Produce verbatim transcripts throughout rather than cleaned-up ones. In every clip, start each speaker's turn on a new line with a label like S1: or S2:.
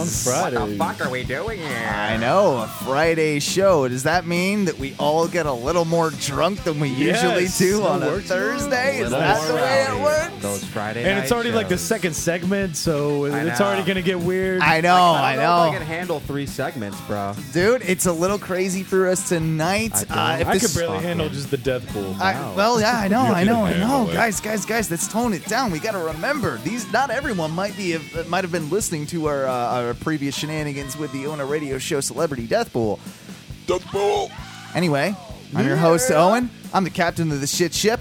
S1: on Friday.
S2: What the fuck are we doing here?
S3: I know, a Friday show. Does that mean that we all get a little more drunk than we
S1: Yes,
S3: usually do
S1: that
S3: on a
S1: works.
S3: Thursday? Is
S2: Little
S3: that
S2: more
S3: the way it
S2: rowdy.
S3: works?
S2: Those Friday
S1: And it's
S2: night
S1: already like the
S2: shows.
S1: second segment, so
S2: I
S1: it's
S2: know.
S1: already going to get weird.
S3: I know,
S2: I
S3: I
S2: don't know if I
S3: know.
S2: can handle three segments, bro.
S3: Dude, it's a little crazy for us tonight.
S2: I don't-
S3: Uh, if
S1: I
S3: this-
S1: could barely
S2: fucking-
S1: handle just the death pool.
S3: I,
S2: Wow.
S3: well, yeah, I know,
S4: You
S3: I know,
S4: can
S3: I know,
S4: handle it.
S3: guys, guys, guys. Let's tone it down. We got to remember these. Not everyone might be have, might have been listening to our uh, our previous shenanigans with the Ona Radio Show Celebrity Death Pool.
S4: Death Pool.
S3: Anyway, I'm your host Owen. I'm the captain of the shit ship.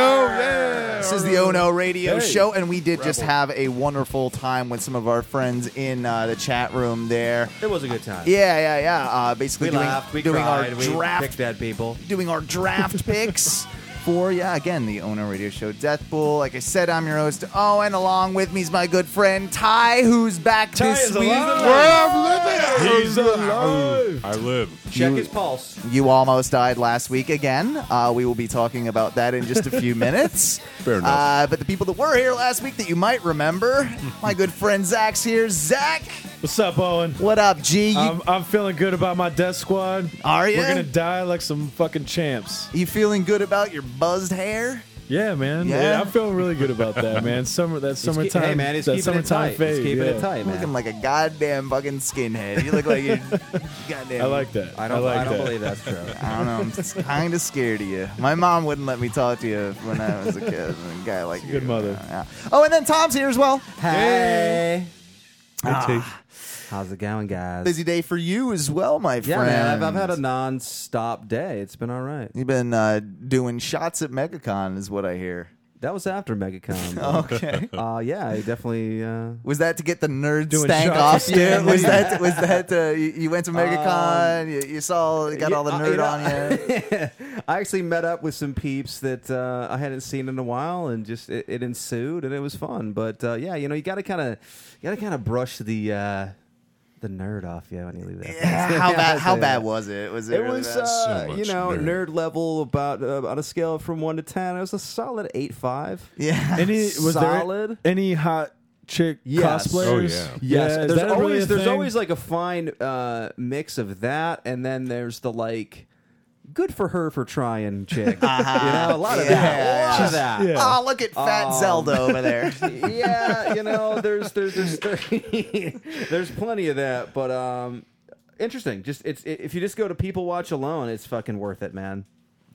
S3: This is the Ono Radio
S1: Hey.
S3: Show, and we did just have a wonderful time with some of our friends in uh, the chat room there.
S2: It was a good time.
S3: Yeah, yeah, yeah. Uh, basically
S2: We
S3: doing,
S2: laughed, we
S3: doing
S2: cried,
S3: our
S2: we
S3: draft
S2: picked dead people.
S3: doing our draft picks for, yeah, again, the Ono Radio Show Death Pool. Like I said, I'm your host, Owen. Along with me is my good friend Ty, who's back
S1: Ty
S3: this
S1: is
S3: week.
S1: alive. He's alive.
S4: I live.
S2: Check
S3: You-
S2: his pulse.
S3: You almost died last week again. Uh, we will be talking about that in just a few minutes.
S4: Fair enough.
S3: Uh, but the people that were here last week that you might remember, my good friend Zach's here. Zach,
S1: What's up, Owen?
S3: what up, G? You,
S1: I'm, I'm feeling good about my death squad.
S3: Are ya?
S1: We're going to die like some fucking champs.
S3: you feeling good about your buzzed hair?
S1: Yeah, man.
S3: Yeah?
S1: Yeah, I'm feeling really good about that, man. Summer, that
S2: He's
S1: summertime,
S2: keep- hey, man, he's
S1: that
S2: keeping it
S1: summertime
S2: tight.
S1: fade.
S2: He's keeping
S1: yeah.
S2: it tight, man.
S3: Looking like a goddamn fucking skinhead. You look like you're goddamn.
S1: I like that.
S2: I don't,
S1: like
S2: I don't
S1: that.
S2: believe that's true.
S3: I don't know. I'm just kind of scared of you. My mom wouldn't let me talk to you when I was a kid. A guy like you.
S1: good mother.
S3: Yeah. Oh, and then Tom's here as well.
S2: Hey.
S3: Ah,
S2: How's it going, guys?
S3: busy day for you as well, my
S2: Yeah,
S3: friend.
S2: man. I've, I've had a non-stop day. It's been all right.
S3: You've been uh, doing shots at MegaCon, is what I hear.
S2: That was after MegaCon.
S3: Okay.
S2: Uh, yeah, I definitely. Uh,
S3: Was that to get the nerd
S1: Doing
S3: stank
S1: shots
S3: off
S1: at
S3: you?
S1: Stanley.
S3: Was that was that uh, you, you went to MegaCon? you, you saw you got
S2: yeah,
S3: all the
S2: uh,
S3: nerd
S2: you know,
S3: on you.
S2: I actually met up with some peeps that uh, I hadn't seen in a while, and just it, it ensued, and it was fun. But uh, yeah, you know, you got to kind of, you got to kind of brush the uh, the nerd off, yeah, when you leave that.
S3: Yeah, how
S2: Yeah,
S3: bad?
S2: I'd
S3: How
S2: say
S3: bad
S2: that.
S3: was it? Was it?
S2: It
S3: really
S2: was,
S3: bad?
S2: uh,
S4: So
S2: you
S4: much
S2: know,
S4: nerd.
S2: nerd level about uh, on a scale from one to ten. It was a solid eight five.
S3: yeah.
S1: Any was
S2: Solid.
S1: there any hot chick
S2: Yes.
S1: cosplayers?
S4: Oh, yeah.
S2: Yes,
S1: Yeah, is
S2: there's
S1: that really
S2: always
S1: a
S2: there's
S1: thing?
S2: always like a fine uh, mix of that, and then there's the like, good for her for trying chick.
S3: Uh-huh.
S2: You know, a lot of
S3: Yeah,
S2: that. A lot
S3: yeah.
S2: of that.
S1: Yeah.
S3: Oh, look at Fat
S2: Um,
S3: Zelda over there.
S2: Yeah, you know, there's there's there's there's plenty of that, but um, interesting. Just it's if you just go to People Watch alone, it's fucking worth it, man.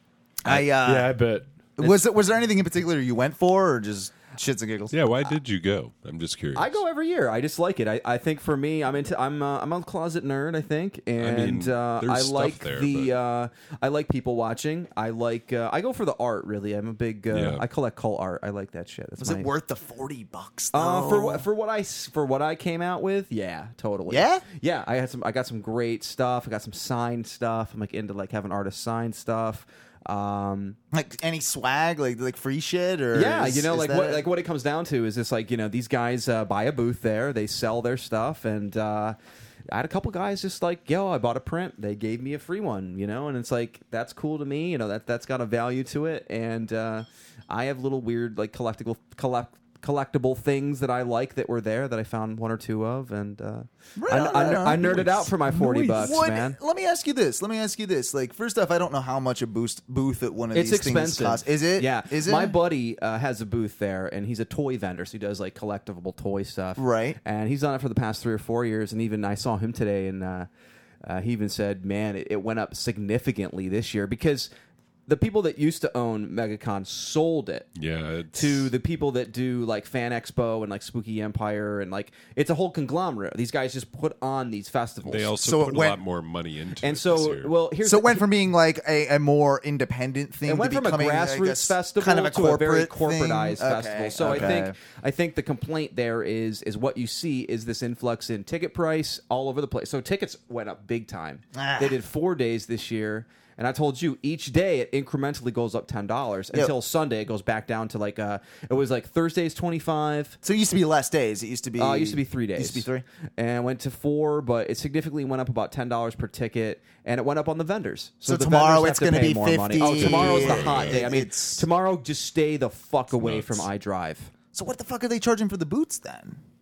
S3: I uh,
S1: Yeah, I bet.
S3: was it, was there anything in particular you went for, or just shits and giggles?
S4: Yeah, why did you go? I'm just curious.
S2: I go every year. I just like it. I, I think for me, I'm into. I'm uh, I'm a closet nerd. I think, and
S4: mean,
S2: uh,
S4: there's
S2: I
S4: stuff
S2: like
S4: there,
S2: the.
S4: but-
S2: Uh, I like people watching. I like. Uh, I go for the art. Really, I'm a big. Uh,
S4: Yeah.
S2: I collect cult art. I like that shit. That's
S3: Was
S2: my,
S3: it worth the forty bucks? Though?
S2: Uh, for what for what I s- for what I came out with, yeah, totally.
S3: Yeah?
S2: yeah. I had some. I got some great stuff. I got some signed stuff. I'm like into like having artists sign stuff. Um,
S3: Like any swag, like like free shit, or
S2: yeah,
S3: is-
S2: you know,
S3: is
S2: like
S3: that
S2: what
S3: it?
S2: like what it comes down to is this like you know these guys uh, buy a booth there, they sell their stuff, and uh, I had a couple guys just like, yo, I bought a print, they gave me a free one, you know, and it's like that's cool to me, you know, that that's got a value to it, and uh, I have little weird like collectible collect. collectible things that I like that were there that I found one or two of, and uh,
S3: Right
S2: I,
S3: on,
S2: I,
S3: right on.
S2: I nerded out for my forty bucks,
S3: Would-
S2: man.
S3: Let me ask you this. Let me ask you this. Like, first off, I don't know how much a boost booth at one of
S2: It's
S3: these things
S2: expensive.
S3: costs. Is it?
S2: Yeah.
S3: Is it?
S2: My buddy uh, has a booth there, and he's a toy vendor, so he does like collectible toy stuff.
S3: Right.
S2: And he's done it for the past three or four years, and even I saw him today, and uh, uh, he even said, "Man, it, it went up significantly this year because." The people that used to own MegaCon sold it
S4: yeah, it's,
S2: to the people that do like Fan Expo and like Spooky Empire, and like it's a whole conglomerate. These guys just put on these festivals.
S4: they also
S3: So it
S4: put
S3: went-
S4: a lot more money into
S2: and
S4: it
S2: so
S4: this year.
S2: well here's
S3: So
S2: the,
S3: it went from being like a, a more independent thing
S2: It went
S3: to
S2: from a
S3: becoming
S2: grassroots
S3: like, a s-
S2: festival
S3: kind of a
S2: to a very
S3: corporate thing?
S2: corporatized
S3: Okay,
S2: festival. So
S3: okay.
S2: I think I think the complaint there is is what you see is this influx in ticket price all over the place. So tickets went up big time.
S3: Ah.
S2: They did four days this year. And I told you, each day it incrementally goes up ten dollars
S3: Yep.
S2: until Sunday it goes back down to like uh, it was like Thursday's twenty five.
S3: So it used to be less days. It used to be.
S2: Uh, it used to be three days.
S3: Used to be three.
S2: and went to four, but it significantly went up about ten dollars per ticket, and it went up on the vendors.
S3: So
S2: the
S3: tomorrow
S2: vendors
S3: it's
S2: have to
S3: gonna
S2: pay
S3: be
S2: more money. Oh,
S3: fifty.
S2: tomorrow's the hot day. I mean,
S3: It's-
S2: tomorrow just stay the fuck away
S4: nuts.
S2: from iDrive.
S3: So what the fuck are they charging for the boots then?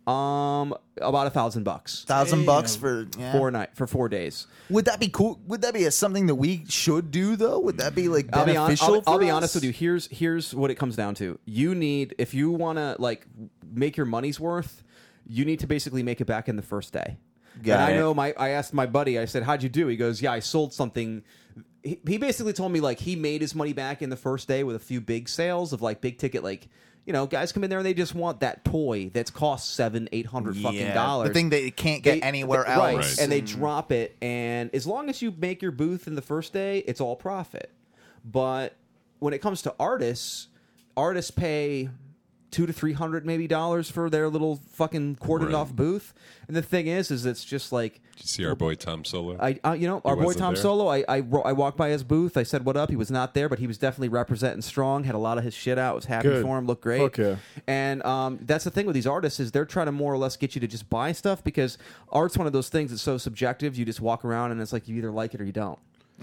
S2: Um, about a thousand bucks.
S3: Thousand bucks for yeah.
S2: Four night for four days.
S3: Would that be cool? Would that be a, something that we should do though? Would that be like
S2: I'll be, hon-
S3: beneficial?
S2: I'll, I'll
S3: for
S2: be
S3: us?
S2: honest with you. Here's here's what it comes down to. You need if you want to like make your money's worth, you need to basically make it back in the first day.
S3: Got
S2: and
S3: it.
S2: I know my I asked my buddy. I said, "How'd you do?" He goes, "Yeah, I sold something." He, he basically told me like he made his money back in the first day with a few big sales of like big ticket like. You know, guys come in there and they just want that toy that's cost seven, eight hundred fucking
S3: Yeah,
S2: dollars.
S3: the thing that you can't get
S2: They-
S3: anywhere
S2: they-
S3: else.
S2: right?
S4: Right.
S2: And they drop it, and as long as you make your booth in the first day, it's all profit. But when it comes to artists, artists pay two to three hundred maybe dollars for their little fucking cordoned
S4: Right.
S2: off booth. And the thing is, is it's just like.
S4: Did you see our boy Tom Solo?
S2: I, uh, you know, our boy
S4: wasn't
S2: Tom
S4: there?
S2: Solo. I, I ro- I walked by his booth. I said, "What up?" He was not there, but he was definitely representing strong. Had a lot of his shit out. Was happy
S1: Good.
S2: for him. Looked great.
S1: Fuck yeah.
S2: And um, that's the thing with these artists is they're trying to more or less get you to just buy stuff because art's one of those things that's so subjective. You just walk around and it's like you either like it or you don't.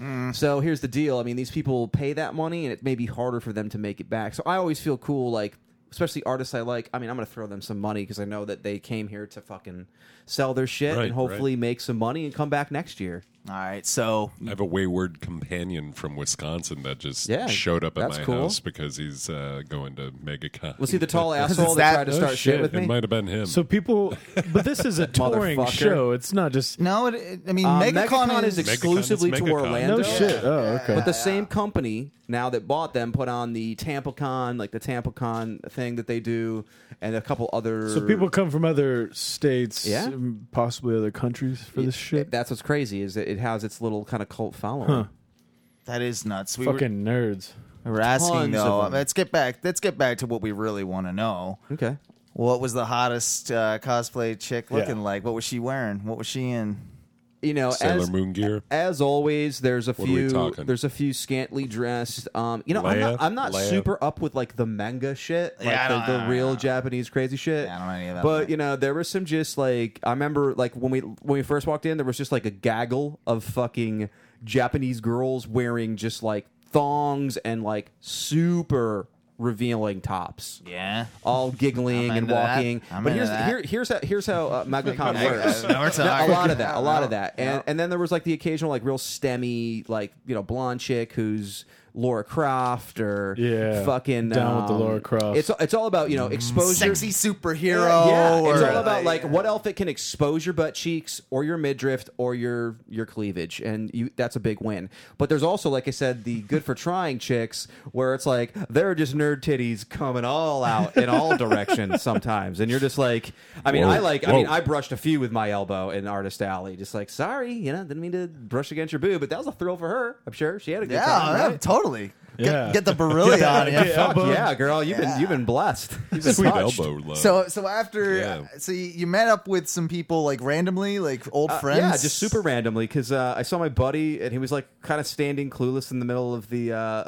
S2: So here's the deal. I mean, these people pay that money, and it may be harder for them to make it back. So I always feel cool, like. Especially artists I like. I mean, I'm going to throw them some money because I know that they came here to fucking sell their shit
S4: Right,
S2: and hopefully
S4: right.
S2: make some money and come back next year.
S3: All right, so
S4: I have a wayward companion from Wisconsin that just
S2: Yeah,
S4: showed up at
S2: that's
S4: my
S2: cool.
S4: house because he's uh, going to MegaCon.
S2: Was he the tall
S3: it's
S2: asshole that,
S3: that-
S2: tried to
S1: oh,
S2: start shit
S1: shit.
S2: with
S4: It
S2: me?
S4: might have been him.
S1: So people, but this is a touring
S2: Motherfucker.
S1: show. It's not just
S3: no, it, it- I mean,
S2: Uh,
S3: MegaCon,
S2: MegaCon
S3: is
S2: is exclusively to
S4: MegaCon.
S2: Orlando.
S1: no shit. Oh, okay.
S2: But the same company now that bought them put on the TampaCon, like the TampaCon thing that they do, and a couple other.
S1: So people come from other states,
S2: Yeah.
S1: and possibly other countries for this shit.
S2: That's what's crazy is that it has its little kind of cult following.
S1: Huh.
S3: that is nuts. We were,
S1: Fucking nerds.
S3: we were asking
S2: Tons
S3: though.
S2: of them.
S3: Let's get back. Let's get back to what we really want to know.
S2: Okay.
S3: What was the hottest uh, cosplay chick
S1: Yeah.
S3: looking like? What was she wearing? What was she in?
S2: You know,
S4: Sailor
S2: as,
S4: Moon gear.
S2: As always, there's a
S4: What are we
S2: few.
S4: talking?
S2: There's a few scantily dressed. Um, you know, I'm
S4: Leia?
S2: not. I'm not
S4: Leia?
S2: super up with like the manga shit, like
S3: Yeah, I
S2: the,
S3: don't-
S2: the
S3: I don't
S2: real
S3: know.
S2: Japanese crazy shit.
S3: Yeah, I don't know any of that.
S2: But you know, there was some just like I remember like when we when we first walked in, there was just like a gaggle of fucking Japanese girls wearing just like thongs and like super revealing tops.
S3: Yeah.
S2: All giggling
S3: I'm
S2: and
S3: into that.
S2: walking,
S3: I'm
S2: but
S3: into
S2: here's
S3: that.
S2: here, here's how here's how uh, MegaCon
S3: Mega-
S2: works.
S3: Now we're
S2: No, a
S3: talking.
S2: lot of that, a lot of that, and
S3: Yeah.
S2: and then there was like the occasional like real stemmy like you know blonde chick who's Laura Croft or
S1: Yeah.
S2: fucking
S1: Down with the
S2: um,
S1: Laura Croft.
S2: It's it's all about you know exposure.
S3: Sexy superhero.
S2: Yeah, it's
S3: or,
S2: all about like
S3: yeah.
S2: what outfit can expose your butt cheeks or your midriff or your your cleavage, and you that's a big win. But there's also, like I said, the good for trying chicks where it's like they're just nerd titties coming all out in all directions sometimes, and you're just like, I mean,
S4: Whoa,
S2: I like, I mean,
S4: whoa.
S2: I brushed a few with my elbow in Artist Alley, just like sorry, you know, didn't mean to brush against your boob, but that was a thrill for her. I'm sure she had a good
S3: Yeah,
S2: time.
S3: yeah,
S2: Right?
S3: totally. Get,
S1: Yeah.
S3: get the beryllium
S1: Yeah,
S3: on you.
S1: get
S2: Fuck
S1: elbow.
S2: yeah, girl, you've
S3: Yeah.
S2: been you've been blessed. You've been
S4: Sweet
S2: touched.
S4: elbow love.
S3: So so after
S4: Yeah.
S3: so you, you met up with some people like randomly, like old
S2: Uh,
S3: friends.
S2: Yeah, just super randomly because uh, I saw my buddy and he was like kind of standing clueless in the middle of the uh,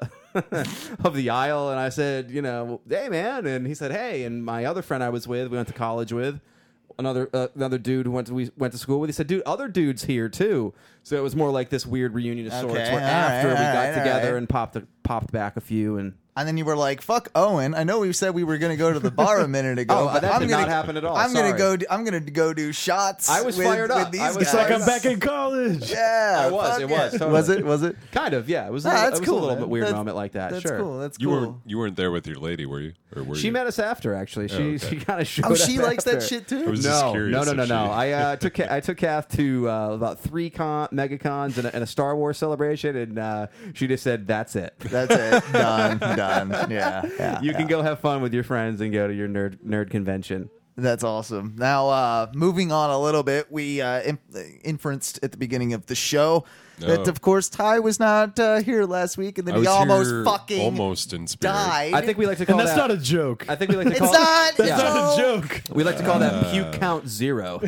S2: of the aisle, and I said, you know, hey man, and he said, hey, and my other friend I was with, we went to college with. Another uh, another dude who went to we went to school with. He said, "Dude, other dudes here too." So it was more like this weird reunion of sorts,
S3: Okay,
S2: where
S3: all
S2: after
S3: right,
S2: we
S3: all
S2: got
S3: right, all
S2: together
S3: right.
S2: and popped the, popped back a few, and
S3: And then you were like, "Fuck Owen." I know we said we were going to go to the bar a minute ago.
S2: Oh,
S3: but
S2: that
S3: I'm
S2: did
S3: gonna,
S2: not happen at all.
S3: I'm gonna
S2: Sorry.
S3: go. Do, I'm gonna go do shots.
S2: I was
S3: with,
S2: fired
S3: with
S2: up.
S3: These
S2: I was
S3: guys.
S1: It's like I'm
S2: Guys.
S1: back in college.
S3: Yeah,
S2: I was,
S3: fuck
S2: it
S3: yeah.
S2: was, totally.
S3: Was it? Was it?
S2: kind of yeah, it was. A,
S3: Ah,
S2: little-
S3: that's
S2: it was
S3: cool,
S2: a little
S3: man.
S2: bit weird
S3: That's-
S2: moment like that.
S3: That's
S2: sure.
S3: cool. That's
S4: you
S3: cool.
S4: weren't you weren't there with your lady, were you? Or were
S2: She
S4: you?
S2: met us after, actually. She
S4: Oh, okay.
S2: she kind of showed
S3: Oh,
S2: up
S3: she likes that
S2: after.
S3: shit
S4: I
S3: too.
S4: was just
S2: No,
S4: curious
S2: no, no,
S4: if
S2: no,
S4: she-
S2: no. I uh, took Ca- I took Kath to uh, about three con- mega cons and a, and a Star Wars celebration, and uh, she just said, "That's it.
S3: That's it. Done. Done. Yeah. yeah
S2: you
S3: yeah.
S2: can go have fun with your friends and go to your nerd nerd convention."
S3: That's awesome. Now, uh, moving on a little bit, we uh, inf- inferenced at the beginning of the show that,
S4: Oh.
S3: of course, Ty was not uh, here last week, and then
S4: I
S3: he
S4: was
S3: almost
S4: here
S3: fucking
S4: almost in spirit.
S3: died.
S2: I think we like to call
S1: And that's
S2: that.
S1: not a joke.
S2: I think we like to
S3: It's
S2: call
S3: not.
S2: Yeah.
S3: It's
S1: That's not a
S3: no.
S1: joke.
S2: We like to call
S4: Uh,
S2: that puke count zero.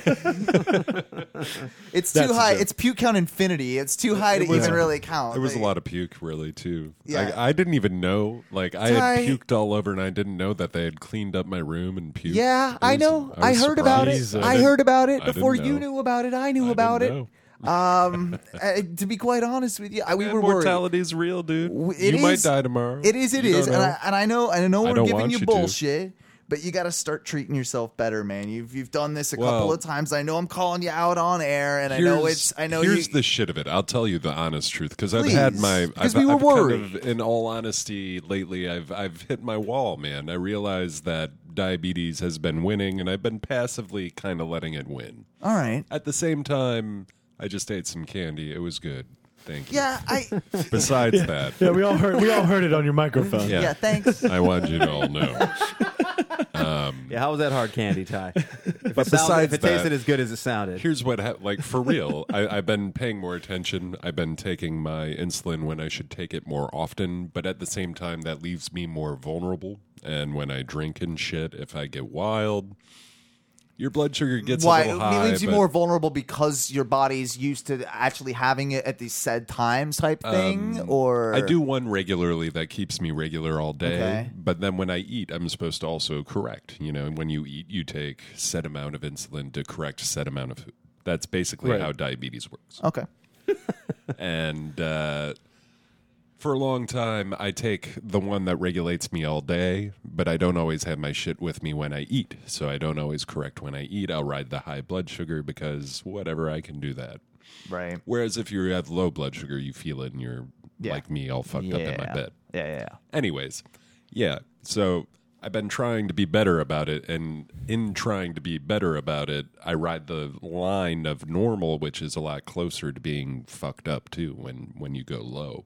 S3: It's
S1: That's
S3: too
S1: a
S3: high.
S1: joke.
S3: It's puke count infinity. It's too high to
S4: It was-
S3: even really count.
S4: There was a
S3: Like,
S4: lot of puke, really, too.
S3: Yeah.
S4: I, I didn't even know. Like, I
S3: Ty-
S4: had puked all over, and I didn't know that they had cleaned up my room and puked.
S3: Yeah,
S4: It
S3: I
S4: was-
S3: know. I,
S4: was
S3: heard about it.
S4: surprised.
S3: I
S4: didn't-
S3: heard about it
S4: I didn't
S3: before you
S4: know.
S3: knew about it. I knew
S4: I
S3: about
S4: didn't
S3: it.
S4: know.
S3: Um, uh, to be quite honest with you, I, we
S4: Man,
S3: were worried.
S4: mortality's real, dude.
S3: W- it
S4: you might
S3: is-
S4: die tomorrow.
S3: It is. It
S4: You
S3: is,
S4: don't
S3: and
S4: know.
S3: I, and I know. I know
S4: I
S3: we're
S4: don't
S3: giving
S4: want
S3: you
S4: you to.
S3: bullshit, but you got to start treating yourself better, man. You've you've done this a
S4: Well,
S3: couple of times. I know I'm calling you out on air, and I know it's. I know
S4: here's
S3: you.
S4: the shit of it. I'll tell you the honest truth because I've
S3: Please,
S4: had my.
S3: because
S4: I've,
S3: we were
S4: I've
S3: worried.
S4: Kind of, in all honesty, lately I've I've hit my wall, man. I realized that diabetes has been winning, and I've been passively kind of letting it win.
S3: All right.
S4: At the same time, I just ate some candy. It was good. Thank you.
S3: Yeah, I.
S4: Besides that,
S1: Yeah, we all heard. We all heard it on your microphone.
S4: Yeah.
S3: Yeah, thanks.
S4: I want you to all know.
S2: Yeah, how was that hard candy, Ty? If
S4: But
S2: it, sounded,
S4: besides
S2: if it
S4: that-
S2: tasted as good as it sounded.
S4: Here's what, ha- like, for real, I, I've been paying more attention. I've been taking my insulin when I should take it more often, but at the same time, that leaves me more vulnerable. And when I drink and shit, if I get wild, your blood sugar gets
S3: Why
S4: a little high.
S3: it leaves you
S4: but,
S3: more vulnerable because your body's used to actually having it at these said times type thing, or
S4: I do one regularly that keeps me regular all day.
S3: Okay.
S4: But then when I eat, I'm supposed to also correct. You know, when you eat, you take set amount of insulin to correct set amount of food. That's basically
S1: Right.
S4: how diabetes works.
S3: Okay.
S4: And uh, for a long time, I take the one that regulates me all day, but I don't always have my shit with me when I eat. So I don't always correct when I eat. I'll ride the high blood sugar because whatever, I can do that.
S3: Right.
S4: Whereas if you have low blood sugar, you feel it and you're
S3: Yeah.
S4: like me, all fucked up in my bed.
S3: Yeah, yeah, yeah.
S4: Anyways, yeah. So I've been trying to be better about it, and in trying to be better about it, I ride the line of normal, which is a lot closer to being fucked up too when when you go low.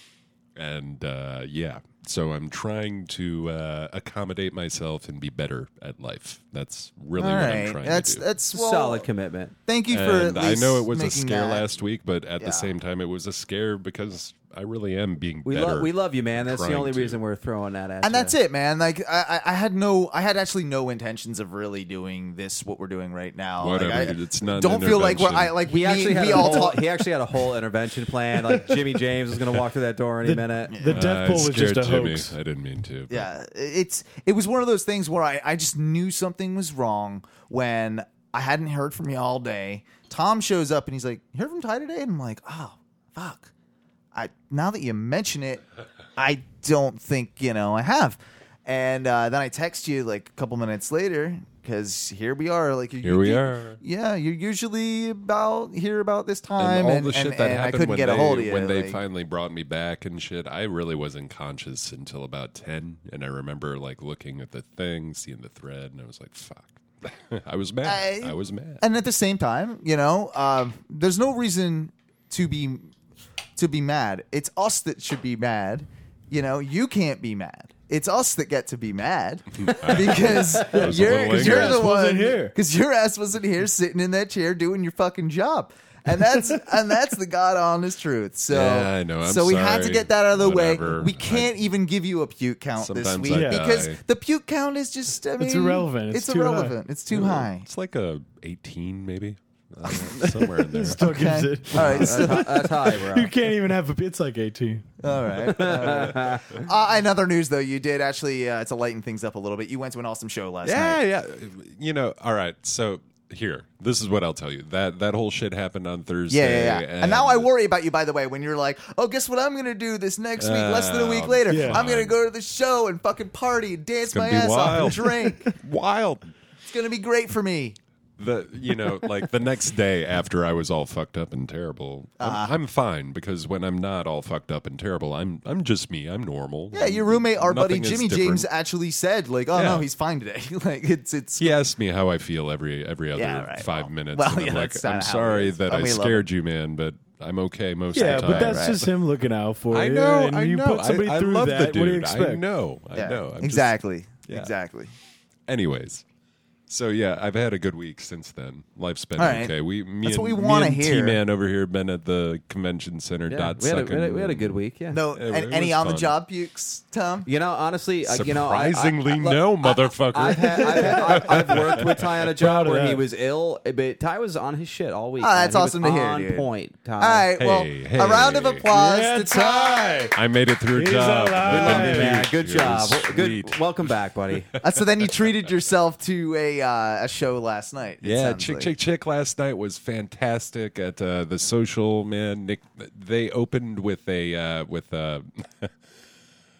S4: And uh, yeah, so I'm trying to uh, accommodate myself and be better at life. That's really
S3: All
S4: what
S3: right.
S4: I'm trying
S3: That's
S4: to do.
S3: that's
S2: It's a
S3: well,
S2: solid commitment.
S3: Thank you for.
S4: And
S3: At
S4: I
S3: least
S4: know it was a
S3: making
S4: scare
S3: that.
S4: last week, but at
S3: Yeah.
S4: the same time, it was a scare because I really am being
S2: We,
S4: better.
S2: lo- we love you, man. That's the
S4: trying
S2: only
S4: to.
S2: reason we're throwing that at
S3: And
S2: you.
S3: that's it, man. Like I, I I had no, I had actually no intentions of really doing this. What we're doing right now.
S4: Whatever.
S3: Like, I,
S4: It's not an
S3: Don't feel like we're.
S4: intervention.
S3: I like
S2: He
S3: we
S2: actually had
S3: we
S2: a
S3: all
S2: whole,
S3: talk.
S2: he actually had a whole intervention plan. Like Jimmy James was going to walk through that door any minute.
S1: The death
S4: I
S1: pool was just
S4: scared
S1: a
S4: Jimmy.
S1: hoax.
S4: I didn't mean to. but-
S3: Yeah, it's it was one of those things where I, I just knew something was wrong when I hadn't heard from you all day. Tom shows up and he's like, "You heard from Ty today?" And I'm like, "Oh, fuck." I now that you mention it, I don't think you know I have. And uh, then I text you like a couple minutes later because here we are. Like
S4: Here we are.
S3: Yeah, you're usually about here about this
S4: And
S3: time,
S4: all
S3: and,
S4: the shit
S3: and-
S4: that
S3: and I
S4: happened
S3: couldn't
S4: when,
S3: get
S4: they,
S3: a hold of you.
S4: when they
S3: like-
S4: finally brought me back and shit, I really wasn't conscious until about ten. And I remember like looking at the thing, seeing the thread, and I was like, fuck. I was mad.
S3: I-
S4: I, was mad.
S3: And at the same time, you know, um, there's no reason to be to be mad. It's us that should be mad. You know, you can't be mad. It's us that get to be mad because
S4: was a
S3: you're,
S4: little
S3: cause you're
S4: angry.
S3: the
S1: Your ass
S3: one
S1: wasn't here.
S3: because your ass wasn't here sitting in that chair doing your fucking job. And that's and that's the god honest truth. So
S4: Yeah, I know. I'm
S3: so we had to
S4: sorry.
S3: get that out of the
S4: Whatever.
S3: way. We can't even give you a puke count this
S4: Sometimes
S3: week
S4: I
S3: because
S4: die.
S3: the puke count is just I mean,
S1: It's irrelevant. It's
S3: It's,
S1: too
S3: irrelevant. It's too high.
S4: It's like a eighteen, maybe. I don't know, somewhere in there.
S1: Still gives
S3: Okay.
S1: it.
S3: All right. So,
S2: That's high, bro.
S1: You can't even have a. It's like eighteen.
S3: All right. All right. Uh, another news, though, you did actually uh, to lighten things up a little bit. You went to an awesome show last
S4: Yeah,
S3: night.
S4: yeah. You know, all right. So here, this is what I'll tell you. That that whole shit happened on Thursday.
S3: Yeah, yeah, yeah. And,
S4: And,
S3: now I worry about you, by the way, when you're like, oh, guess what I'm going to do this next week, less than a week
S4: Oh,
S3: later?
S1: yeah.
S3: I'm going to go to the show and fucking party and dance
S4: It's
S3: my
S4: gonna be
S3: ass off and
S4: wild.
S3: drink.
S4: Wild.
S3: It's going to be great for me.
S4: The you know like the next day after I was all fucked up and terrible, I'm,
S3: Uh-huh.
S4: I'm fine because when I'm not all fucked up and terrible, I'm I'm just me. I'm normal.
S3: Yeah, your roommate, our buddy
S4: Nothing is
S3: Jimmy
S4: different.
S3: James, actually said, like, oh,
S4: Yeah.
S3: no, he's fine today. like, it's, it's,
S4: He asked me how I feel every every other
S3: Yeah, right.
S4: five
S3: Well-
S4: minutes.
S3: well,
S4: and I'm
S3: yeah,
S4: like,
S3: that's kinda
S4: I'm
S3: how it
S4: sorry
S3: is.
S4: that
S3: And
S4: I
S3: we love
S4: scared you, man, but I'm okay most
S1: Yeah,
S4: of the time.
S1: but that's
S3: right.
S1: just him looking out for
S4: I
S1: you.
S4: know,
S1: and
S4: I
S1: you
S4: know.
S1: put somebody
S4: I,
S1: through
S4: I love
S1: that.
S4: the
S1: What do you
S4: dude.
S1: expect?
S4: I know. I
S3: yeah,
S4: know. I'm just-
S3: exactly.
S4: yeah.
S3: Exactly.
S4: anyways. So yeah, I've had a good week since then. Life's been
S3: All right.
S4: okay. We, me
S3: That's
S4: and,
S3: what we
S4: me
S3: wanna
S4: and
S3: hear.
S4: T-Man over here been at the convention center.
S2: Yeah,
S4: dot
S2: we, had a, we, had a,
S4: sucking.
S2: we had a good week. Yeah.
S3: No,
S4: Yeah,
S3: an-
S4: it
S3: any
S4: was
S3: on the
S4: fun.
S3: job pukes, Tom?
S2: You know, honestly, uh, you know, I- I-
S4: Surprisingly,
S2: I- look,
S4: no,
S2: I-
S4: motherfucker.
S2: I've, had, I've, had, I've, I've worked with Ty on a job
S1: Proud of
S2: where he
S1: that.
S2: was ill, but Ty was on his shit all week.
S3: Oh, that's
S2: man. He was
S3: awesome to hear,
S2: on
S3: dude.
S2: point, Ty.
S3: All right, well,
S4: Hey,
S3: a round of
S4: hey.
S3: applause
S1: Yeah,
S3: to Ty.
S1: Ty.
S4: I made it through a
S1: He's
S4: job.
S1: alive.
S4: With them
S1: Hey,
S2: Man,
S4: pukes.
S2: good
S4: It
S2: job.
S4: was
S2: Well,
S4: sweet.
S2: Good. Welcome back, buddy.
S3: Uh, so then you treated yourself to a uh, a show last night. it
S4: Yeah,
S3: sounds
S4: Chick
S3: like.
S4: Chick Chick last night was fantastic at uh, the Social. Man, Nick, they opened with a uh, with a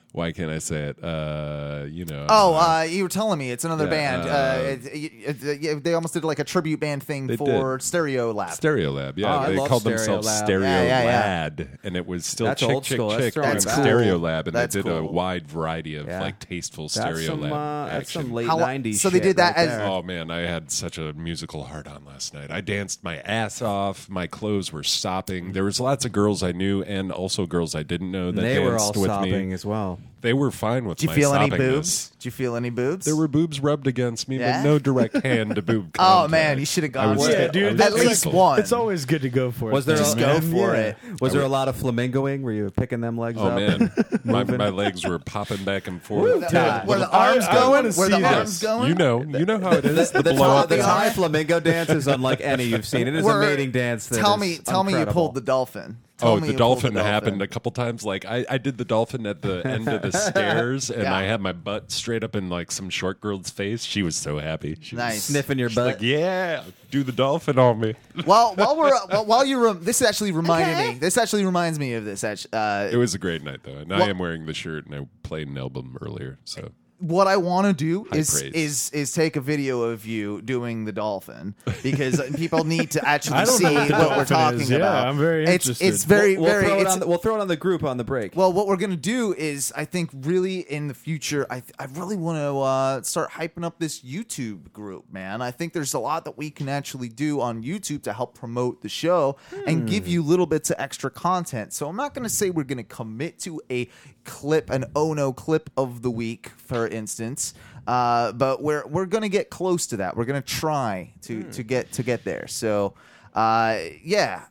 S4: why can't I say it? Uh, you know.
S3: Oh,
S4: uh,
S3: uh, you were telling me it's another
S4: Yeah,
S3: band.
S4: uh,
S3: Uh, it, it, it, it- they almost did like a tribute band thing
S4: They
S3: for
S4: did.
S3: Stereo Lab.
S4: Stereo Lab, yeah,
S2: Oh, I
S4: they
S2: love
S4: called
S2: Stereo
S4: themselves
S2: Lab.
S4: Stereo
S3: Yeah, yeah, yeah.
S4: Lad, and it was still
S2: That's
S4: chick,
S2: old
S4: chick,
S2: school. That's
S4: chick,
S2: throwing
S4: and
S3: it back.
S4: Stereo Lab, and
S3: That's
S4: they did a
S3: cool.
S4: wide variety of
S2: Yeah.
S4: like tasteful
S2: That's
S4: Stereo
S2: some,
S4: Lab
S2: uh, that's
S4: action.
S2: some late
S3: How-
S2: nineties.
S3: so they
S2: shit
S3: did that
S2: right
S3: as-
S2: there.
S4: Oh man, I had such a musical hard on last night. I danced my ass off. My clothes were sopping. There was lots of girls I knew and also girls I didn't know that
S2: they
S4: danced
S2: were all
S4: with
S2: sobbing
S4: me.
S2: as well.
S4: They were fine with
S3: Did you
S4: my
S3: feel any
S4: soppingness.
S3: boobs? Did you feel any boobs?
S4: There were boobs rubbed against me,
S3: Yeah?
S4: but no direct hand to boob.
S3: Oh
S4: contact.
S3: man, you should have
S4: I
S3: gone.
S4: was
S3: for
S1: Yeah,
S3: it.
S1: dude,
S4: I was
S3: At
S1: that's
S3: least
S4: grateful.
S3: one.
S1: It's always good to go for it.
S2: Was there
S3: Just
S2: a-
S3: go
S1: man.
S3: for
S1: Yeah.
S3: it.
S2: Was there a lot of flamingoing? Were you picking them legs
S4: Oh
S2: up?
S4: man, my, my legs were popping back and forth.
S3: Uh, were the
S1: I-
S3: arms
S1: I
S3: going?
S1: wanna
S3: Were
S1: see
S3: the
S1: this.
S3: arms going?
S4: You know, you know how it is. The,
S2: The,
S4: blow
S2: Thai,
S4: up.
S2: the
S3: the
S2: Thai
S3: arm.
S2: flamingo dance is unlike any you've seen. It is
S3: Were-
S2: a mating dance. That
S3: Tell
S2: is
S3: me, tell me you
S2: incredible.
S3: pulled the dolphin. Tell
S4: Oh,
S3: me
S4: the
S3: you pulled
S4: dolphin
S3: the
S4: happened a couple times. Like I, I did the dolphin at the end of the stairs, and
S3: Yeah.
S4: I had my butt straight up in like some short girl's face. She was so happy. She was
S3: Nice.
S2: sniffing your
S4: she's
S2: butt.
S4: like, yeah, do the dolphin on me.
S3: While while we're while, while you rem- this actually reminded me. This actually reminds me of this. Actually, uh,
S4: It was a great night though, and
S3: Well-
S4: I am wearing the shirt, and I played an album earlier. So
S3: what I want to do
S4: High
S3: is
S4: praise.
S3: is is take a video of you doing the dolphin because people need to actually
S1: I don't
S3: see
S1: know what the
S3: what we're
S1: dolphin
S3: talking
S1: is. Yeah,
S3: about.
S1: I'm very
S3: it's,
S1: interested.
S3: It's very
S2: We'll,
S3: very.
S2: throw it
S3: It's,
S2: on the, we'll throw it on the group on the break.
S3: well, what we're gonna do is, I think, really in the future, I th- I really want to uh, start hyping up this YouTube group, man. I think there's a lot that we can actually do on YouTube to help promote the show and give you little bits of extra content. So I'm not gonna say we're gonna commit to a clip, an oh no clip of the week, for instance. Uh, but we're we're gonna get close to that. We're gonna try to to get to get there. So, uh, yeah.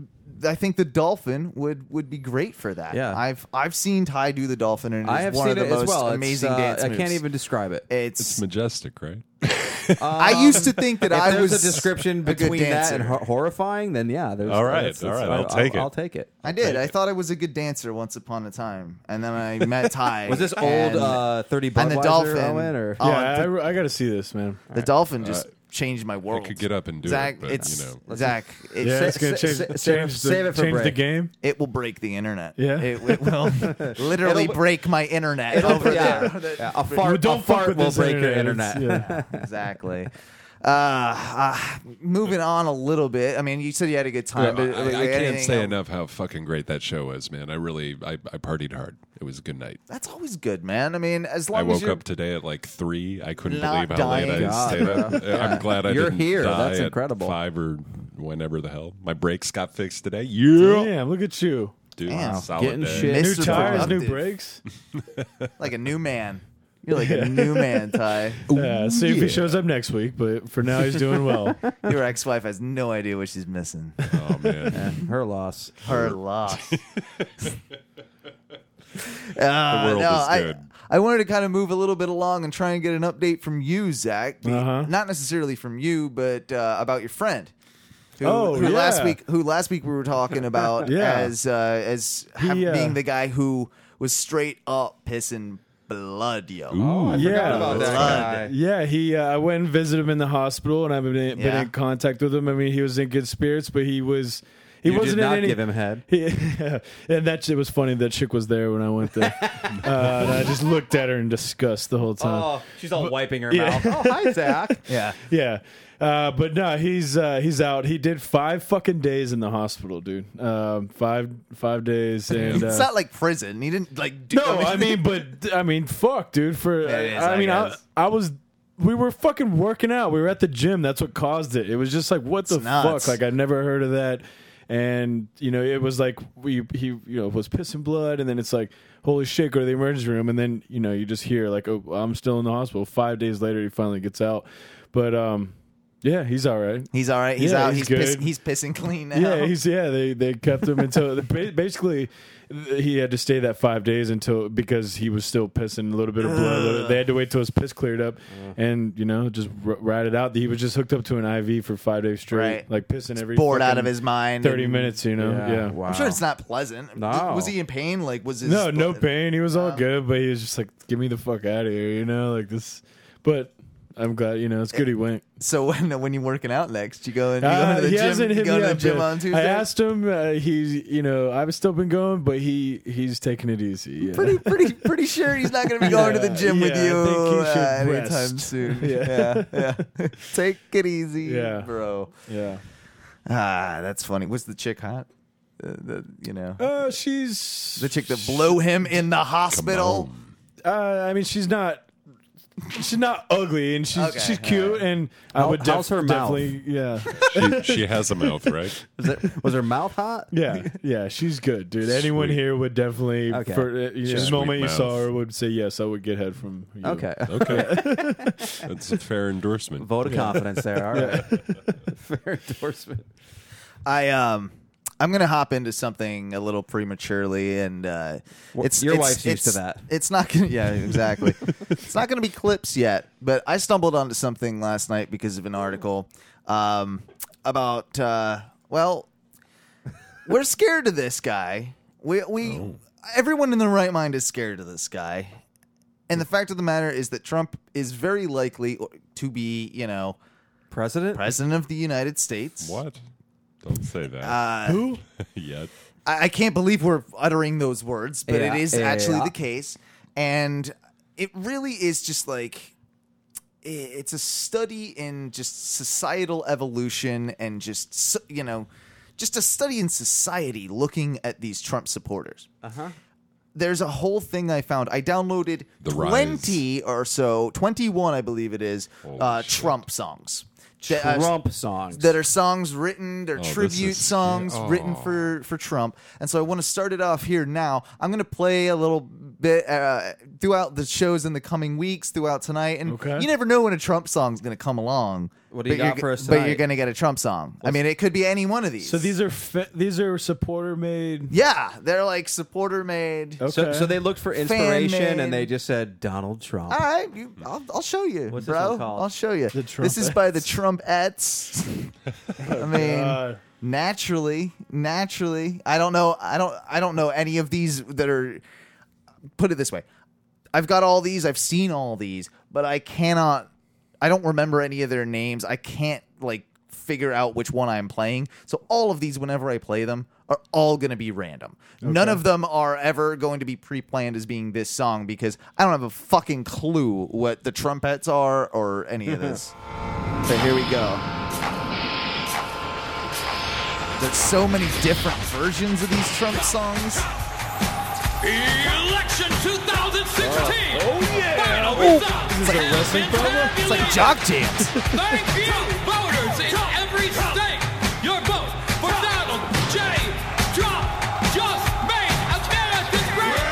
S3: I think the dolphin would, would be great for that.
S2: Yeah.
S3: I've I've seen Ty do the dolphin, and it's
S2: I have
S3: one
S2: seen
S3: of the
S2: it
S3: most
S2: as well. It's,
S3: amazing
S2: uh,
S3: dance
S2: I
S3: moves.
S2: can't even describe it.
S3: It's.
S4: it's majestic, right?
S3: I used to think that
S2: If
S3: I
S2: there's
S3: was
S2: a description
S3: a good
S2: between that
S3: dancer.
S2: and hor- horrifying, then yeah. There's,
S4: All right,
S2: that's-
S4: all
S2: that's-
S4: right, I'll take it.
S2: I'll take it.
S3: I did. I thought I was a good dancer once upon a time, and then I met Ty.
S2: Was this old
S3: and,
S2: uh, thirty
S3: and
S2: Budweiser
S3: the dolphin?
S2: Owen, or
S3: Oh,
S1: Yeah,
S3: the,
S1: I, I got to see this, man.
S3: the dolphin just changed my
S4: I
S3: world.
S4: could get up and do
S3: Zach,
S4: it, but
S3: it's
S4: you know.
S3: Zach. It's,
S1: Yeah,
S2: Sa-
S1: it's gonna
S2: sa-
S1: change,
S2: sa-
S1: change,
S2: save-
S1: the,
S2: save it for
S1: change the
S2: break.
S1: game.
S3: It will break the internet.
S1: Yeah.
S3: it, it will literally
S2: It'll-
S3: break my internet
S2: It'll-
S3: over
S2: yeah.
S3: there.
S2: Yeah, a fart,
S1: Don't
S2: a
S1: fuck
S2: fart
S1: with
S2: will
S1: this
S2: break your
S1: internet.
S2: internet.
S1: It's- yeah.
S3: Exactly. Uh, uh, moving on a little bit. I mean, you said you had a good time.
S4: Yeah,
S3: but,
S4: I,
S3: like,
S4: I can't
S3: anything
S4: say
S3: else?
S4: enough how fucking great that show was, man. I really, I, I partied hard. It was a good night.
S3: That's always good, man. I mean, as long
S4: I
S3: as
S4: wook
S3: you're
S4: up today at like three. I couldn't
S3: Not
S4: believe how late
S3: dying.
S4: I
S2: God,
S4: stayed
S2: bro.
S4: up. I'm glad I
S2: You're
S4: didn't
S2: here.
S4: die
S2: That's
S4: at
S2: incredible.
S4: Five or whenever the hell. My brakes got fixed today. Yeah,
S1: Damn, look at you.
S4: dude,
S3: Damn.
S4: solid
S2: Getting
S4: day.
S2: shit.
S1: New
S3: Mister
S1: tires, new
S3: Productive.
S1: brakes.
S3: like a new man. You're like a new man, Ty.
S1: Yeah, see if
S4: yeah.
S1: he shows up next week, but for now he's doing well.
S3: Your ex-wife has no idea what she's missing.
S4: Oh man,
S2: Yeah, her loss.
S3: Her loss.
S4: the
S3: Uh,
S4: world
S3: no,
S4: is
S3: I,
S4: good.
S3: I wanted to kind of move a little bit along and try and get an update from you, Zach. Be-
S1: Uh-huh.
S3: Not necessarily from you, but uh, about your friend. Who,
S1: Oh,
S3: who last
S1: yeah.
S3: week? Who last week we were talking about
S1: Yeah.
S3: as uh, as ha-
S1: He, uh,
S3: being the guy who was straight up pissing blood, yo.
S4: Ooh,
S2: I
S1: Yeah.
S2: forgot about that
S3: Blood.
S2: guy.
S1: Yeah, he. Uh, I went and visited him in the hospital, and I've been, been
S3: Yeah.
S1: in contact with him. I mean, he was in good spirits, but he was. He
S2: You
S1: wasn't
S2: did not
S1: in any.
S2: give him head.
S1: He, and that shit was funny. That chick was there when I went there, uh, and I just looked at her in disgust the whole time.
S2: Oh, she's all wiping her
S1: Yeah.
S2: mouth. Oh, hi, Zach.
S3: Yeah.
S1: Yeah. Uh, but no, he's uh, he's out. He did five fucking days in the hospital, dude. Um, five five days, and
S3: It's
S1: uh,
S3: not like prison. He didn't like. Do,
S1: no, I mean, but I mean, fuck, dude. For
S3: Yeah, it is,
S1: I
S3: I
S1: mean, I,
S3: guess.
S1: I was. We were fucking working out. We were at the gym. That's what caused it. It was just like, what the
S3: It's nuts.
S1: fuck? Like, I'd never heard of that. And you know, it was like we he you know was pissing blood, and then it's like, holy shit, go to the emergency room, and then you know you just hear like, oh, I'm still in the hospital. Five days later, he finally gets out. But um, yeah, he's all right.
S3: he's all right. He's
S1: Yeah,
S3: out.
S1: he's
S3: He's piss,
S1: good.
S3: he's pissing clean now.
S1: Yeah, he's yeah. They they kept him until ba- basically he had to stay that five days until because he was still pissing a little bit of blood. They had to wait till his piss cleared up, and you know just r- ride it out. He was just hooked up to an I V for five days straight,
S3: Right.
S1: like pissing every
S3: bored out
S1: fucking
S3: of his mind.
S1: thirty
S3: and-
S1: minutes. You know,
S2: Yeah,
S1: yeah.
S2: wow.
S3: I'm sure it's not pleasant.
S2: No.
S3: Was he in pain? Like was his
S1: No, no pain. He was all
S3: Uh,
S1: good, but he was just like, "Get me the fuck out of here," you know, like this. But I'm glad. You know, it's good he went.
S3: So when when you working out next, you go and you
S1: Uh,
S3: go to the
S1: he
S3: gym.
S1: hasn't
S3: You
S1: hit
S3: go
S1: me
S3: to the
S1: up
S3: gym
S1: yet.
S3: on Tuesday.
S1: I asked him. Uh, he's, you know, I've still been going, but he he's taking it easy. Yeah.
S3: Pretty, pretty, pretty sure he's not going to be going to the
S1: Yeah,
S3: gym with
S1: yeah,
S3: you
S1: I think he should
S3: uh, anytime
S1: rest.
S3: soon.
S1: Yeah.
S3: yeah, yeah. Take it easy,
S1: Yeah.
S3: bro.
S1: Yeah.
S3: Ah, that's funny. Was the chick hot? Uh, the, you know,
S1: Uh, she's
S3: the chick that blew him in the hospital.
S1: Uh, I mean, she's not. She's not ugly, and she's
S3: Okay,
S1: she's
S3: all
S1: cute,
S3: right.
S1: and I
S2: How-
S1: would
S2: how's
S1: def-
S2: her mouth?
S1: definitely, yeah,
S4: She, she has a mouth, right?
S2: Was, it, was her mouth hot?
S1: yeah, yeah. She's good, dude. Anyone
S4: Sweet.
S1: here would definitely,
S2: Okay.
S1: for uh, you know,
S4: She's
S1: the moment
S4: sweet
S1: you saw
S4: mouth.
S1: her, would say yes. I would get head from you.
S2: Okay.
S4: Okay. That's a fair endorsement.
S2: Vote of confidence there. All right. Fair endorsement.
S3: I um, I'm gonna hop into something a little prematurely, and uh,
S2: Well,
S3: it's
S2: your
S3: it's,
S2: wife's used
S3: it's-
S2: to that.
S3: It's not gonna, yeah, exactly. It's not gonna be clips yet, but I stumbled onto something last night because of an article um, about uh, well, we're scared of this guy. We we
S2: Oh.
S3: everyone in their right mind is scared of this guy, and the fact of the matter is that Trump is very likely to be, you know,
S2: President?
S3: president of the United States.
S4: What? Don't say that
S3: Uh,
S1: Who?
S4: yet.
S3: I, I can't believe we're uttering those words, but
S2: Yeah,
S3: it is
S2: yeah,
S3: actually
S2: yeah.
S3: the case. And it really is just like i- it's a study in just societal evolution and just, so- you know, just a study in society looking at these Trump supporters.
S2: Uh-huh.
S3: There's a whole thing I found. I downloaded
S4: The rise.
S3: twenty or so, twenty-one, I believe it is,
S4: Holy
S3: uh,
S4: shit.
S3: Trump songs. That, uh,
S2: Trump songs.
S3: that are songs written, they're
S4: Oh, this
S3: tribute
S4: is-
S3: songs
S4: yeah.
S3: written
S4: Oh.
S3: for, for Trump. And so I want to start it off here now. I'm going to play a little bit uh, throughout the shows in the coming weeks, throughout tonight. And
S1: Okay.
S3: you never know when a Trump song's going to come along.
S2: What do you
S3: but
S2: got
S3: you're,
S2: for us
S3: But you're
S2: tonight?
S3: going to get a Trump song. I mean, it could be any one of these.
S1: So these are fi- these are supporter made.
S3: Yeah, they're like supporter made.
S1: Okay.
S2: So, so they looked for inspiration
S3: Fan-made.
S2: and they just said Donald Trump.
S3: All right, you, I'll, I'll show you,
S2: What's this
S3: bro.
S2: one called?
S3: I'll show you.
S1: The
S3: This is by the Trumpettes. I mean,
S1: God.
S3: naturally, naturally. I don't know. I don't. I don't know any of these that are. Put it this way, I've got all these. I've seen all these, but I cannot. I don't remember any of their names. I can't like figure out which one I'm playing. So all of these, whenever I play them, are all going to be random. None of them are ever going to be pre-planned as being this song because I don't have a fucking clue what the Trumpettes are or any of this. So here we go. There's so many different versions of these Trump songs.
S5: Election twenty sixteen.
S1: Oh yeah.
S5: Final
S1: Oh,
S5: results
S1: this is a
S5: have
S1: wrestling
S5: been
S1: promo?
S3: It's like
S5: tabulated.
S3: jock jams.
S5: Thank you, voters in every state. Your vote for Donald J. Trump just made America great.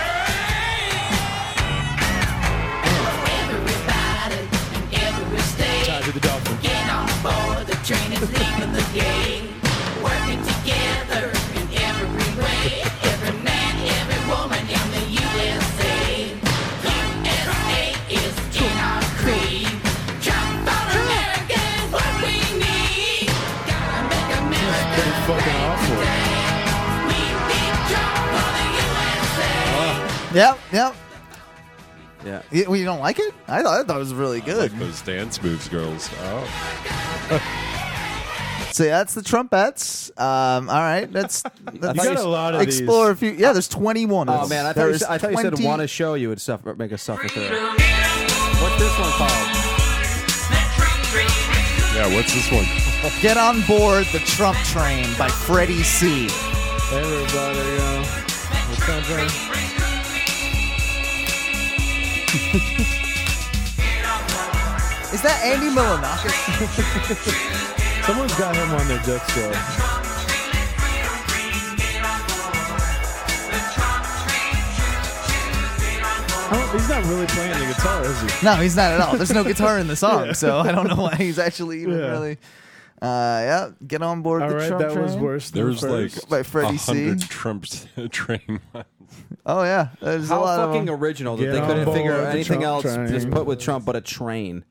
S6: Everybody in every state,
S1: Tied to the Dolphins.
S6: get on board. The train is leaving the gate. Working together in every way. Every man, every woman in the U S A. U S A is in our creed. Trump for America is what we need. Gotta make America
S1: Pretty fucking awful.
S6: we need Trump for the U S A.
S3: Yep, yep.
S2: Yeah.
S3: You, well, you don't like it? I thought, I thought it was really good.
S4: Like those dance moves, girls. Oh.
S3: So yeah, that's the Trumpettes. Um, all right, that's, let's
S1: You got a lot of
S3: explore
S1: these.
S3: a few. Yeah, there's twenty-one.
S2: Oh man, I thought, you
S3: There's
S2: said, I thought you said
S3: twenty
S2: want to show you would suffer, make us suffer through. What's this one called?
S4: Yeah, what's this one?
S3: Get on board the Trump train by Freddie C.
S1: Everybody go. What's that thing?
S3: Is that Andy Milonakis?
S1: Someone's got him on their death squad. Oh, he's not really playing the guitar, is he?
S3: No, he's not at all. There's no guitar in the song, so I don't know why he's actually even
S1: Yeah.
S3: really. Uh, yeah, get on board
S1: All
S3: the
S1: right,
S3: Trump
S1: that
S3: train.
S1: was worse. than
S4: There's like
S1: first.
S3: By Freddie
S4: a
S3: C.
S4: hundred Trump train lines.
S3: Oh yeah, there's
S2: How
S3: a lot of
S2: fucking
S3: them.
S2: original that
S1: Get
S2: they
S1: on
S2: couldn't figure
S1: board
S2: out
S1: the
S2: anything
S1: Trump
S2: else.
S1: train.
S2: Just put with Trump, but a train.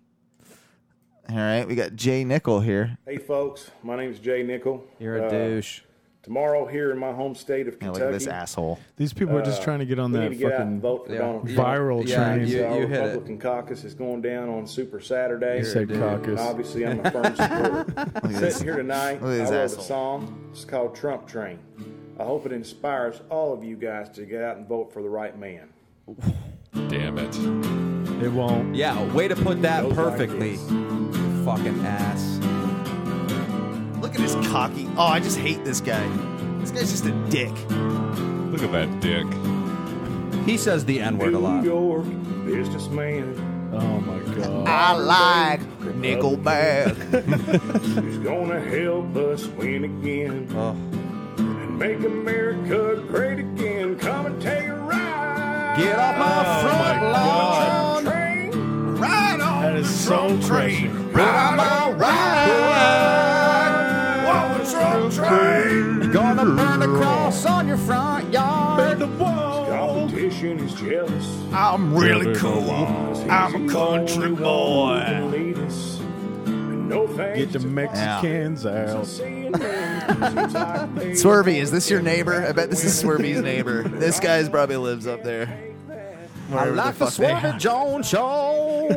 S3: All right, we got Jay Nickel here.
S7: Hey folks, my name's Jay Nickel.
S2: You're a
S7: Uh,
S2: douche.
S7: tomorrow here in my home state of
S3: Yeah,
S7: Kentucky.
S3: look at this asshole.
S1: These people are just
S7: Uh,
S1: trying to get on
S7: we
S1: that
S7: need to get out and
S1: fucking
S7: vote for
S2: Yeah.
S7: Donald
S2: Yeah.
S7: Trump.
S1: viral
S2: Yeah,
S1: train.
S2: you-
S7: So our
S2: hit it.
S7: Republican caucus is going down on Super Saturday.
S1: You said
S7: And
S1: caucus.
S7: obviously, I'm a firm supporter.
S3: this.
S7: Sitting here tonight,
S3: Look at
S7: I
S3: this
S7: wrote
S3: asshole.
S7: a song. It's called Trump Train. I hope it inspires all of you guys to get out and vote for the right man.
S4: Damn it.
S1: It won't.
S2: Yeah, way to put that
S7: Goes like
S2: perfectly.
S7: this.
S2: You fucking ass.
S3: Look at his cocky. Oh, I just hate this guy. This guy's just a dick.
S4: Look at that dick.
S2: He says the N word a lot.
S7: New York businessman
S1: Oh my god.
S3: I like Nickelback.
S7: who's gonna help us win again
S2: Oh.
S7: and make America great again. Come and take a ride.
S2: Get off my front
S1: my
S2: lawn.
S7: Train.
S3: Right on.
S1: That is so crazy.
S3: Right on, right. Whoa, the Trump train.
S2: Gonna burn the cross on your front yard.
S7: Competition is jealous.
S3: I'm really cool. I'm a country boy.
S7: No thanks
S1: Get the
S7: to
S1: Mexicans out.
S3: Swervy, is this your neighbor? I bet this is Swervy's neighbor. This guy's probably lives up there.
S2: I
S3: Wherever
S2: like the
S3: fuck they are.
S2: Swerve Jones show.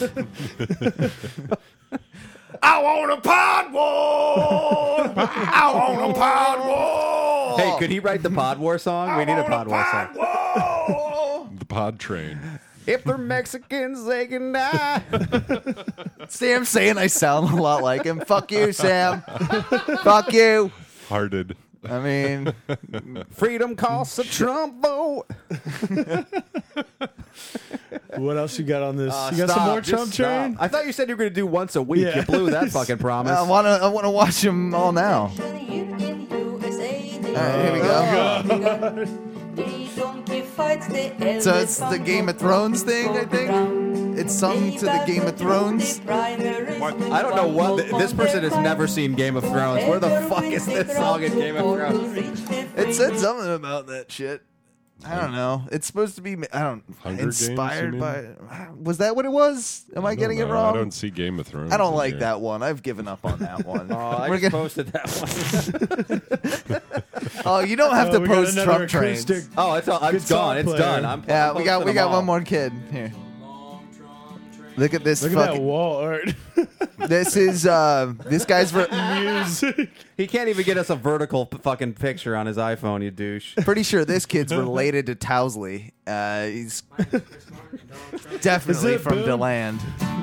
S3: I want a pod war. I want a pod war.
S2: Hey, could he write the Pod War song? We need a Pod War song.
S3: War.
S4: The pod train.
S2: If they're Mexicans, they can die.
S3: Sam saying I sound a lot like him. Fuck you, Sam. Fuck you.
S4: Hearted.
S3: I mean,
S2: Freedom costs a Trump vote.
S1: What else you got on this?
S2: Uh,
S1: you got
S2: stop,
S1: some more
S2: just
S1: Trump
S2: stop.
S1: train?
S2: I thought you said you were going to do once a week.
S1: Yeah.
S2: You blew that fucking promise.
S3: I want to. I want to watch them all now. All right, here we go. So it's the Game of Thrones thing, I think. It's sung to the Game of Thrones.
S2: I don't know what. th- this person has never seen Game of Thrones. Where the fuck is this song in Game of Thrones?
S3: It said something about that shit. I don't know. It's supposed to be. I don't.
S4: Hunger Games,
S3: inspired
S4: you
S3: by. Was that what it was? Am I,
S4: don't
S3: getting it
S4: know.
S3: wrong?
S4: I don't see Game of Thrones.
S3: I don't
S4: in
S3: like
S4: here.
S3: that one. I've given up on that one.
S2: Oh, I
S3: We're
S2: just
S3: gonna-
S2: posted that one.
S3: oh, you don't have
S1: Oh,
S3: to
S1: we got
S3: post
S1: another
S3: Trump trains.
S1: acoustic-
S2: Oh, it's, all, it's
S1: Guitar
S2: gone. It's
S1: player.
S2: done. I'm,
S3: Yeah,
S2: I'm
S3: we got
S2: posting
S3: we got
S2: them all.
S3: one more kid here. Look at this
S1: Look at that
S3: fucking.
S1: wall art.
S3: This is uh this guy's ver-
S1: Music.
S2: He can't even get us a vertical p- fucking picture on his iPhone, you douche.
S3: pretty sure this kid's related to Towsley. Uh, he's definitely
S1: it
S3: from
S1: Boone?
S3: DeLand.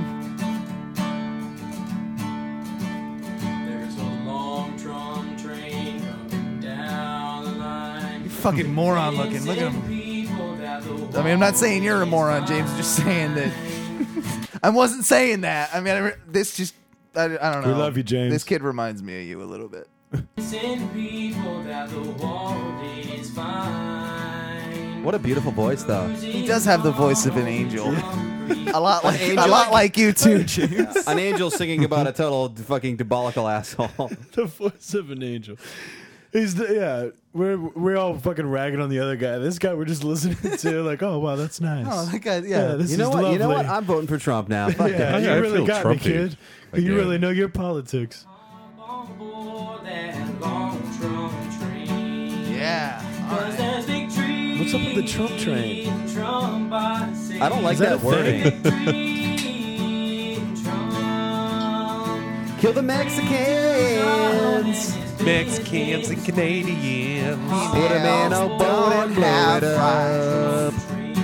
S5: There's a long Trump train coming down the line.
S3: Fucking moron looking. Look at him.
S5: People that the
S3: I mean, I'm not saying you're a moron, James. I'm just saying that. I wasn't saying that. I mean, I re- this just. I, I don't know.
S1: We love you, James.
S3: This kid reminds me of you a little bit.
S5: send people that the world is fine.
S2: What a beautiful voice, though.
S3: He does have the voice of an angel. A lot like
S2: angel?
S3: a lot like you too, James.
S2: An angel singing about a total fucking diabolical asshole.
S1: The voice of an angel. He's the, yeah. We're we're all fucking ragging on the other guy. This guy we're just listening to like, oh wow, that's nice.
S3: Oh, that guy.
S1: yeah,
S3: Yeah.
S1: this
S2: You know
S1: is
S2: what?
S1: lovely.
S2: You know what? I'm voting for Trump now. Fuck
S1: yeah,
S2: that.
S1: you
S4: I
S1: really
S4: feel
S1: got me,
S4: Trumpy
S1: kid. You
S4: again.
S1: really know your politics.
S5: On board that long Trump train.
S3: Yeah. All
S5: Cause
S3: right.
S5: there's victory.
S1: What's up with the Trump train?
S5: Trump, I say.
S2: I don't like
S1: Is that
S2: that,
S1: a
S2: wording.
S5: Victory, Trump.
S2: Kill the Mexicans.
S8: Mexicans and Canadians.
S2: Put them in a boat and blow it up.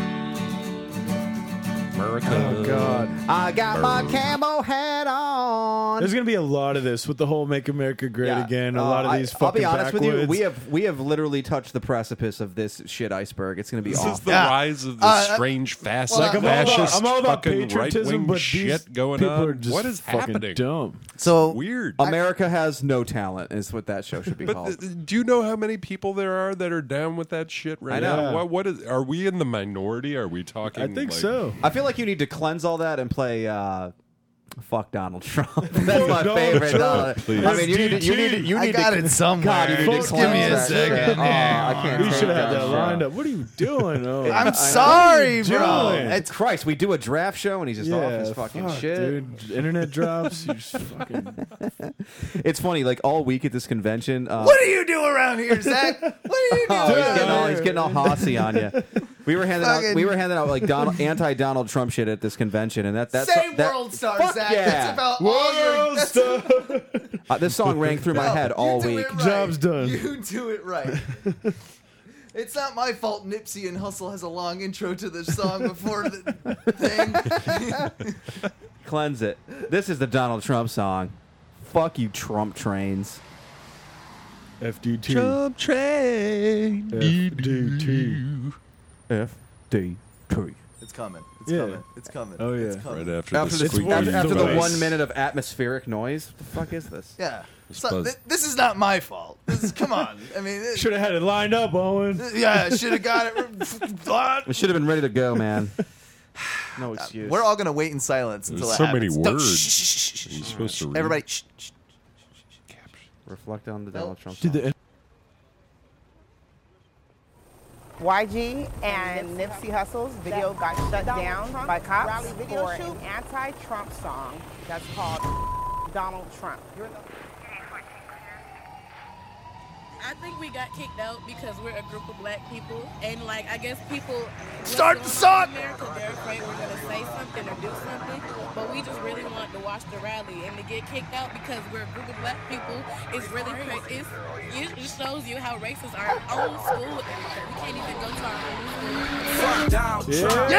S4: America.
S1: Oh god.
S2: I got my camo hat on.
S1: There's gonna be a lot of this with the whole "Make America Great
S2: Yeah.
S1: Again." A
S2: Uh,
S1: lot of
S2: I-
S1: these
S2: I'll
S1: fucking
S2: be honest with you.
S1: backwoods.
S2: We have we have literally touched the precipice of this shit iceberg. It's going to be
S4: This
S2: awful.
S4: is the
S3: Yeah.
S4: rise of the
S3: Uh,
S4: strange fast,
S3: well,
S1: Like, I'm all about,
S4: fascist,
S1: I'm all about
S4: fucking
S1: patriotism,
S4: right-wing
S1: but these
S4: shit going
S1: people
S4: on.
S1: are just
S4: What is
S1: fucking
S4: happening?
S1: dumb.
S3: So
S4: Weird.
S2: America has no talent, is what that show should be
S4: But
S2: called.
S4: th- do you know how many people there are that are down with that shit right
S2: I know.
S4: now? What, what is? Are we in the minority? Are we talking?
S1: I think
S4: like-
S1: so.
S2: I feel like you need to cleanse all that and play uh, Fuck Donald Trump. That's my favorite. Uh, I mean, you need to. You need to. You
S3: I
S2: need
S3: got
S2: to,
S3: it somewhere.
S2: God, you need to
S3: Just give me a
S2: cleanse that
S3: second.
S2: shit. Oh, I can't.
S1: You
S2: take
S1: should have had that
S2: shit.
S1: lined up. What are you doing? Oh,
S3: I'm
S2: I-
S3: sorry,
S1: What are you
S3: bro.
S1: doing?
S2: It's Christ. We do a draft show and he's just off his fucking
S1: fuck,
S2: shit.
S1: dude. Internet drops. You just fucking.
S2: It's funny. Like all week at this convention. Uh,
S3: What do you do around here, Zach? What are you doing?
S2: Oh, he's getting all
S3: around
S2: he's
S3: here?
S2: getting all hossy on you. We were handing out
S3: Fucking-
S2: we were handing out like Donald, anti-Donald Trump shit at this convention, and that that's
S3: Say
S2: that,
S3: World Star,
S2: fuck
S3: Zach.
S2: Yeah.
S3: That's about all your. That's
S2: Uh, this song rang through my
S3: No,
S2: head
S3: you
S2: all
S3: do
S2: week.
S3: it right.
S1: Job's done.
S3: You do it right. It's not my fault Nipsey and Hustle has a long intro to the song before the thing.
S2: Cleanse it. This is the Donald Trump song. Fuck you, Trump trains.
S1: F D T.
S8: Trump train.
S1: F D T.
S2: F D T.
S3: It's coming. It's
S1: Yeah.
S3: coming. It's coming.
S1: Oh, yeah.
S3: It's coming.
S4: Right after,
S2: After,
S4: the
S2: this,
S4: squeaky
S2: after, after the
S4: device.
S2: one minute of atmospheric noise, what the fuck is this?
S3: Yeah.
S4: It's
S3: So,
S4: buzz.
S3: th- this is not my fault. This is, come on. I mean, it,
S1: Should have had it lined up, Owen.
S3: yeah, should have got it.
S2: We should have been ready to go, man. No excuse.
S3: We're all gonna wait in silence until
S4: There's
S3: that
S4: so many
S3: happens. Don't-
S4: words.
S3: shh, shh, shh, shh,
S4: You're
S3: shh.
S4: supposed to read.
S3: Everybody, shh, shh.
S2: reflect on the Donald Trump
S1: Did
S2: song.
S1: the
S9: Y G and Nipsey Hussle's video got shut down by cops for an anti-Trump song that's called Donald Trump.
S10: I think we got kicked out because we're a group of black people, and like I guess people
S3: Start the
S10: what's
S3: song!
S10: going on in America, they're afraid we're gonna say something or do something, but we just really want to watch the rally, and to get kicked out because we're a group of black people is really crazy. It's, it just shows you how racist our own school is. We can't even go to our own school.
S5: Fuck Donald Trump.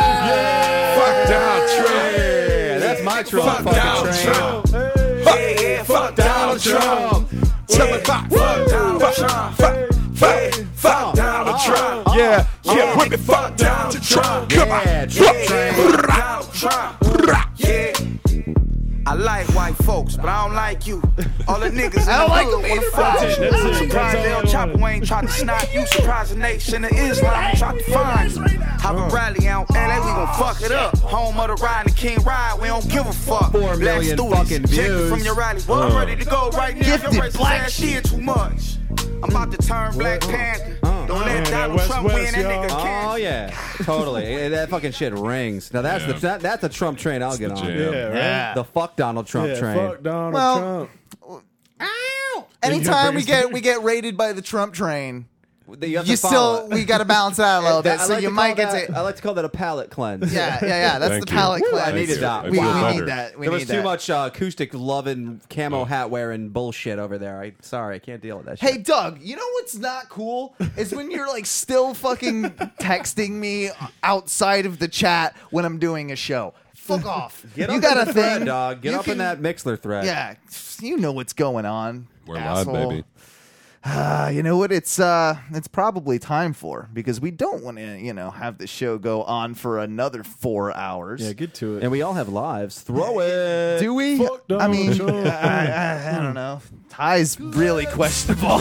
S4: Fuck Donald Trump.
S2: Yeah, that's my Trump
S5: Fuck
S2: fucking
S5: Donald
S2: train.
S5: Trump. Yeah, yeah, fuck Donald Trump. Tell me about fuck Donald Trump. Fuck, fuck, fuck Donald Trump. Yeah, yeah, whip it, fuck Donald Trump. Come on.
S2: Yeah, Trump train.
S5: Donald Trump. Yeah. I like white folks, but I don't like you. All the niggas in
S3: I don't
S5: the
S3: like
S5: hood
S3: them
S5: wanna
S3: either,
S5: fuck
S3: bro.
S5: you.
S1: That's it. That's
S5: Surprised
S1: all I
S5: El Chapo
S1: wanted.
S5: ain't tried to snipe you. Surprised the nation of Islam tried to find you. Have a rally out L A, we gon' fuck it up. Home of the ride and King Ride, we don't give a fuck.
S2: Four
S5: Black
S2: million
S5: students
S2: fucking
S5: ejected
S2: views.
S5: from your rally. Well, I'm ready to go right now.
S3: Gifted
S5: Your racist
S3: black
S5: ass
S3: shit.
S5: did too much. I'm about to turn Black Panther. Don't let
S1: that
S5: Donald
S1: West
S5: Trump
S1: West,
S5: win, that nigga
S1: y'all.
S5: can't.
S2: Oh yeah, totally. Eh, that fucking shit rings. Now that's
S4: Yeah.
S2: the that, that's a Trump train I'll get
S4: the
S2: on.
S4: jam.
S1: Yeah, right.
S3: Yeah.
S2: The fuck Donald Trump
S1: Yeah,
S2: train.
S1: fuck Donald
S3: Well,
S1: Trump.
S3: Anytime we
S1: He's
S3: get
S1: gonna
S3: we get raided by the Trump train,
S2: You, have
S3: you
S2: to follow
S3: still
S2: it.
S3: we got to balance it out a little bit.
S2: I
S3: So
S2: like
S3: you
S2: to
S3: might
S2: call
S3: get
S2: that-
S3: to
S2: I like to call that a palate cleanse.
S3: yeah, yeah, yeah. That's
S4: Thank
S3: the
S4: you.
S3: palate
S4: Woo,
S3: cleanse.
S2: I needed that.
S4: I
S3: We,
S4: feel
S3: we
S4: better.
S3: need that. We
S2: there
S3: need
S2: was
S3: that.
S2: too much uh, acoustic loving camo hat wearing bullshit over there. I sorry, I can't deal with that shit.
S3: Hey Doug, you know what's not cool is when you're like still fucking texting me outside of the chat when I'm doing a show. Fuck off.
S2: Get
S3: you
S2: up
S3: got
S2: in
S3: a
S2: the thread,
S3: thing,
S2: dog. Get
S3: You
S2: up in
S3: can-
S2: that Mixler thread.
S3: Yeah, you know what's going on.
S4: We're
S3: asshole.
S4: live, baby.
S3: Uh, you know what? It's uh, it's probably time for because we don't want to, you know, have the show go on for another four hours.
S1: Yeah, get to it.
S2: And we all have lives. Throw it.
S3: Do we?
S1: Fuck
S3: I
S1: Donald
S3: mean,
S1: Trump.
S3: I, I, I don't know. Ty's really questionable.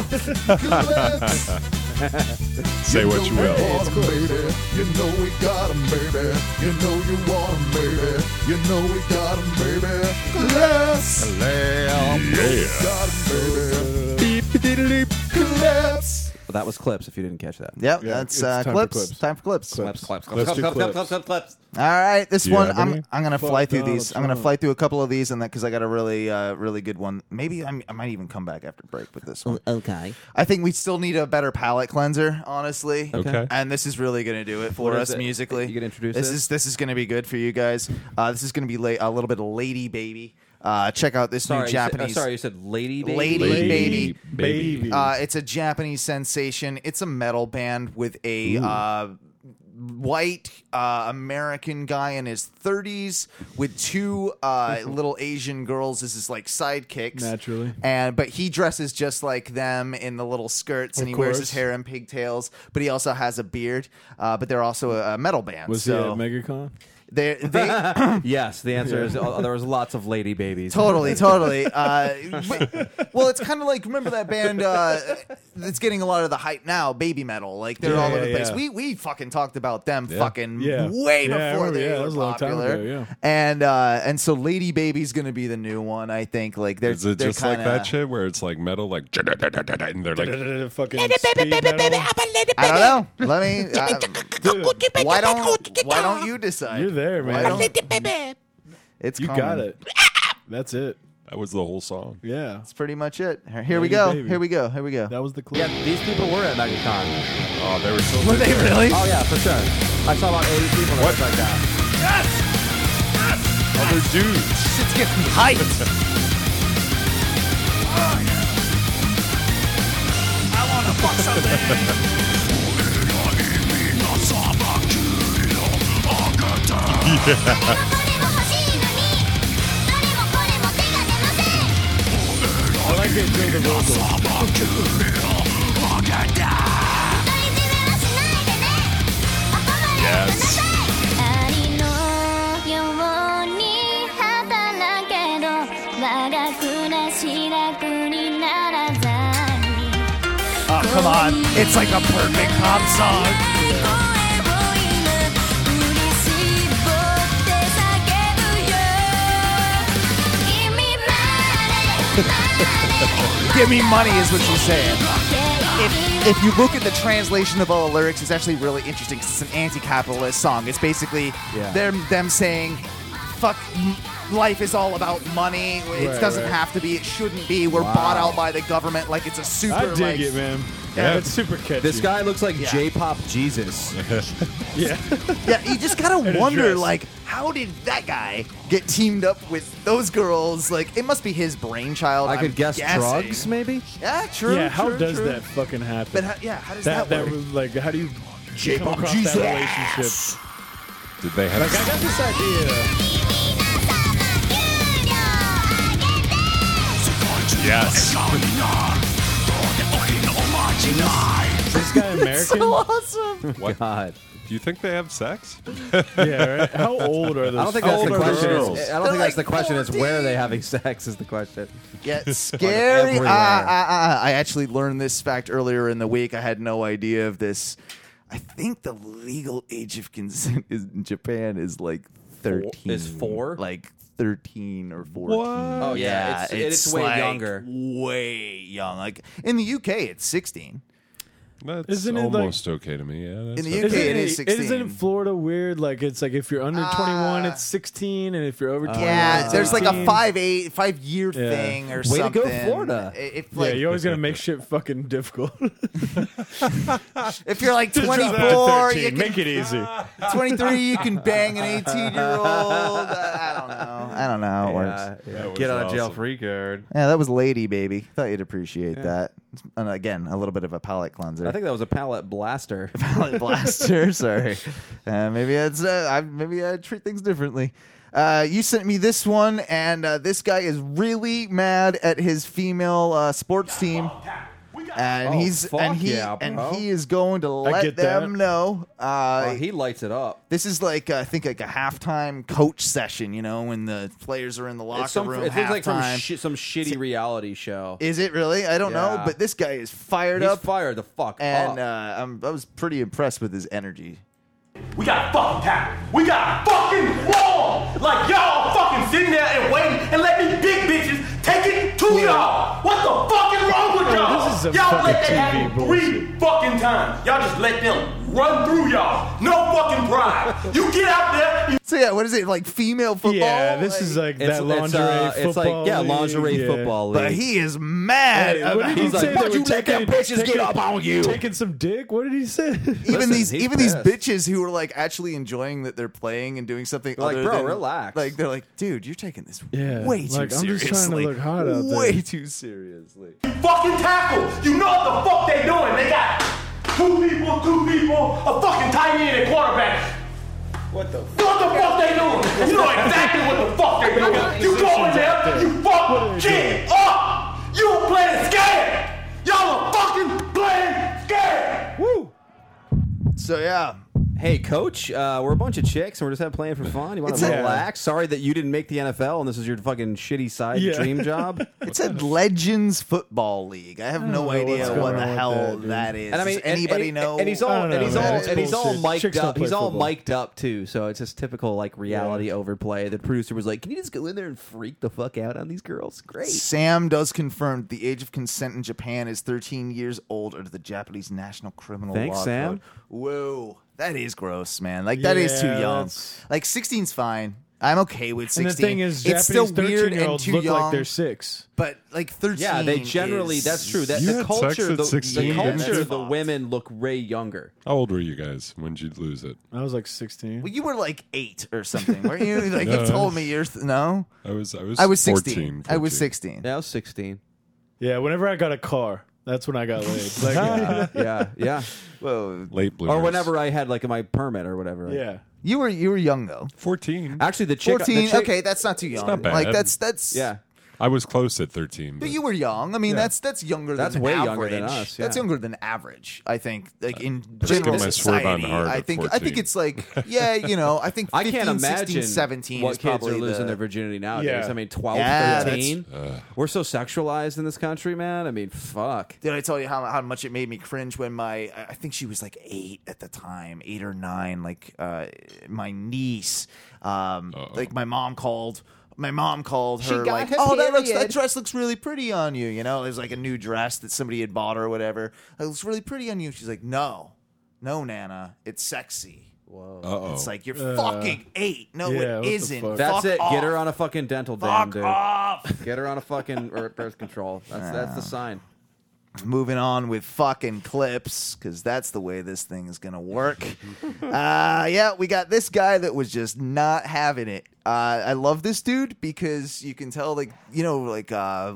S4: Say what you will.
S11: You know we got 'em, baby. You know you want 'em, baby. You know we got 'em, baby. Collapse.
S4: Yeah.
S11: Got 'em, baby. Collapse.
S2: Well, that was clips. If you didn't catch that.
S3: Yep,
S1: Yeah,
S3: that's
S1: it's
S3: uh,
S1: time for
S3: clips.
S1: clips.
S3: Time for clips.
S2: Clips, clips,
S1: Let's
S2: clips,
S1: do
S2: clips, clips,
S1: clips.
S2: clips, clips.
S3: All right, this
S4: Do you
S3: one
S4: have
S3: I'm
S4: any?
S3: I'm gonna
S1: Fuck
S3: fly through
S1: Donald
S3: these. I'm gonna
S1: Trump.
S3: fly through a couple of these, and that because I got a really uh, really good one. Maybe I'm, I might even come back after break with this one.
S2: Okay.
S3: I think we still need a better palate cleanser, honestly.
S4: Okay.
S3: And this is really gonna do it for
S2: What
S3: us
S2: is it?
S3: musically.
S2: You can introduce
S3: this
S2: it?
S3: is this is gonna be good for you guys. Uh, this is gonna be la- a little bit of Lady Baby. Uh, check out this
S2: Sorry,
S3: new
S2: you said,
S3: Japanese.
S2: oh, sorry, you said lady baby.
S3: Lady,
S4: Lady
S3: Baby.
S1: baby.
S3: Uh, it's a Japanese sensation. It's a metal band with a uh, white uh, American guy in his thirties with two uh, little Asian girls as his like sidekicks.
S1: Naturally.
S3: And but he dresses just like them in the little skirts, and
S1: Of
S3: he wears his
S1: course.
S3: hair in pigtails. But he also has a beard. Uh, but they're also a, a metal band.
S1: Was
S3: so.
S1: he at MegaCon?
S3: They, they
S2: yes, the answer is uh, there was lots of lady babies.
S3: Totally, totally. Uh, but- well, it's kind of like, remember that band uh, that's getting a lot of the hype now, Baby Metal. Like, they're
S1: Yeah,
S3: all over
S1: yeah,
S3: the place.
S1: yeah.
S3: We we fucking talked about them
S4: Yeah.
S3: fucking
S1: Yeah.
S3: way
S1: Yeah, I
S3: before
S1: remember,
S3: they
S1: yeah, that
S3: were
S1: was a long time
S3: popular.
S1: ago, yeah.
S3: And uh, and so Lady Baby's going to be the new one, I think. Like, they're,
S4: Is it
S3: they're
S4: just like
S3: kinda,
S4: that shit where it's like metal, like and they're like,
S1: fucking speed metal.
S3: I don't know. Let me. Uh,
S1: Dude,
S3: why don't Why don't you decide?
S1: You're there,
S3: Why
S1: man.
S3: don't- It's
S1: You
S3: coming.
S1: got it. That's it.
S4: that was the whole song.
S1: Yeah.
S3: That's pretty much it. Here, here we
S1: Lady
S3: go.
S1: Baby.
S3: Here we go. Here we go.
S1: That was the clue.
S2: Yeah, these people were at MegaCon.
S4: Oh, they were so.
S3: Were they really?
S2: Oh yeah, for sure. I saw about eighty people that looked like that.
S4: Other dudes.
S3: Shit gets me hyped.
S5: I wanna fuck something.
S1: I like it through the vocals.
S4: Yes.
S3: Oh, come on. It's like a perfect pop song. Give me money is what she's saying. If, if you look at the translation of all the lyrics, it's actually really interesting because it's an anti-capitalist song. It's basically
S2: Yeah.
S3: them them saying, "Fuck, m- life is all about money. It
S1: Right,
S3: doesn't
S1: right.
S3: have to be. It shouldn't be. We're
S2: Wow.
S3: bought out by the government. Like it's a super.
S1: I dig
S3: like,
S1: it, man.
S3: Yeah.
S1: Yeah, it's super catchy.
S2: This guy looks like
S3: Yeah.
S2: J-pop Jesus.
S1: Yeah.
S3: Yeah, you just gotta
S1: a
S3: wonder,
S1: dress.
S3: like, how did that guy get teamed up with those girls? Like, it must be his brainchild.
S2: I
S3: I'm
S2: could guess
S3: guessing.
S2: drugs, maybe.
S3: Yeah, true.
S1: yeah, how
S3: true,
S1: does
S3: true.
S1: that fucking happen?
S3: But how, yeah, how does
S1: that
S3: that,
S1: that
S3: work?
S1: was like, how do you come across
S3: Jesus.
S1: that relationship?
S4: Did they have?
S1: Like, I got this idea.
S4: yes.
S1: Is this guy American?
S3: So awesome.
S4: What?
S2: God.
S4: Do you think they have sex?
S1: Yeah, right? How old are those?
S2: I don't think
S1: how
S2: that's
S1: old
S2: the
S1: are
S2: question.
S1: girls?
S2: Is, I don't
S3: They're
S2: think that's the
S3: like
S2: question. Is where are they
S3: fourteen.
S2: having sex? Is the question.
S3: Yeah, it's scary.
S2: everywhere.
S3: Ah, ah, ah. I actually learned this fact earlier in the week. I had no idea of this. I think the legal age of consent is, in Japan is like thirteen.
S2: Is four?
S3: Like thirteen or fourteen.
S4: What?
S2: Oh, yeah, it's- it's way
S3: like
S2: younger.
S3: Way young. Like in the U K, it's sixteen.
S4: That's
S1: Isn't it like-
S4: almost okay to me. Yeah. That's
S3: In the
S4: okay.
S3: U K, it
S1: Isn't
S3: is sixteen.
S1: Isn't Florida weird? Like it's like if you're under
S3: Uh,
S1: twenty-one, it's sixteen, and if you're over twenty-one,
S3: Yeah,
S1: it's
S3: there's like a
S1: eighteen.
S3: five eight five year
S1: Yeah.
S3: thing or
S2: Way to
S3: something.
S2: go, Florida.
S3: If
S1: Yeah,
S3: like,
S1: you're always gonna make shit fucking difficult.
S3: if you're like
S1: Just drop that to
S3: twenty-four, you
S1: thirteen.
S3: can,
S1: Make it easy.
S3: twenty-three, you can bang an eighteen year old. I don't know. I don't know how it works.
S2: yeah.
S4: was
S2: Get out of jail
S4: awesome.
S2: free card.
S3: Yeah, that was Lady Baby. Thought you'd appreciate that. And again, a little bit of a palate cleanser.
S2: I think that was a palate blaster.
S3: palate blaster. Sorry, uh, maybe it's uh, I, maybe I treat things differently. Uh, you sent me this one, and uh, this guy is really mad at his female uh, sports team, and
S2: Oh,
S3: he's
S2: fuck
S3: and he
S2: yeah,
S3: and
S2: bro.
S3: he is going to let
S1: get
S3: them
S1: that.
S3: know. Uh,
S2: Oh, he lights it up.
S3: this is like uh, I think like a halftime coach session. You know, when the players are in the locker
S2: It's some,
S3: room.
S2: it looks like from
S3: halftime.
S2: shi- some shitty reality show.
S3: Is it really? I don't know,
S2: Yeah.
S3: but this guy is fired
S2: He's
S3: up,
S2: fired the fuck
S3: and
S2: up.
S3: uh, I'm, I was pretty impressed with his energy.
S5: We got fucking time. We got fucking wrong. Like y'all fucking sitting there and waiting and let these big bitches take it to y'all. What the fuck is wrong with
S1: Bro,
S5: y'all?
S1: this is some
S5: Y'all let
S1: fucking
S5: that
S1: T V
S5: happen three fucking times. Y'all just let them run through y'all. No fucking pride. You get out there. You
S3: So yeah, what is it like? Female football?
S1: Yeah, this is like
S2: It's-
S1: that
S2: it's,
S1: lingerie
S2: uh,
S1: football.
S2: it's like yeah,
S1: league.
S2: lingerie
S1: Yeah.
S2: football league.
S3: But he is mad.
S1: Hey,
S3: about-
S1: what did he
S2: He's like,
S1: say?
S2: "Why'd
S1: They
S2: you
S1: were
S2: let them
S1: taking-
S2: bitches get
S1: taking-
S2: up on you?"
S1: Taking some dick? What did he say?
S3: even
S2: Listen,
S3: these
S2: he's
S3: even these
S2: pissed.
S3: bitches who are like actually enjoying that they're playing and doing something
S2: Like,
S3: other
S2: bro,
S3: than-
S2: relax.
S3: Like they're like, dude, you're taking this
S1: Yeah,
S3: way too
S1: like, I'm
S3: seriously.
S1: just trying to look hot out there.
S3: Way too seriously.
S5: fucking tackle. You know what the fuck they doing. They got two people, two people, a fucking tight end and quarterback. What the What the fuck they doing? You know exactly what the fuck they doing. You go in there, you fuck shit up. You playing scared. Y'all are fucking playing scared.
S3: Woo. So yeah,
S2: Hey, coach, uh, we're a bunch of chicks and we're just having playing for fun. You want
S3: It's
S2: to
S3: a-
S2: relax? Sorry that you didn't make the N F L and this is your fucking shitty side
S1: Yeah.
S2: dream job.
S3: It said Legends Football League. I have
S1: I
S3: no
S1: don't know
S3: idea
S1: what's
S3: what
S1: going
S3: the
S1: on with
S3: hell
S1: that, dude.
S3: that is.
S2: And I mean,
S3: Does anybody
S2: and,
S3: know?
S2: And, and he's all,
S1: I don't
S2: and he's
S1: know,
S2: all,
S1: man. It's
S2: and he's all
S1: bullshit.
S2: mic'd
S1: Chicks don't
S2: up.
S1: play
S2: He's all
S1: football.
S2: mic'd up too. So it's just typical like reality overplay. The producer was like, "Can you just go in there and freak the fuck out on these girls?" Great.
S3: Sam does confirm the age of consent in Japan is thirteen years old under the Japanese National Criminal
S2: Thanks,
S3: Law
S2: Sam.
S3: Code. Whoa, that is gross, man. Like that is too
S1: Yeah,
S3: young.
S1: that's-
S3: Like sixteen's fine. I'm okay with sixteen.
S1: And the thing is,
S3: it's still
S1: Japanese
S3: weird and
S1: thirteen-year-olds
S3: too
S1: look
S3: young.
S1: like they're six.
S3: But like thirteen,
S2: Yeah, they generally.
S3: is-
S2: That's true. That
S4: You
S2: the
S4: had sex
S2: culture,
S4: at
S2: the,
S4: sixteen,
S2: the
S4: didn't
S2: culture,
S3: you?
S2: the women look way younger.
S4: How old were you guys when did you lose it?
S1: I was like sixteen.
S3: Well, you were like eight or something, weren't you? Like
S4: No.
S3: you told me you're th- no.
S4: I was I was
S3: I was
S4: fourteen,
S3: sixteen. I was
S4: fourteen.
S3: sixteen.
S2: Yeah, I was sixteen.
S1: Yeah, whenever I got a car, that's when I got laid. Like,
S2: Yeah, yeah, yeah.
S3: Whoa,
S4: Late bloomers.
S2: Or whenever I had like my permit or whatever.
S1: yeah.
S3: you were you were young though.
S4: fourteen.
S2: Actually, the chick.
S3: Fourteen.
S2: the chick-
S3: Okay, that's not too young.
S4: not bad.
S3: Like that's that's
S2: Yeah.
S4: I was close at thirteen.
S3: But
S4: But
S3: you were young. I mean, that's that's younger.
S2: That's
S3: than
S2: way
S3: average.
S2: younger than us,
S3: That's
S2: yeah.
S3: younger than average. I think, like in
S4: Just
S3: general
S4: give my swerve on
S3: society.
S4: hard
S3: I
S4: at
S3: think I think
S4: fourteen.
S3: it's like yeah, you know, I think
S2: I
S3: fifteen,
S2: can't
S3: sixteen,
S2: imagine
S3: seventeen
S2: what
S3: is
S2: kids
S3: probably
S2: are losing
S3: the,
S2: their virginity nowadays.
S1: Yeah.
S2: I mean, twelve,
S3: Yeah,
S2: thirteen. We're so sexualized in this country, man. I mean, fuck.
S3: Did I tell you how how much it made me cringe when my I think she was like eight at the time, eight or nine. Like uh, my niece, um, like my mom called. My mom called
S2: She
S3: her
S2: got
S3: like,
S2: her
S3: "Oh, that looks
S2: period."
S3: that dress looks really pretty on you." You know, it was like a new dress that somebody had bought her or whatever. It looks really pretty on you. She's like, "No, no, Nana, it's sexy." Whoa,
S4: Uh-oh.
S3: it's like you're
S1: Uh,
S3: fucking eight. No,
S1: yeah, what
S3: it
S1: the
S3: isn't.
S1: fuck?
S2: That's
S3: Fuck
S2: it.
S3: off.
S2: Get her on a fucking dental dam,
S3: Fuck
S2: dude.
S3: off.
S2: Get her on a fucking or birth control. That's that's the sign.
S3: Moving on with fucking clips, because that's the way this thing is gonna work. uh, yeah, we got this guy that was just not having it. Uh, I love this dude because you can tell, like, you know, like uh,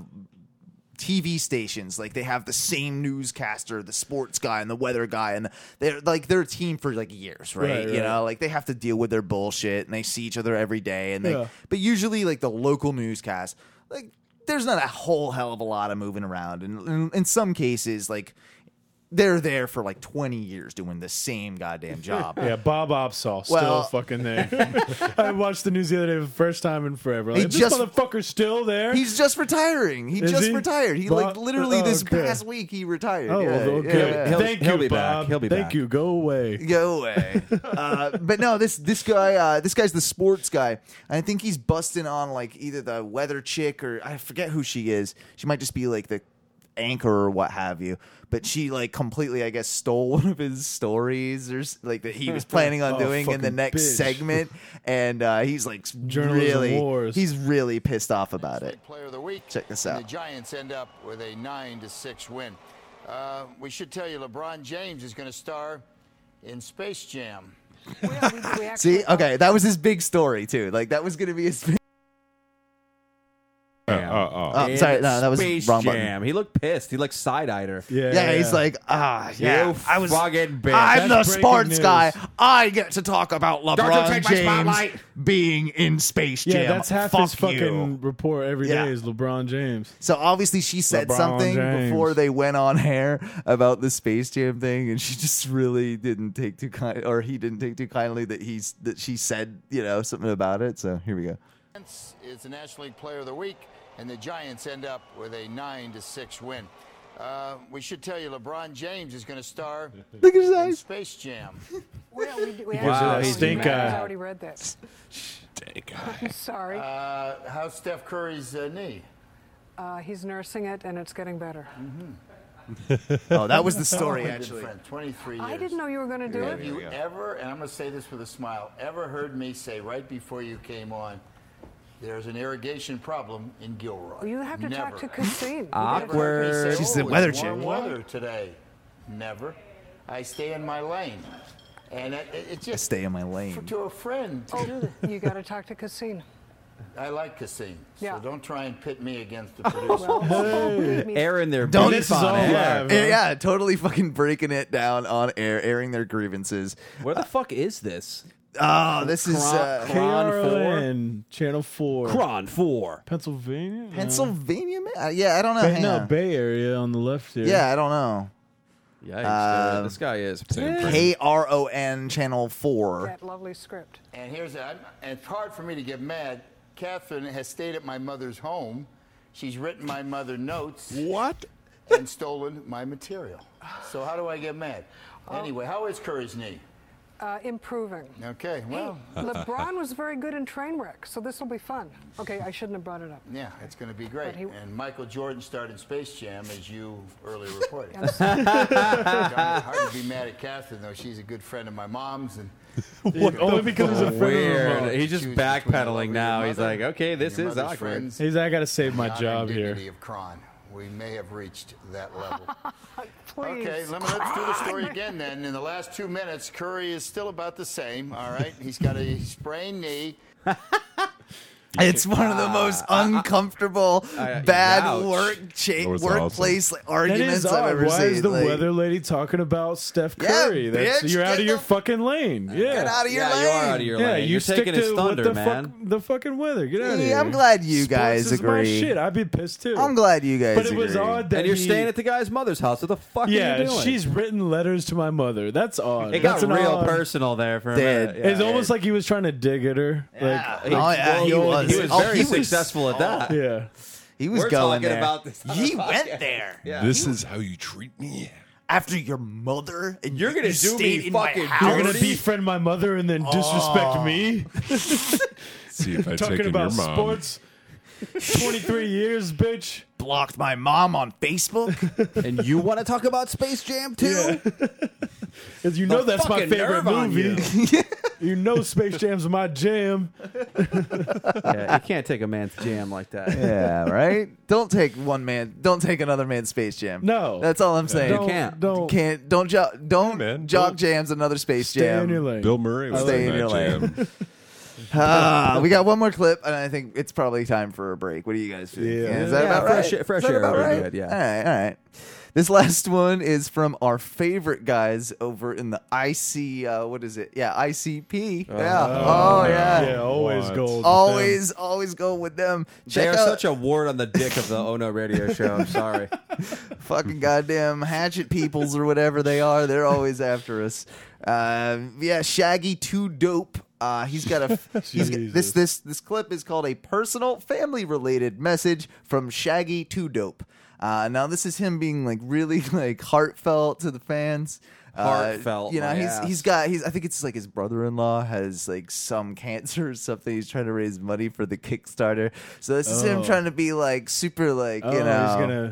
S3: T V stations, like they have the same newscaster, the sports guy and the weather guy, and they're like they're a team for like years, right?
S1: Right,
S3: You
S1: right.
S3: know, like they have to deal with their bullshit, and they see each other every day, and they.
S1: Yeah.
S3: But usually, like the local newscast, like there's not a whole hell of a lot of moving around, and in, in some cases, like they're there for like twenty years doing the same goddamn job.
S1: Yeah, Bob Opsahl still
S3: Well-
S1: fucking there. I watched the news the other day for the first time in forever. Like,
S3: He
S1: this
S3: just-
S1: motherfucker's still there.
S3: He's just retiring. He
S1: Is
S3: just
S1: he?
S3: retired. He
S1: Bob-
S3: like literally
S1: oh,
S3: this
S1: okay.
S3: past week he retired.
S1: Oh,
S3: yeah,
S1: okay.
S3: yeah, yeah.
S2: He'll-
S1: Thank
S2: he'll
S1: you,
S2: be back.
S1: Bob.
S2: He'll be
S1: Thank
S2: back.
S1: you. Go away.
S3: Go away. uh, but no, this this guy, uh, this guy's the sports guy. I think he's busting on like either the weather chick or I forget who she is. She might just be like the anchor or what have you. But she like completely, I guess, stole one of his stories or s- like that he was planning on
S1: Oh,
S3: doing in the
S1: fucking
S3: next
S1: bitch.
S3: segment, and uh, he's like
S1: Journalism
S3: really,
S1: wars.
S3: he's really pissed off about it.
S12: Player of the week.
S3: Check this
S12: and
S3: out.
S12: The Giants end up with a nine to six win. Uh, we should tell you, LeBron James is going to star in Space Jam.
S3: See, okay, that was his big story too. Like that was gonna be his.
S4: Uh, uh, uh.
S3: Oh, sorry, no, that was
S2: Space
S3: wrong
S2: Jam.
S3: button.
S2: He looked pissed. He like side-eyed her.
S1: Yeah,
S3: Yeah, he's like, ah, yeah,
S2: You
S3: I was.
S2: fucking bitch.
S3: I'm the
S1: That's breaking
S3: sports
S1: news.
S3: guy. I get to talk about
S2: you
S3: LeBron
S2: take my
S3: James
S2: spotlight.
S3: being in Space
S1: yeah,
S3: Jam.
S1: that's half
S3: Fuck
S1: his fucking
S3: you.
S1: report every day
S3: Yeah.
S1: is LeBron James.
S3: So obviously she said
S1: LeBron
S3: something
S1: James.
S3: before they went on air about the Space Jam thing, and she just really didn't take too kind, or he didn't take too kindly that he's that she said, you know, something about it. So here we go.
S12: Is the National League Player of the Week, and the Giants end up with a nine to six win. Uh, we should tell you, LeBron James is going to star
S3: Look at his
S12: in
S3: eyes.
S12: Space Jam.
S13: Well, we, we
S1: Gives you that
S2: he's
S1: stink
S2: mad.
S13: I
S1: eye.
S13: already read that.
S4: Dang.
S13: I'm sorry.
S12: Uh, how's Steph Curry's uh, knee?
S13: Uh, he's nursing it, and it's getting better.
S3: Oh, that was the story
S12: My good
S3: actually.
S12: friend, twenty-three years.
S13: I didn't know you were going to do
S12: Have
S13: it.
S12: you ever, and I'm going to say this with a smile, ever heard me say right before you came on, there's an irrigation problem in Gilroy?
S13: You have to
S12: Never.
S13: talk to Christine. You
S12: Never
S13: gotta
S12: heard me
S2: Awkward.
S12: say,
S3: She's
S12: "Oh,
S3: the weather
S12: it's warm
S3: chick."
S12: weather today. Never. I stay in my lane. And it, it, it
S3: I
S12: just,
S3: stay in my
S12: for,
S3: lane.
S12: to a friend to do that.
S13: Oh, you got to talk to Christine.
S12: I like Cassim, so
S13: Yeah.
S12: don't try and pit me against the producer.
S13: Well, believe me,
S2: Airing their
S3: Don't-
S2: beef
S1: This is
S2: on
S1: all
S2: air.
S1: live.
S3: Yeah, yeah, totally fucking breaking it down on air, airing their grievances.
S2: Where the fuck is this?
S3: Oh, this is uh,
S2: Kron- Kron four?
S1: K R L N, Channel four.
S2: Kron four.
S1: Pennsylvania?
S3: Pennsylvania. Man? Uh, yeah, I don't know.
S1: Bay,
S3: Hang
S1: no,
S3: on.
S1: Bay Area on the left here.
S3: Yeah, I don't know.
S2: Yikes,
S3: Uh,
S2: dude. This guy is
S3: K R O N Channel four.
S13: That lovely script.
S12: And here's that. And it's hard for me to get mad. Catherine has stayed at my mother's home. She's written my mother notes.
S4: What?
S12: And stolen my material. So how do I get mad? Anyway, how is Curry's knee?
S13: Uh, improving.
S12: Okay, well.
S13: Hey, LeBron was very good in Trainwreck, so this will be fun. Okay, I shouldn't have brought it up.
S12: Yeah, it's going to be great.
S13: But he-
S12: And Michael Jordan started Space Jam, as you earlier reported. Hard to be mad at Catherine, though. She's a good friend of my mom's. And
S1: What? Only because he's a friend of
S2: Weird.
S1: mine.
S2: He's just
S12: Choose between the love
S2: backpedaling
S12: of
S2: now.
S12: your
S2: He's
S12: mother
S2: like, okay, this
S12: and your
S2: is
S12: mother's
S2: awkward.
S12: friends,
S1: He's like, I got to save my
S12: the honor
S1: job
S12: and
S1: here.
S12: dignity of Kron. We may have reached that level.
S13: Please.
S12: Okay, let me, let's do the story again then. In the last two minutes, Curry is still about the same, all right? He's got a sprained knee.
S3: It's one of the most uncomfortable,
S2: I-
S3: bad
S2: ouch.
S3: work cha-
S4: That was
S3: workplace like, arguments
S1: that is
S3: I've
S1: odd.
S3: ever
S1: Why
S3: seen.
S1: is the
S3: Like,
S1: weather lady talking about Steph
S3: Yeah,
S1: Curry? That's,
S3: bitch,
S1: you're out
S3: get
S1: of your
S3: the-
S1: fucking lane. Yeah,
S3: Get out of your
S2: Yeah,
S3: lane.
S2: you are out of your
S1: yeah,
S2: lane.
S1: you
S2: You're
S1: stick
S2: taking
S1: to
S2: his
S1: what
S2: thunder,
S1: the
S2: man.
S1: Fuck, the fucking weather. Get out of
S3: See,
S1: here.
S3: I'm glad you
S1: Sports
S3: guys
S1: is my
S3: agree.
S1: shit. I'd be pissed too.
S3: I'm glad you guys
S1: But it was
S3: agree.
S1: odd that
S2: And you're
S1: he-
S2: staying at the guy's mother's house. What the fuck
S1: Yeah,
S2: are you doing?
S1: she's written letters to my mother. That's odd.
S2: It got
S1: That's an
S2: real
S1: odd-
S2: personal there for a
S3: Did.
S2: minute. Yeah.
S1: It's almost like he was trying to dig at her.
S3: Yeah.
S1: Like,
S3: Oh,
S1: like,
S3: yeah, he
S1: well,
S3: was.
S2: He was
S3: Oh,
S2: very
S3: he was-
S2: successful at that.
S1: Yeah.
S3: He was
S2: We're
S3: going
S2: talking
S3: there.
S2: about this on
S3: He
S2: the
S3: went
S2: podcast.
S3: there.
S2: Yeah.
S4: This is how you treat me.
S3: After your mother, and
S2: You're gonna
S3: you
S2: do me
S3: stayed in my
S2: fucking
S3: house.
S1: You're gonna befriend my mother and then disrespect
S3: Oh.
S1: me.
S4: See if I
S1: Talking
S4: taken
S1: about
S4: your mom.
S1: sports. twenty-three years, bitch.
S3: blocked my mom on Facebook.
S2: And you want to talk about Space Jam too?
S1: Because you know
S2: The
S1: that's my
S2: fucking
S1: favorite
S2: nerve on
S1: movie. You know Space Jam's my jam.
S2: Yeah, you can't take a man's jam like that.
S3: Yeah, right. Don't take one man. Don't take another man's Space Jam.
S1: No.
S3: that's all I'm saying.
S1: Don't-
S2: can't.
S1: Don't.
S3: Can't don't jo- don't
S4: man,
S3: jock
S4: don't-
S3: jams another Space
S1: Stay
S3: Jam.
S1: in your lane.
S4: Bill Murray was
S3: Stay
S4: in
S3: in your
S4: that
S3: lane.
S4: jam.
S3: Ah, we got one more clip, and I think it's probably time for a break. What do you guys think?
S1: Yeah.
S3: is that
S2: Yeah,
S3: about
S2: fresh-
S3: right?
S2: fresh
S3: Is that
S2: air
S3: about
S2: would be
S3: right?
S2: good, yeah.
S3: All right, all right. This last one is from our favorite guys over in the I C. Uh, what is it? Yeah, I C P. yeah. Oh, yeah.
S1: Yeah, always
S4: What?
S1: gold. with
S3: Always, always go with them.
S2: They
S3: Check
S2: are
S3: out
S2: such a wart on the dick of the Ono radio show. I'm sorry.
S3: fucking goddamn hatchet peoples or whatever they are. They're always after us. Uh, yeah, Shaggy Too Dope. Uh, he's got a he's got, this
S1: Jesus.
S3: this this clip is called a personal family related message from Shaggy Too Dope. Uh, now this is him being like really like heartfelt to the fans. Uh,
S2: Heartfelt,
S3: you know,
S2: my
S3: he's
S2: ass.
S3: he's got he's I think it's like his brother-in-law has like some cancer or something. He's trying to raise money for the Kickstarter. So this is him
S1: Oh.
S3: trying to be like super like
S1: them.
S3: you
S1: Oh,
S3: know
S1: he's gonna.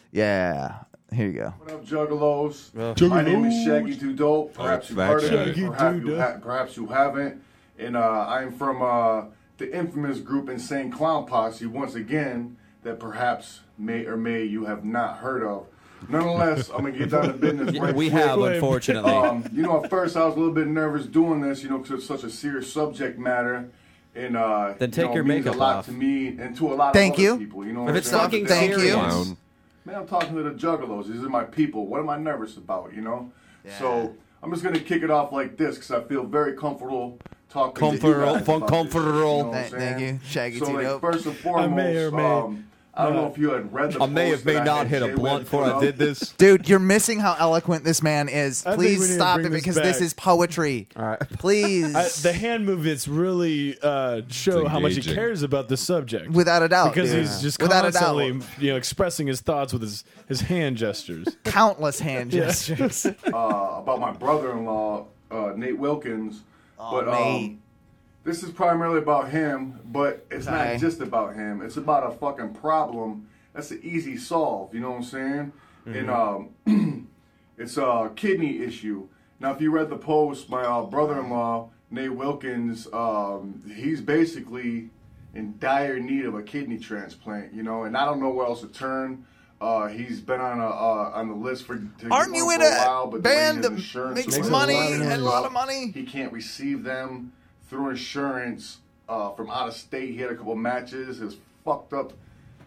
S3: yeah. Here you go.
S14: What up, Juggalos? My name is Shaggy Too Dope. Perhaps you've
S4: Fact
S14: heard of
S4: check.
S14: me, perhaps you, ha- perhaps you haven't. And uh, I'm from uh, the infamous group Insane Clown Posse, once again, that perhaps may or may you have not heard of. Nonetheless, I'm going to get down to business
S2: Yeah,
S14: right
S2: we
S14: quick.
S2: have, unfortunately.
S14: Um, you know, at first I was a little bit nervous doing this, you know, because it's such a serious subject matter. And uh,
S2: Then
S14: you
S2: take
S14: know,
S2: your
S14: means
S2: makeup
S14: a lot
S2: off.
S14: to me and to a lot
S3: Thank
S14: of other
S3: you.
S14: people. You know,
S2: If
S14: what
S2: it's
S14: I'm
S2: fucking
S14: saying?
S3: Thank you.
S4: Clown.
S14: Man, I'm talking to the Juggalos. These are my people. What am I nervous about, you know? So I'm just going to kick it off like this because I feel very comfortable talking
S2: Comfortable,
S14: to you guys
S2: fun-
S14: about this,
S2: comfortable.
S14: you know what I'm
S3: Thank- thank
S14: saying?
S3: you, Shaggy
S14: So,
S3: T.
S14: like,
S3: Dope.
S14: first and
S1: I
S14: foremost,
S1: may or may
S14: um, I don't know if you had read the
S2: I may
S14: post
S2: have may
S14: that I
S2: not
S14: had
S2: hit a
S14: Jay
S2: blunt
S14: Webb
S2: before
S14: put
S2: I
S14: up.
S2: did this.
S3: Dude, you're missing how eloquent this man is.
S1: I think we need
S3: Please
S1: to
S3: stop
S1: bring
S3: it
S1: this
S3: because this
S1: back.
S3: is poetry.
S2: All right.
S3: Please.
S1: I, the hand movements really uh, show
S4: It's
S1: how much he
S4: engaging.
S1: cares about the subject.
S3: Without a doubt,
S1: because
S3: dude.
S1: he's just
S3: Without a doubt.
S1: constantly, you know, expressing his thoughts with his, his hand gestures.
S3: Countless hand gestures.
S14: uh, about my brother-in-law, uh, Nate Wilkins.
S3: Oh,
S14: but
S3: Nate.
S14: um, this is primarily about him, but it's
S3: Okay.
S14: not just about him. It's about a fucking problem that's an easy solve. You know what I'm saying? And um, it's a kidney issue. Now, if you read the post, my uh, brother-in-law, Nate Wilkins, um, he's basically in dire need of a kidney transplant. You know, and I don't know where else to turn. Uh, he's been on a uh, on the list for. To get
S3: Aren't you
S14: one
S3: in
S14: for
S3: a
S14: while, but the way
S3: band
S14: his
S3: that
S14: insurance
S3: makes
S14: is
S3: money
S14: set up,
S3: and a lot of money?
S14: He can't receive them through insurance uh, from out of state. He had a couple matches. His fucked up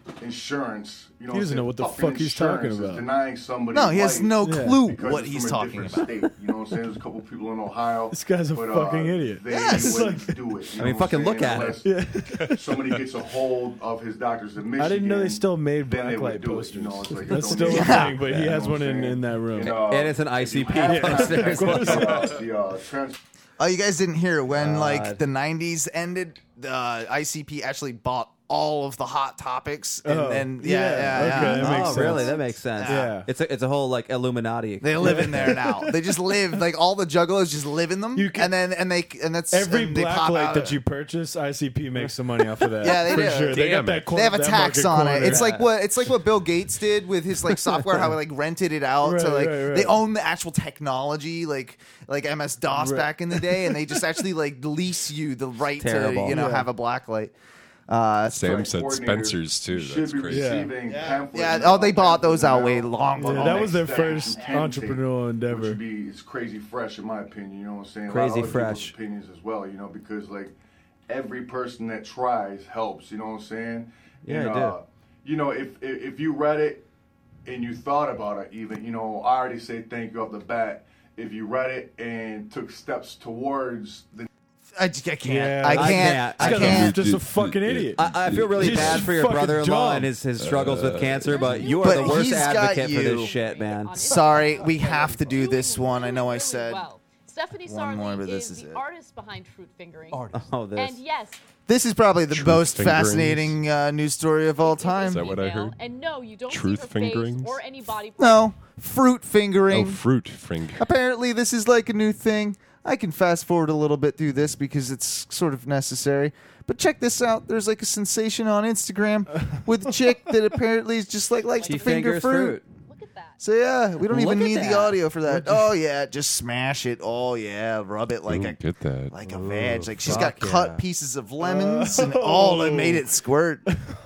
S14: insurance. You know
S1: He doesn't know what the fuck he's talking
S14: insurance is
S1: about.
S14: Denying somebody
S3: No, he has
S14: life
S3: no
S1: Yeah.
S3: clue
S14: because
S3: what
S14: it's
S3: he's
S14: from a
S3: talking
S14: different
S3: about.
S14: State. You know what I'm saying? There's a couple people in Ohio.
S1: This guy's a
S14: but,
S1: fucking
S14: uh,
S1: idiot.
S14: They
S3: Yes.
S14: wouldn't do it. You
S2: I mean,
S14: know what
S2: fucking
S14: I'm
S2: look
S14: saying?
S2: at it.
S14: Unless somebody gets a hold of his doctor's in Michigan.
S1: I didn't know they still made
S14: then they
S1: blacklight
S14: would do it,
S1: posters.
S14: you know, it's like
S1: That's
S14: a
S1: still a
S14: donation.
S1: thing, but he
S14: You
S1: has
S14: know
S1: one
S14: what I'm
S1: in,
S14: saying?
S1: in that room.
S14: And, uh,
S2: And it's an I C P
S14: if you have
S2: poster.
S14: contact with, uh, the, uh, trans-
S3: Oh, you guys didn't hear when
S2: God.
S3: like the nineties ended. The uh, I C P actually bought all of the Hot Topics, and
S1: Oh,
S3: then
S1: yeah,
S3: yeah, yeah,
S1: okay,
S3: yeah.
S1: that makes
S2: Oh,
S1: sense.
S2: really? That makes sense.
S1: Yeah.
S2: It's a it's a whole like Illuminati.
S3: They live in there now. They just live like all the juggalos just live in them,
S1: You can-
S3: and then and they and that's
S1: Every
S3: and they pop
S1: blacklight
S3: out.
S1: that you purchase, I C P makes some money off of that.
S3: Yeah, they
S1: for
S3: do.
S1: sure. They
S4: Damn
S1: got that
S4: it.
S1: cor-
S3: They have a
S1: that
S3: tax
S1: market
S3: on it.
S1: corner.
S3: It's like what it's like what Bill Gates did with his like software, how he like rented it out
S1: Right,
S3: to like
S1: right, right.
S3: they own the actual technology, like like M S DOS
S1: Right.
S3: back in the day, and they just actually like lease you the right
S2: Terrible.
S3: to you know
S1: Yeah.
S3: have a blacklight. Uh,
S4: Sam said
S14: coordinator
S4: Spencer's too.
S14: should
S4: That's
S14: be
S4: crazy.
S14: receiving
S3: yeah,
S14: pamphlets
S3: oh, they bought
S14: and
S3: those out
S14: now
S3: way long
S1: Yeah,
S3: ago.
S1: that was their
S14: Next
S1: first
S14: steps and
S1: entrepreneurial
S14: Which
S1: endeavor.
S14: would be it's crazy fresh in my opinion. You know what I'm saying? A lot
S2: Crazy
S14: of other people's
S2: fresh.
S14: opinions as well. You know because like every person that tries helps. You know what I'm saying?
S2: Yeah,
S14: and,
S2: I do.
S14: uh, You know if, if if you read it and you thought about it, even you know I already say thank you off the bat. If you read it and took steps towards the
S3: I, just- I can't.
S1: Yeah.
S3: I
S1: I
S3: can't.
S2: can't.
S3: I
S1: This guy's
S3: can't.
S1: just a fucking idiot.
S2: I, I feel really
S1: He's
S2: bad for your
S1: fucking
S2: brother-in-law
S1: dumb.
S2: and his, his struggles with cancer, but you are
S3: But
S2: the worst
S3: he's got
S2: advocate for
S3: you.
S2: this shit, man.
S3: Sorry, we have to do this one. I know I said
S15: Well. Stephanie
S3: one more,
S15: Sarli
S3: but this
S15: is,
S3: is
S15: the
S3: it.
S15: artist behind Fruit Fingering.
S2: Oh, this.
S15: And yes,
S3: this is probably the
S4: Truth
S3: most
S4: fingerings.
S3: fascinating uh, news story of all time.
S4: Is that what I
S15: female,
S4: heard?
S15: and no, you don't
S4: Truth
S15: see her
S4: fingerings?
S15: face or any body part.
S3: No, fruit fingering.
S4: Oh, fruit finger.
S3: Apparently, this is like a new thing. I can fast forward a little bit through this because it's sort of necessary. But check this out. There's like a sensation on Instagram with a chick that apparently is just like likes
S2: She
S3: to finger
S2: fingers
S3: fruit.
S2: fruit.
S15: Look at that.
S3: So yeah, we don't
S2: Look
S3: even
S2: at
S3: need
S2: that.
S3: the audio for that. Oh yeah, just smash it. Oh yeah, rub it like
S4: Ooh,
S3: a
S4: get that.
S3: like a
S2: Ooh,
S3: veg. Like she's
S2: fuck
S3: got cut
S2: yeah.
S3: pieces of lemons and oh, it made it squirt.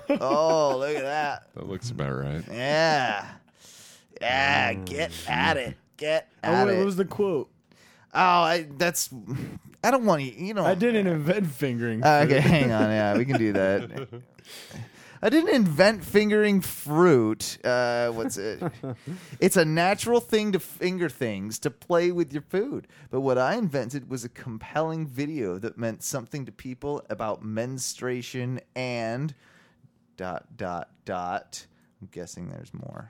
S3: Oh, look at that.
S4: That looks about right.
S3: Yeah, yeah. Get at it. Get
S1: Oh,
S3: at
S1: wait,
S3: it.
S1: what was the quote?
S3: Oh, I, that's. I don't want to. You know.
S1: I didn't invent fingering.
S3: Uh, okay,
S1: fruit.
S3: hang on. Yeah, we can do that. I didn't invent fingering fruit. Uh, what's it? It's a natural thing to finger things, to play with your food. But what I invented was a compelling video that meant something to people about menstruation and dot dot dot. I'm guessing there's more.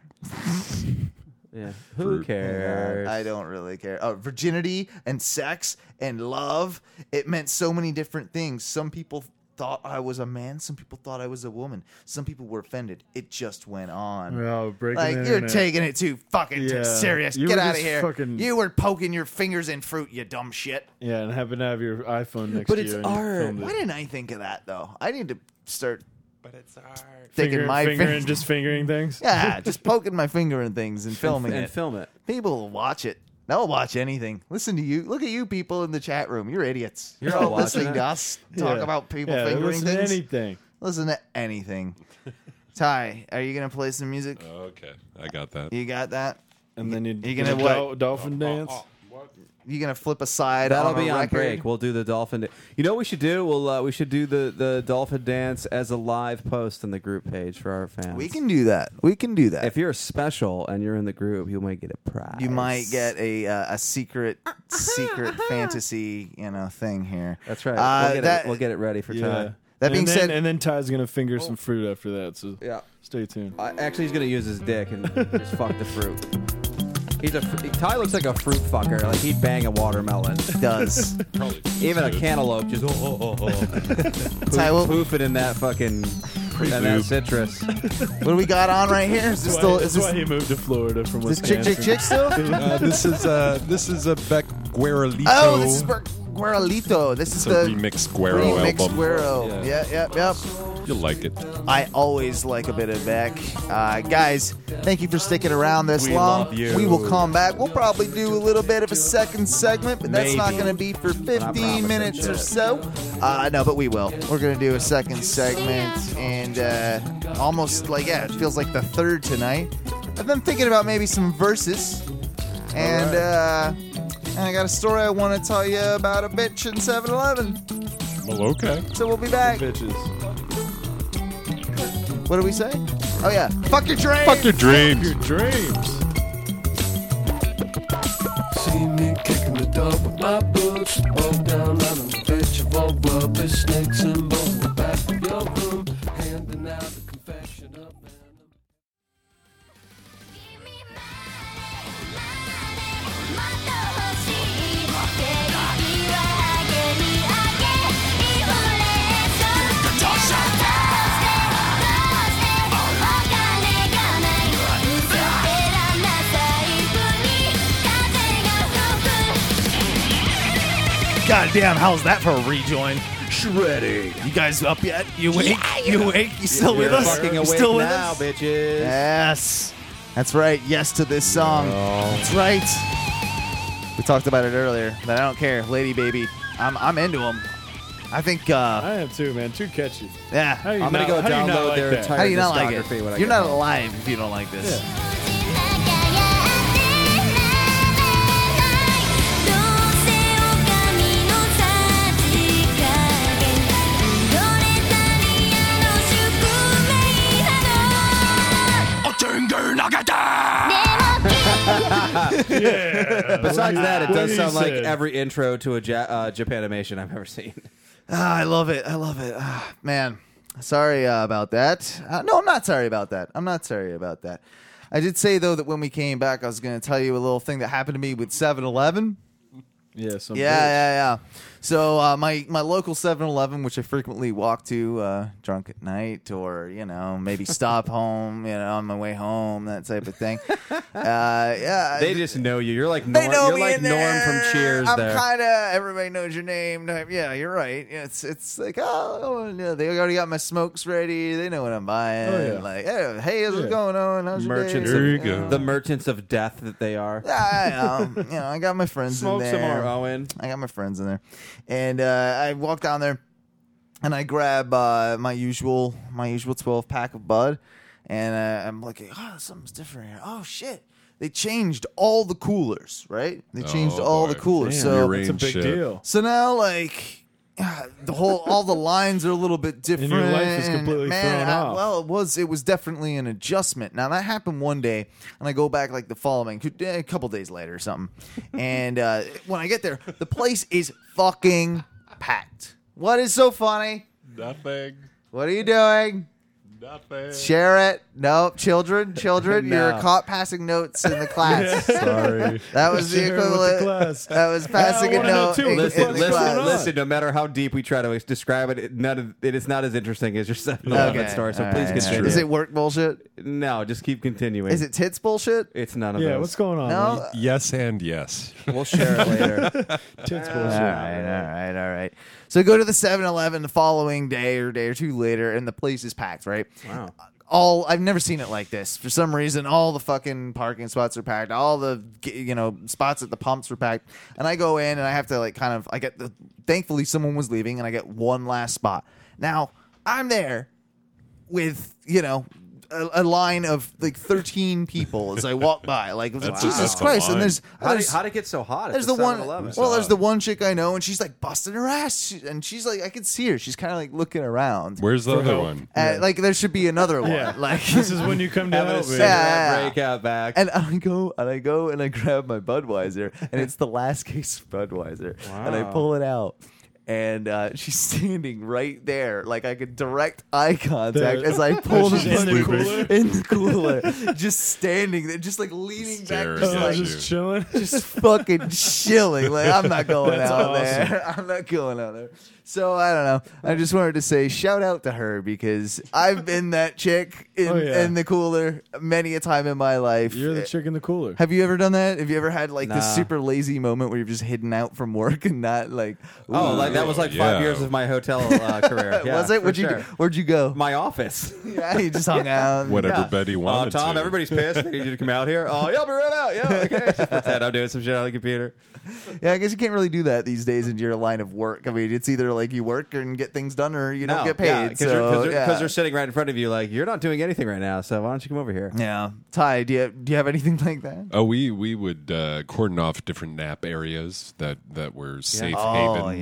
S2: Yeah. Who cares?
S3: I don't really care. Oh, virginity and sex and love. It meant so many different things. Some people thought I was a man. Some people thought I was a woman. Some people were offended. It just went on.
S1: Oh, breaking
S3: Like,
S1: the
S3: you're
S1: internet.
S3: taking it too fucking too
S1: Yeah.
S3: serious.
S1: You
S3: Get
S1: were
S3: out of
S1: just
S3: here.
S1: fucking-
S3: You were poking your fingers in fruit, you dumb shit.
S1: Yeah, and happen to have your iPhone next
S3: But
S1: to
S3: it's
S1: you. and you
S3: art.
S1: filmed it.
S3: Why didn't I think of that, though? I need to start
S4: But it's art.
S3: sticking
S1: Finger,
S3: my
S1: fingering,
S3: finger.
S1: just fingering things.
S3: Yeah, just poking my finger in things and filming
S2: and
S3: it.
S2: film it.
S3: People will watch it. They'll watch anything. Listen to you. Look at you people in the chat room. You're idiots. You're
S2: all
S3: all listening
S2: watching
S3: to
S2: it.
S3: us talk
S1: Yeah.
S3: about people
S1: Yeah,
S3: fingering
S1: listen to
S3: things.
S1: anything.
S3: Listen to anything. Ty, are you gonna play some music?
S4: Okay, I got that.
S3: You got that?
S1: And then you,
S3: You
S1: you
S3: gonna
S1: gonna
S3: what?
S1: dol- dolphin dance.
S3: You gonna flip aside?
S2: That'll
S3: on
S2: be
S3: a
S2: on
S3: record?
S2: break. We'll do the dolphin. Da- you know what we should do? We'll uh, we should do the, the dolphin dance as a live post on the group page for our fans.
S3: We can do that. We can do that.
S2: If you're special and you're in the group, you might get a prize.
S3: You might get a uh, a secret secret fantasy you know thing here.
S2: That's right.
S3: Uh,
S2: we'll, get
S3: that-
S2: it, we'll get it ready for
S1: Yeah.
S2: time.
S3: That
S1: And
S3: being
S1: then-
S3: said-
S1: and then Ty's gonna finger some fruit after that. So
S2: Yeah.
S1: stay tuned.
S2: Uh, actually, he's gonna use his dick and just fuck the fruit. He's a fr- Ty looks like a fruit fucker. Like he'd bang a watermelon.
S3: Does
S2: even a cantaloupe just oh, oh, oh.
S3: Ty,
S2: poof,
S3: what-
S2: poof it in that fucking in that citrus.
S3: What do we got on right here? Is this
S1: That's
S3: still?
S1: why,
S3: Is
S1: that's
S3: this
S1: why he moved to Florida from
S3: this
S1: Wisconsin.
S3: chick chick chick still?
S4: Uh, this is uh, this is a Beck Guerralito.
S3: Oh, this is Ber- Guerralito. This
S4: It's
S3: is
S4: a
S3: the
S4: remixed Guero
S3: remixed
S4: album.
S3: Guero.
S4: Yeah.
S3: Yeah, yep, yep.
S4: You'll like it.
S3: I always like a bit of Beck. Uh, guys, thank you for sticking around this
S2: We
S3: long.
S2: love you.
S3: We will come back. We'll probably do a little bit of a second segment, but that's not
S2: Maybe.
S3: going to be for
S2: promising
S3: fifteen minutes or
S2: shit.
S3: so. Uh, no, but we will. We're going to do a second segment, and uh, almost like, yeah, it feels like the third tonight. I've been thinking about maybe some verses, and, uh, and I got a story I want to tell you about a bitch in seven eleven.
S4: Well, okay.
S3: So we'll be back.
S1: Bitches.
S3: What do we say? Oh yeah, fuck your dreams.
S4: Fuck your dreams.
S1: Your dreams.
S16: See me kicking the dog with my boots, bow down on the bitch of all rubbish, snakes and bones in the back of your room, handing out the confession of venom.
S3: God damn, how's that for a rejoin? Shredding. You guys up yet? You awake? You awake? You still
S2: We're
S3: with us?
S2: fucking
S3: You
S2: awake
S3: still with
S2: now,
S3: us?
S2: bitches.
S3: Yes. That's right. Yes to this song. That's right. We talked about it earlier, but I don't care. Lady Baby. I'm I'm into them. I think. Uh,
S1: I am too, man. Too catchy.
S3: Yeah.
S1: How do you
S2: I'm gonna
S1: not-
S2: go
S1: how do you not
S2: download
S1: like
S2: their
S1: that?
S2: entire
S3: How do you not like it?
S2: discography when I
S3: You're
S2: get
S3: not
S2: home.
S3: alive if you don't like this.
S1: Yeah.
S2: Besides that, it
S1: What
S2: does
S1: he
S2: sound like
S1: said.
S2: every intro to a ja- uh, Japanimation I've ever seen.
S3: Ah, I love it. I love it. Ah, man, sorry uh, about that. Uh, no, I'm not sorry about that. I'm not sorry about that. I did say, though, that when we came back, I was going to tell you a little thing that happened to me with seven eleven.
S1: Yeah, some
S3: Yeah,
S1: bitch.
S3: yeah, yeah. So uh, my, my local seven eleven, which I frequently walk to uh, drunk at night or, you know, maybe stop home, you know, on my way home, that type of thing. uh, yeah.
S2: They just know you. You're like
S3: They
S2: Norm.
S3: know
S2: You're
S3: me
S2: like
S3: in
S2: Norm
S3: there.
S2: from Cheers.
S3: I'm
S2: there.
S3: kind of everybody knows your name. type. Yeah, you're right. It's it's like oh, oh, yeah, they already got my smokes ready. They know what I'm buying.
S1: Oh, yeah.
S3: Like hey, hey, how's
S1: Yeah.
S3: it going on? How's your
S2: merchants.
S3: day?
S2: Of,
S4: There you go.
S2: The merchants of death that they are.
S3: Yeah, I know. you know, I got my friends
S2: Smoke
S3: in
S2: some
S3: there.
S2: more, Owen.
S3: I got my friends in there, and uh, I walk down there, and I grab uh, my usual my usual twelve pack of Bud, and uh, I'm looking. Oh, something's different here. Oh shit. They changed all the coolers, right? They changed
S4: Oh,
S3: all
S4: boy.
S3: the coolers.
S1: Damn,
S3: so
S1: it's a
S4: Rearrange
S1: big
S4: shit.
S1: deal.
S3: so now, like, ah, the whole, all the lines are a little bit different.
S1: your life is
S3: and,
S1: completely
S3: man,
S1: thrown
S3: I-
S1: off.
S3: Well, it was, it was definitely an adjustment. Now that happened one day, and I go back like the following, a couple days later or something, and uh, when I get there, the place is fucking packed. What is so funny?
S4: Nothing.
S3: What are you doing?
S4: Nothing.
S3: Share it. Nope. Children, children,
S2: No.
S3: you're caught passing notes in the class.
S1: Sorry.
S3: That was the
S1: Share it with the
S3: equivalent.
S1: class.
S3: That was passing
S1: I
S3: a
S1: wanna know
S3: note.
S1: too.
S3: in-
S2: Listen,
S3: in the
S2: listen,
S3: class.
S2: listen. No matter how deep we try to describe it, it none of it is not as interesting as your seven eleven
S3: Okay.
S2: story. So
S3: All
S2: please
S3: right, all right.
S2: continue.
S3: Is it work bullshit?
S2: No, just keep continuing.
S3: Is it tits bullshit?
S2: It's none of
S1: Yeah,
S2: those.
S1: what's going on?
S3: No.
S1: man?
S4: Yes and yes.
S2: We'll share it later.
S1: Tits
S3: All
S1: bullshit.
S3: right, all right, all right. So I go to the seven eleven the following day or day or two later, and the place is packed, right?
S2: Wow.
S3: All I've never seen it like this. For some reason, all the fucking parking spots are packed. All the you know spots at the pumps were packed. And I go in and I have to like kind of I get the. Thankfully, someone was leaving, and I get one last spot. Now I'm there with you know. A, a line of like thirteen people as I walk by, like
S4: That's-
S3: Jesus
S4: that's a
S3: Christ! And
S4: line.
S3: there's
S2: How did,
S3: there's-
S2: how'd it get so hot? at
S3: there's the, one.
S2: seven eleven?
S3: Well, there's the one chick I know, and she's like busting her ass, she, and she's like, I can see her. She's kind of like looking around.
S4: Where's the
S1: For
S4: other
S1: help.
S4: one?
S3: Uh, Like there should be another one.
S1: Yeah.
S3: Like
S1: This is when you come to
S2: Having a
S1: help me.
S2: cigarette
S3: Yeah.
S2: break out back.
S3: And I go and I go and I grab my Budweiser, and it's the last case of Budweiser, and I
S2: Wow.
S3: pull it out. And uh, she's standing right there, like I could direct eye contact
S1: The-
S3: as I pull the
S1: She's in the
S3: fucking-
S1: cooler?
S3: in the cooler, just standing there, just like leaning
S4: Staring
S3: back, just
S4: at
S3: like
S4: you.
S1: Just chilling.
S3: just fucking chilling. Like I'm not going
S1: That's
S3: out
S1: awesome.
S3: there. I'm not going out there. So I don't know. I just wanted to say shout out to her because I've been that chick in,
S1: Oh, yeah.
S3: in the cooler many a time in my life.
S1: You're the chick in the cooler.
S3: Have you ever done that? Have you ever had like this
S2: Nah.
S3: super lazy moment where you're just hidden out from work and not like?
S2: Oh,
S3: ooh.
S2: like that was like five
S4: Yeah.
S2: years of my hotel uh, career. Yeah,
S3: was it?
S2: for
S3: Where'd you
S2: sure.
S3: go? Where'd you go?
S2: My office.
S3: Yeah, you just hung out.
S4: Whatever
S2: Yeah.
S4: Betty
S2: Oh,
S4: wanted
S2: Tom,
S4: to.
S2: everybody's pissed. They need you to come out here. Oh, yeah, I'll be right out. Yeah, okay. Just pretend I'm doing some shit on the computer.
S3: Yeah, I guess you can't really do that these days in your line of work. I mean, it's either like you work and get things done, or you don't
S2: No,
S3: get
S2: yeah,
S3: paid.
S2: because
S3: so,
S2: they're,
S3: yeah.
S2: they're sitting right in front of you, like you're not doing anything right now. So why don't you come over here?
S3: Yeah, Ty, do you do you have anything like that?
S4: Oh, we we would uh, cordon off different nap areas that that were safe
S3: Oh,
S4: havens,
S3: yeah,
S4: you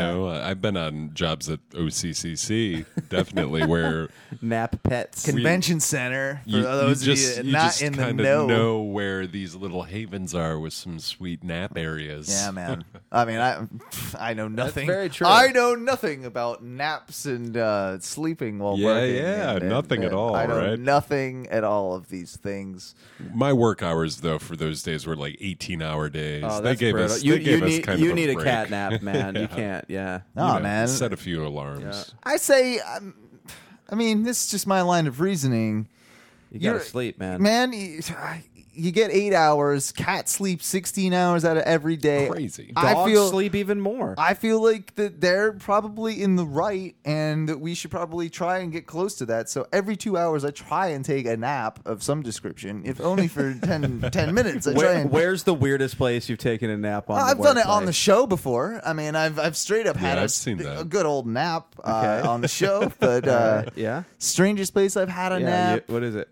S4: know, I've been on jobs at O C C C, definitely where
S2: nap pets
S3: convention center. For
S4: you,
S3: those
S4: you
S3: of
S4: just,
S3: you
S4: you
S3: not
S4: just
S3: in the
S4: kind
S3: know.
S4: of know where these little havens are with some sweet nap areas.
S3: Yeah, man. I mean, I I know nothing.
S2: very true.
S3: I know nothing about naps and uh, sleeping while
S4: Yeah,
S3: working.
S4: yeah,
S3: and- and-
S4: nothing at
S3: and
S4: all,
S3: I know
S4: right?
S3: nothing at all of these things.
S4: My work hours, though, for those days were like eighteen-hour days.
S2: Oh,
S4: they
S2: that's
S4: gave
S2: brutal.
S4: us,
S2: You-
S4: they gave
S2: you
S4: us
S2: need-
S4: kind
S2: you
S4: of a
S2: need a
S4: break.
S2: cat nap, man. You can't, yeah.
S3: Oh,
S4: You know,
S3: man.
S4: set a few alarms.
S3: I say, um, I mean, this is just my line of reasoning.
S2: You gotta
S3: You're-
S2: sleep, man.
S3: Man, you, you get eight hours. Cat sleep sixteen hours out of every day.
S4: Crazy.
S3: I
S2: Dogs
S3: feel
S2: sleep even more.
S3: I feel like that they're probably in the right, and that we should probably try and get close to that. So every two hours, I try and take a nap of some description, if only for ten, ten minutes. I
S2: Where-
S3: try and.
S2: where's the weirdest place you've taken a nap on?
S3: I've
S2: the
S3: done it on the
S2: workplace?
S3: show before. I mean, I've I've straight up had
S4: Yeah,
S3: a,
S4: I've seen that.
S3: a good old nap uh,
S2: Okay.
S3: on the show, but uh,
S2: Alright, yeah.
S3: strangest place I've had a
S2: Yeah,
S3: nap.
S2: you- what is it?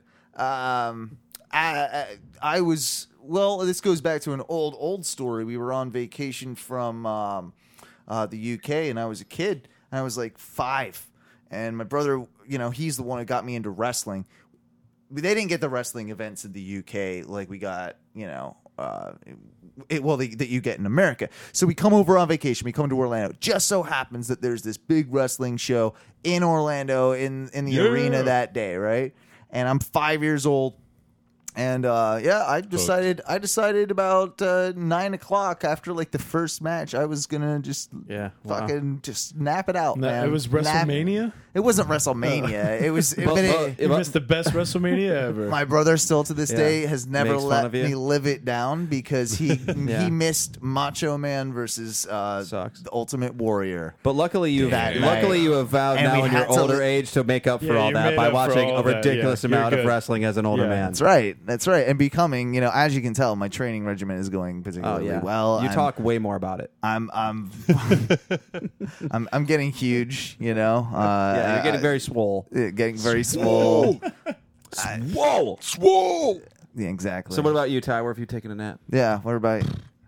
S3: Um, I, I I was well. This goes back to an old old story. We were on vacation from um, uh, the U K, and I was a kid, and I was like five, and my brother, you know, he's the one who got me into wrestling. They didn't get the wrestling events in the U K like we got, you know. Uh, it, well, the, that you get in America. So we come over on vacation. We come to Orlando. Just so happens that there's this big wrestling show in Orlando in in the
S4: Yeah.
S3: arena that day, right? And I'm five years old. And uh, yeah, I decided. I decided about uh, nine o'clock after like the first match, I was gonna just
S2: Yeah, wow.
S3: fucking just nap it out.
S1: No,
S3: man.
S1: it was
S3: Nap-
S1: WrestleMania?
S3: It wasn't WrestleMania. It was.
S2: But-
S3: but it-
S2: but-
S1: You missed the best WrestleMania ever.
S3: my brother still to this
S2: Yeah.
S3: day has never
S2: Makes fun
S3: let
S2: of you.
S3: me live it down because he
S2: Yeah.
S3: he missed Macho Man versus uh,
S2: Sucks.
S3: the Ultimate Warrior.
S2: But luckily you
S3: That
S2: luckily
S3: night.
S2: you have vowed
S3: And
S2: now
S3: we
S2: in your
S3: had to
S2: older
S3: li-
S2: age to make up for
S1: Yeah,
S2: all
S1: you
S2: that
S1: made
S2: by
S1: up for
S2: watching
S1: all
S2: a
S1: that,
S2: ridiculous
S1: yeah. You're
S2: amount of
S1: good.
S2: wrestling as an older
S1: Yeah.
S2: man.
S3: That's right. That's right. And becoming, you know, as you can tell, my training regimen is going
S2: Oh
S3: particularly
S2: yeah.
S3: well.
S2: you
S3: I'm-
S2: talk way more about it.
S3: I'm I'm I'm I'm getting huge. You know. Uh,
S2: Yeah, you're getting
S3: I-
S2: very swole.
S3: uh, getting very swole.
S2: Swole, swole.
S3: Yeah, exactly.
S2: So what about you, Ty? Where have you taken a nap?
S3: Yeah. What about?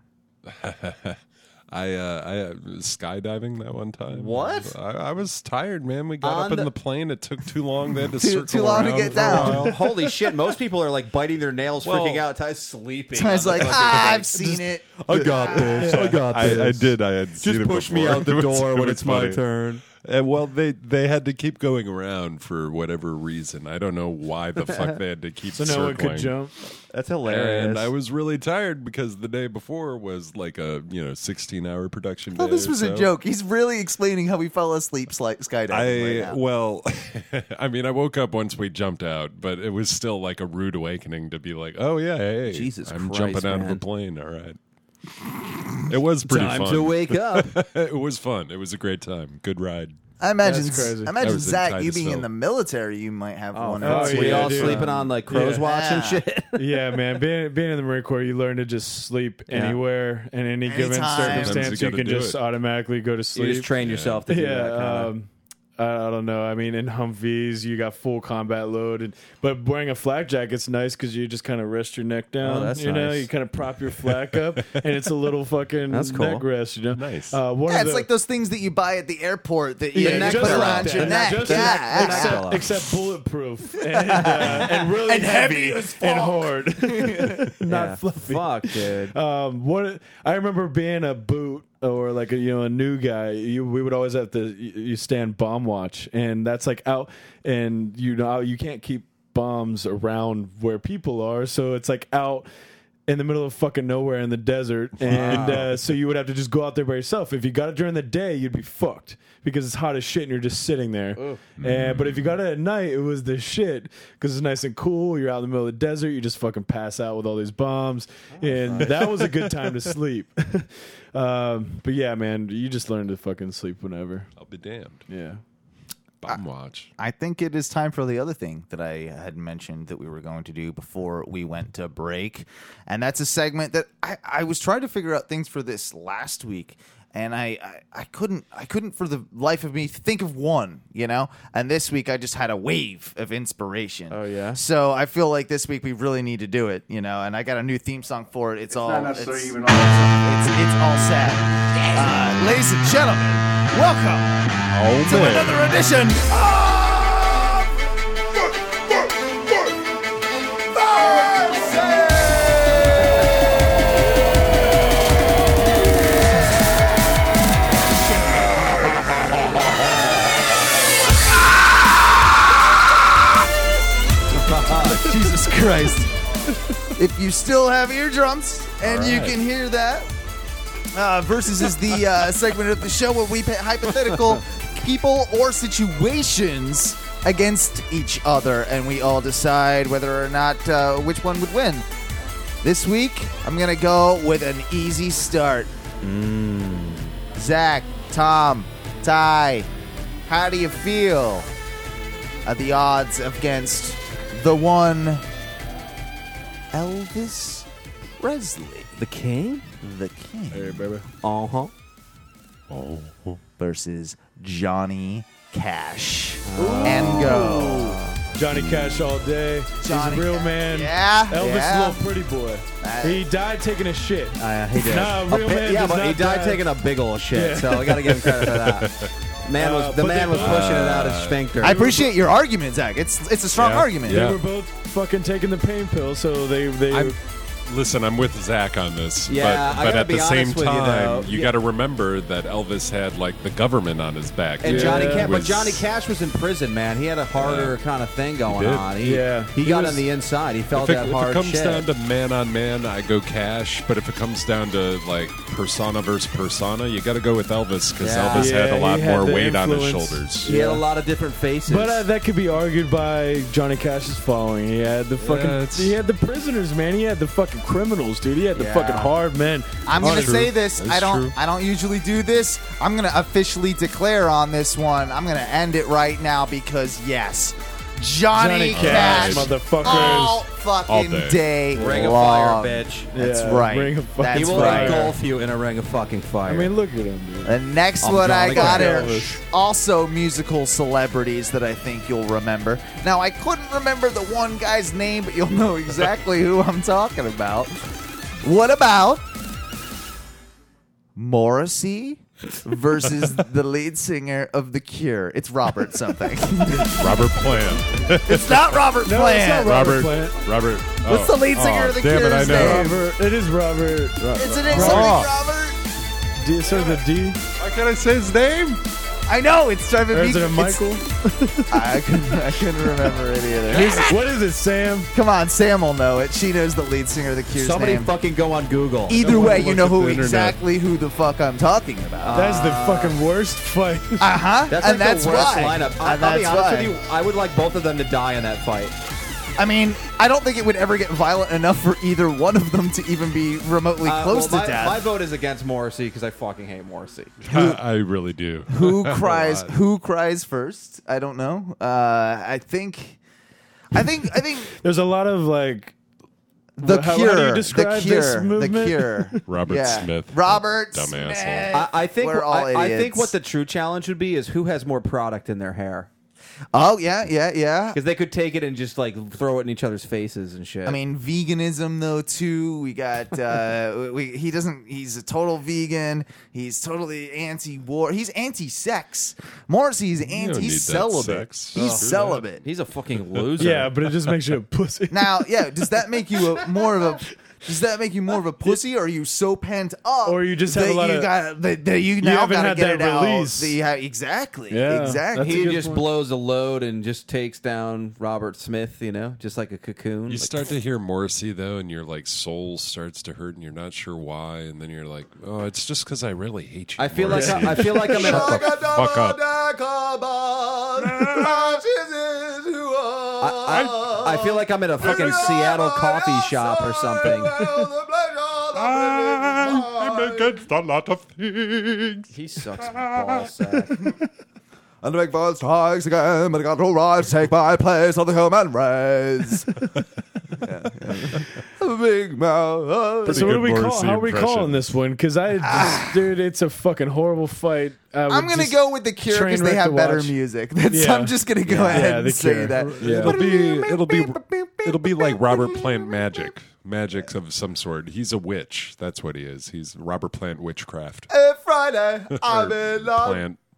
S4: I uh, I uh, skydiving that one time.
S2: What?
S4: I, I was tired, man. We got
S2: On
S4: up in
S2: the-
S4: the plane. It took too long. They had to
S3: Too-
S4: circle
S3: too long to
S4: around
S3: get
S4: for a
S3: down.
S4: while.
S2: Holy shit! Most people are like biting their nails,
S4: Well,
S2: freaking out. Ty's sleeping.
S3: Ty's
S2: on the
S3: like,
S2: fucking
S3: ah,
S2: thing.
S3: I've seen it.
S4: I got this. I got
S2: this.
S4: I, I did. I had seen
S2: Just
S4: it
S2: push me
S4: before.
S2: out the
S4: It was-
S2: door
S4: it
S2: when
S4: was
S2: it's my
S4: funny.
S2: turn.
S4: And well, they they had to keep going around for whatever reason. I don't know why the fuck they had to keep
S1: so no
S4: circling.
S1: one could jump.
S2: That's hilarious.
S4: And I was really tired because the day before was like a you know sixteen hour production.
S3: Oh,
S4: day
S3: this
S4: or
S3: was a
S4: so.
S3: joke. He's really explaining how he fell asleep sli- skydiving
S4: I
S3: right now.
S4: well, I mean, I woke up once we jumped out, but it was still like a rude awakening to be like, oh yeah, hey,
S2: Jesus
S4: I'm
S2: Christ,
S4: jumping out of a
S2: man.
S4: plane. All right. It was pretty
S2: Time
S4: fun.
S2: to wake up.
S4: It was fun. It was a great time. Good ride.
S3: I imagine,
S1: That's crazy.
S3: I imagine
S4: That was in
S3: Zach, you
S4: Titusville.
S3: being in the military, you might have one.
S2: Oh,
S3: or two.
S2: we
S1: yeah,
S2: all
S1: dude.
S2: sleeping on like crow's
S1: Yeah.
S2: watch and
S3: Yeah.
S2: shit.
S1: Yeah, man. Being being in the Marine Corps, you learn to just sleep
S2: Yeah.
S1: anywhere in any given
S3: Anytime.
S1: circumstance.
S4: Sometimes you
S1: You
S4: gotta
S1: can
S4: do
S1: just
S4: it.
S1: automatically go to
S2: You
S1: sleep.
S2: just train yourself to do
S1: yeah,
S2: that. Kinda.
S1: um, I, I don't know. I mean, in Humvees, you got full combat load, and but wearing a flak jacket's nice because you just kind of rest your neck down.
S2: Oh, that's
S1: you know,
S2: nice.
S1: you kind of prop your flak up, and it's a little fucking
S2: That's cool.
S1: neck rest. You know,
S4: Nice.
S1: Uh, one
S3: Yeah,
S1: of
S3: it's
S1: the,
S3: like those things that you buy at the airport that you
S1: Yeah,
S3: just
S1: just
S3: put
S1: like
S3: around
S1: that.
S3: your neck.
S1: Just
S3: yeah.
S1: like- except, except bulletproof and, uh, and really
S3: And heavy
S1: heavy,
S3: as
S1: and
S3: fuck.
S1: hard, not
S2: Yeah.
S1: fluffy.
S2: Fuck, dude.
S1: Um, what I remember being a boot or like a, you know a new guy, you, we would always have to you, you stand bomb watch, and that's like out, and you know you can't keep bombs around where people are, so it's like out in the middle of fucking nowhere in the desert, and uh, so you would have to just go out there by yourself. If you got it during the day, you'd be fucked because it's hot as shit and you're just sitting there. And but if you got it at night, it was the shit because it's nice and cool. You're out in the middle of the desert, you just fucking pass out with all these bombs, and that was a good time to sleep. um, but yeah, man, you just learn to fucking sleep whenever.
S4: I'll be damned.
S1: Yeah.
S4: Bomb watch.
S3: I think it is time for the other thing that I had mentioned that we were going to do before we went to break. And that's a segment that I, I was trying to figure out things for this last week. And I, I, I couldn't I couldn't for the life of me think of one, you know? And this week I just had a wave of inspiration.
S2: Oh, yeah?
S3: So I feel like this week we really need to do it, you know, and I got a new theme song for it. It's, all
S14: not necessarily
S3: it's,
S14: even all
S3: it's, it's all sad. Uh, ladies and gentlemen, Welcome
S1: Oh,
S3: to
S1: man.
S3: another edition of Jesus Christ. If you still have eardrums and
S4: All
S3: you
S4: right.
S3: can hear that, uh, Versus is the uh, segment of the show where we pit hypothetical people or situations against each other, and we all decide whether or not uh, which one would win. This week, I'm going to go with an easy start. Zach, Tom, Ty, how do you feel at the odds against the one Elvis Presley?
S2: The king?
S3: The king.
S1: Hey, baby.
S2: Uh-huh.
S3: Oh. Versus Johnny Cash. And go.
S1: Johnny Cash all day.
S3: Johnny
S1: He's a real
S3: Cash.
S1: man.
S3: Yeah,
S1: Elvis,
S3: yeah.
S1: little pretty boy.
S3: Uh,
S1: he died taking a shit.
S2: Uh, he did.
S1: Nah,
S2: A
S1: real
S2: bi-
S1: man
S2: yeah,
S1: does
S2: but he
S1: not
S2: died
S1: die.
S2: taking a big ol' shit,
S1: Yeah.
S2: so I gotta give him credit for that. Man was
S1: Uh,
S2: the
S1: but
S2: man
S1: they
S2: was
S1: both-
S2: pushing it out his sphincter.
S3: I appreciate your argument, Zach. It's it's a strong
S4: Yeah.
S3: argument.
S1: They
S4: Yeah.
S1: were both fucking taking the pain pill, so they they.
S4: I'm, listen, I'm with Zach on this.
S2: Yeah,
S4: but,
S2: I
S4: but
S2: gotta
S4: at
S2: be
S4: the same
S2: honest with you,
S4: time,
S2: though.
S4: you,
S2: Yeah.
S4: got to remember that Elvis had like the government on his back.
S2: And
S1: Yeah.
S2: Johnny Cash, but
S4: Was-
S2: Johnny Cash was in prison, man. He had a harder kind of thing going
S4: did.
S2: on. He,
S1: Yeah.
S2: he,
S1: He
S2: got
S1: was-
S2: on the inside. He felt
S4: If it,
S2: that
S4: if
S2: hard
S4: it comes
S2: shit.
S4: down to man on man, I go Cash. But if it comes down to like persona versus persona, you got to go with Elvis because
S2: Yeah.
S4: Elvis had
S1: Yeah,
S4: a lot
S1: he had
S4: more
S1: the
S4: weight on his
S1: influence.
S4: shoulders.
S2: he had a lot of different faces.
S1: But uh, that could be argued by Johnny Cash's following. He had the fucking,
S4: Yeah, it's-
S1: he had the prisoners, man. He had the fucking criminals, dude. He had the
S3: Yeah.
S1: fucking hard men.
S3: I'm
S1: Oh,
S3: gonna
S1: true.
S3: say this.
S4: That's
S3: I don't.
S4: true.
S3: I don't usually do this. I'm gonna officially declare on this one. I'm gonna end it right now because yes, Johnny,
S1: Johnny Cash,
S3: Cash,
S1: motherfuckers.
S3: all fucking
S4: All day.
S3: day,
S2: Ring of
S3: long.
S2: fire, bitch.
S3: That's
S1: Yeah,
S3: right.
S1: Ring of fire.
S3: That's
S2: he will
S3: right.
S2: engulf you in a ring of fucking fire.
S1: I mean, look at him, dude.
S3: The next
S2: I'm
S3: one I
S2: Johnny
S3: got
S1: Cash.
S3: are also musical celebrities that I think you'll remember. Now, I couldn't remember the one guy's name, but you'll know exactly who I'm talking about. What about Morrissey versus the lead singer of The Cure? It's Robert something.
S4: Robert Plant.
S3: It's not Robert
S1: No,
S3: Plant.
S1: it's not
S4: Robert.
S1: Plant.
S4: Robert.
S3: What's
S4: oh.
S3: the lead singer
S4: oh,
S3: of The
S4: damn it, I
S3: Cure's
S4: know.
S3: name?
S1: Robert. It is Robert. Ro-
S3: Isn't it
S1: Ro-
S3: something
S4: Rob.
S3: Robert?
S1: D, so the D.
S4: Why can't I say his name?
S3: I know, it's driving
S1: Or
S3: me
S1: is it a
S3: it's-
S1: Michael?
S3: I couldn't, I couldn't remember it either.
S1: Who's- what is it, Sam?
S3: Come on, Sam will know it. She knows the lead singer of The Cure's
S2: somebody
S3: name.
S2: fucking go on Google.
S3: Either
S4: Someone
S3: way, you
S4: look
S3: know
S4: at
S3: who
S4: the internet.
S3: exactly who the fuck I'm talking about.
S1: That's the fucking worst fight.
S3: Uh huh.
S2: That's
S3: and
S2: like
S3: that's
S2: the worst
S3: why.
S2: lineup. I,
S3: And
S2: I'll be
S3: that's
S2: honest
S3: why.
S2: with you. I would like both of them to die in that fight.
S3: I mean, I don't think it would ever get violent enough for either one of them to even be remotely
S2: Uh,
S3: close
S2: well,
S3: to
S2: my,
S3: death.
S2: my vote is against Morrissey because I fucking hate Morrissey.
S4: I really do.
S3: Who
S4: A
S3: cries?
S4: lot.
S3: Who cries first? I don't know. Uh, I think. I think. I think
S1: There's a lot of like.
S3: the
S1: how,
S3: Cure.
S1: How do you
S3: the
S1: describe
S3: Cure.
S1: this movement?
S3: The Cure.
S4: Robert
S3: Yeah.
S4: Smith.
S3: Robert
S4: Dumb
S3: Smith.
S4: asshole.
S2: I, I think
S3: We're all
S2: I, I think
S3: idiots.
S2: what the true challenge would be is who has more product in their hair.
S3: Oh yeah, yeah, yeah.
S2: Because they could take it and just like throw it in each other's faces and shit.
S3: I mean, veganism though too. We got uh, we, he doesn't. He's a total vegan. He's totally anti-war. He's anti-sex. Morrissey's
S4: don't
S3: anti.
S4: need
S3: He's
S4: that
S3: celibate.
S4: sex.
S3: He's
S4: Oh.
S3: celibate.
S2: he's a fucking loser.
S1: Yeah, but it just makes you a pussy.
S3: Now, yeah. Does that make you a, more of a? Does that make you more of a pussy, or are you so pent up,
S1: Or you just have
S3: that
S1: a lot
S3: you
S1: of-
S3: got that, that you now
S1: haven't
S3: gotta
S1: had
S3: get
S1: that
S3: it
S1: release.
S3: out? That you have- exactly,
S1: Yeah,
S3: exactly.
S1: that's a
S2: he
S1: good
S2: just
S1: point.
S2: blows a load and just takes down Robert Smith, you know, just like a cocoon.
S4: You
S2: Like,
S4: start to hear Morrissey though, and your like soul starts to hurt, and you're not sure why, and then you're like, "Oh, it's just because I really hate you."
S2: I feel like
S4: Morrissey."
S2: I, I feel like I'm in
S4: Shut
S2: a.
S4: the fuck up.
S2: I, I, I feel like I'm in a fucking Seattle coffee shop or something.
S4: I'm against a lot of things.
S2: He sucks ball sack.
S3: And the big voice strikes again, but I got no right to take my place on the human race. yeah, yeah. A big mouth.
S4: Pretty
S1: So what do
S4: good
S1: we call?
S4: Morrissey
S1: How are we
S4: impression.
S1: calling this one? Because I, just, dude, it's a fucking horrible fight. I would
S3: I'm gonna
S1: just
S3: go with the Cure
S1: train
S3: because they
S1: wreck
S3: have
S1: to
S3: better
S1: watch.
S3: music. That's,
S1: Yeah.
S3: I'm just gonna go
S1: Yeah,
S3: ahead
S1: the
S3: and say
S1: Cure.
S3: that.
S1: Yeah.
S4: It'll be it'll be it'll be like Robert Plant magic, magic of some sort. He's a witch. That's what he is. He's Robert Plant witchcraft.
S3: Hey, Friday, I'm
S4: Or
S3: in love.
S4: Plant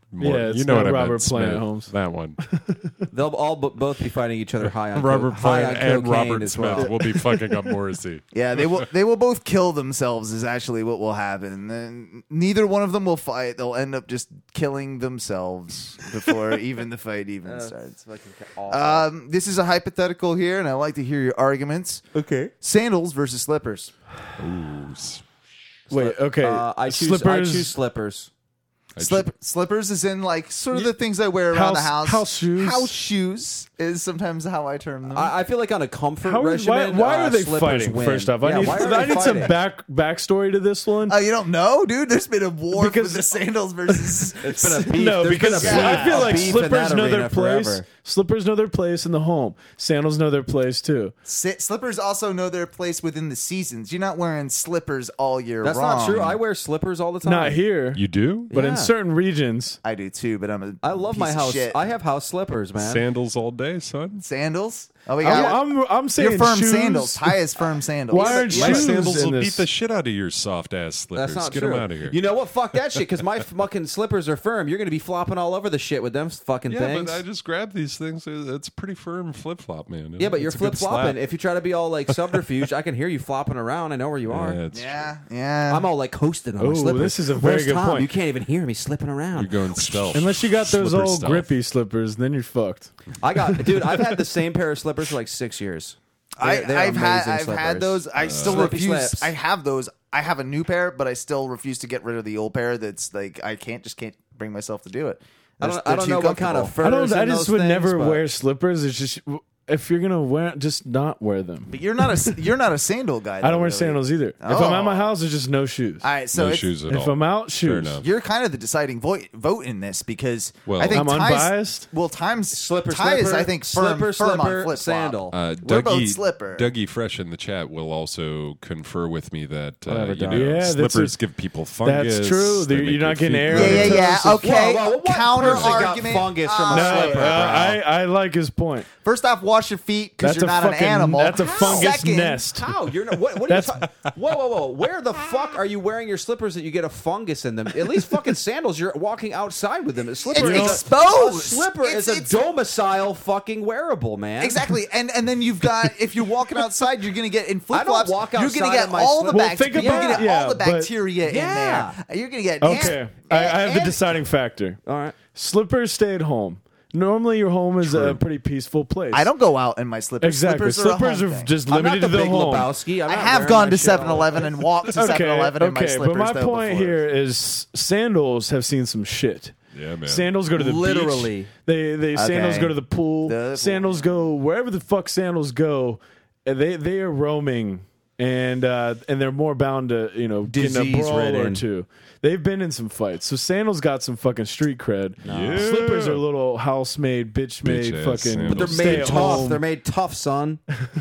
S4: More,
S1: Yeah, it's
S4: you know
S1: not
S4: what I
S1: Robert
S4: meant,
S1: Plant
S4: Smith.
S1: Holmes.
S4: That one.
S2: They'll all b- both be fighting each other high on
S4: Robert
S2: co- high on
S4: Plant and
S2: cocaine
S4: Robert
S2: as
S4: Smith
S2: well.
S4: will be fucking up Morrissey.
S3: Yeah, they will. They will both kill themselves. Is actually what will happen. And neither one of them will fight. They'll end up just killing themselves before even the fight even
S2: Uh,
S3: starts.
S2: it's fucking awful.
S3: Um, this is a hypothetical here, and I like to hear your arguments.
S2: Okay.
S3: Sandals versus slippers.
S4: Ooh. s-
S1: Wait, okay.
S2: Uh, I choose.
S1: Slippers.
S2: I choose slippers.
S4: I
S3: Slip, slippers is in like sort of the things I wear around the
S1: House-
S3: house.
S1: house shoes.
S3: House shoes is sometimes how I term them.
S2: I, I feel like on a comfort
S1: How are, why
S2: regimen,
S1: why
S2: uh,
S1: are they
S2: slippers
S1: fighting?
S2: win.
S1: First off, I
S2: Yeah,
S1: need,
S2: why are
S1: I
S2: they
S1: need some
S2: fighting?
S1: back backstory to this one.
S3: Oh, you don't know, dude? There's been a war
S1: Because-
S3: for the sandals versus.
S2: It's been a beef.
S1: No,
S2: There's
S1: because
S2: been a beef-
S1: I feel
S2: a
S1: like
S2: beef in
S1: slippers
S2: that
S1: know their
S2: arena
S1: place.
S2: forever.
S1: Slippers know their place in the home. Sandals know their place too.
S3: Si- slippers also know their place within the seasons. You're not wearing slippers all year
S2: That's
S3: round.
S2: not true. I wear slippers all the time.
S1: Not here,
S4: You do?
S1: but
S2: Yeah.
S1: in certain regions.
S3: I do too, but I'm a.
S2: I love my
S3: piece of
S2: house.
S3: shit.
S2: I have house slippers, man.
S4: Sandals all day, son.
S3: Sandals. Oh, we
S1: I'm,
S3: got.
S1: I'm, I'm saying
S3: You're firm
S1: shoes.
S3: sandals. Ty is firm sandals.
S1: Why aren't
S4: My
S1: shoes
S4: sandals
S1: in
S4: will
S1: this?
S4: beat the shit out of your soft ass slippers.
S2: That's not
S4: Get
S2: true.
S4: them out of here.
S2: You know what? Fuck that shit. Because my fucking slippers are firm. You're going to be flopping all over the shit with them fucking
S4: yeah,
S2: things.
S4: but I just grabbed these things. It's a pretty firm flip flop, man.
S2: yeah, but you're
S4: It's a good
S2: flip flopping.
S4: slap.
S2: If you try to be all like subterfuge, I can hear you flopping around. I know where you are.
S4: Yeah, it's-
S3: Yeah, yeah.
S2: I'm all like coasting on my
S1: Ooh,
S2: slippers.
S1: this is a very
S2: Where's
S1: good
S2: Tom?
S1: point.
S2: You can't even hear me slipping around.
S4: You're going stealth.
S1: Unless you got those
S4: Slipper
S1: old
S4: stealth.
S1: grippy slippers, then you're fucked.
S2: I got, dude. I've had the same pair of slippers for like six years.
S3: I,
S2: They're- they're
S3: I've had
S2: amazing
S3: I've
S2: slippers.
S3: had those. I still
S2: Slippy
S3: refuse.
S2: slips.
S3: I have those. I have a new pair, but I still refuse to get rid of the old pair. That's like I can't just can't bring myself to do it.
S2: I
S3: They're-
S2: don't,
S3: they're
S2: I don't
S3: too
S2: know what kind of
S3: comfortable.
S1: I don't.
S2: furs
S1: I
S2: in
S1: just
S2: those
S1: would
S2: things,
S1: never
S2: but-
S1: wear slippers. It's just if you're gonna wear, just not wear them.
S3: But you're not a you're not a sandal guy.
S1: I
S3: though,
S1: don't wear
S3: really.
S1: sandals either. If
S3: Oh.
S1: I'm at my house, it's just no shoes.
S3: All right, so
S4: no
S3: it's-
S4: shoes at
S1: if
S4: all.
S1: I'm out,
S4: Fair
S1: shoes.
S4: enough.
S3: You're kind of the deciding vote vote in this because
S4: Well,
S3: I think
S1: I'm
S3: Ty's-
S1: unbiased.
S3: Well, times
S2: Slipper,
S3: Ty is
S2: slipper,
S3: I think firm,
S2: slipper,
S3: firm
S2: slipper,
S3: on flip
S2: sandal.
S4: Uh,
S3: We're both
S4: Dougie,
S3: slipper.
S4: Dougie Fresh in the chat will also confer with me that uh,
S2: Whatever,
S4: you know,
S2: Dougie.
S1: Yeah, that's
S4: slippers
S1: a-
S4: give people fungus.
S1: That's true.
S4: They
S1: You're
S4: make
S1: not
S4: your
S1: getting
S4: feet
S1: air.
S4: grow.
S3: Yeah, yeah, yeah.
S2: Whoa,
S3: Okay.
S2: whoa, what
S3: Counter
S2: person got
S3: argument.
S2: fungus from a
S3: Uh,
S2: slipper,
S1: Uh,
S2: bro?
S1: I, I like his point.
S3: First off, wash your feet because
S1: That's
S3: you're
S1: a
S3: not
S1: fucking
S3: an animal.
S1: that's a
S3: How?
S1: fungus
S3: Second,
S1: nest.
S2: How? You're not, what, what are you ta- Whoa, whoa, whoa! Where the fuck are you wearing your slippers that you get a fungus in them? At least fucking sandals. You're walking outside with them. A slipper
S3: It's
S2: is a-
S3: exposed.
S2: A slipper
S3: It's-
S2: is a
S3: it's-
S2: domicile fucking wearable, man.
S3: Exactly, and and then you've got if you're walking outside, you're gonna get in flip
S2: I don't
S3: flops.
S2: walk
S3: You're
S2: outside
S3: gonna get
S2: in my
S3: all the
S2: slip- Well,
S3: bac-
S1: think
S3: You're gonna
S1: about-
S3: get
S1: yeah,
S3: all the
S1: but-
S3: bacteria
S2: Yeah.
S3: in there. You're gonna get
S1: Okay,
S3: ant-
S1: I, I have the
S3: ant-
S1: deciding factor.
S2: All right.
S1: Slippers stay at home. Normally, your home is a pretty peaceful place.
S3: I don't go out in my slippers.
S1: Exactly.
S3: Slippers,
S1: Slippers
S3: are, a
S1: are
S3: home thing.
S1: just
S2: I'm not
S1: limited
S2: the
S1: to the
S2: Big
S1: home.
S2: Lebowski. I'm
S3: I
S2: not
S3: have
S2: wearing
S3: gone
S2: that
S3: to
S2: shit
S3: seven
S2: all
S3: eleven
S2: over.
S3: and walked to
S1: Okay,
S3: seven eleven in my
S1: okay,
S3: slippers.
S1: but my
S3: though,
S1: point
S3: before.
S1: here is sandals have seen some shit.
S4: Yeah, man.
S1: Sandals go to the
S2: Literally.
S1: beach. They they sandals
S3: Okay.
S1: go to the pool.
S3: The-
S1: Sandals go wherever the fuck sandals go. and They they are roaming, and uh, and they're more bound to you know get in a brawl or
S2: Disease-ridden.
S1: two. They've been in some fights, so sandals got some fucking street cred.
S4: Yeah.
S1: Slippers are little house made, bitch made,
S4: Bitch-ass
S1: fucking.
S4: sandals.
S2: But they're
S1: stay
S2: made
S1: at
S2: tough.
S1: home.
S2: They're made tough, son.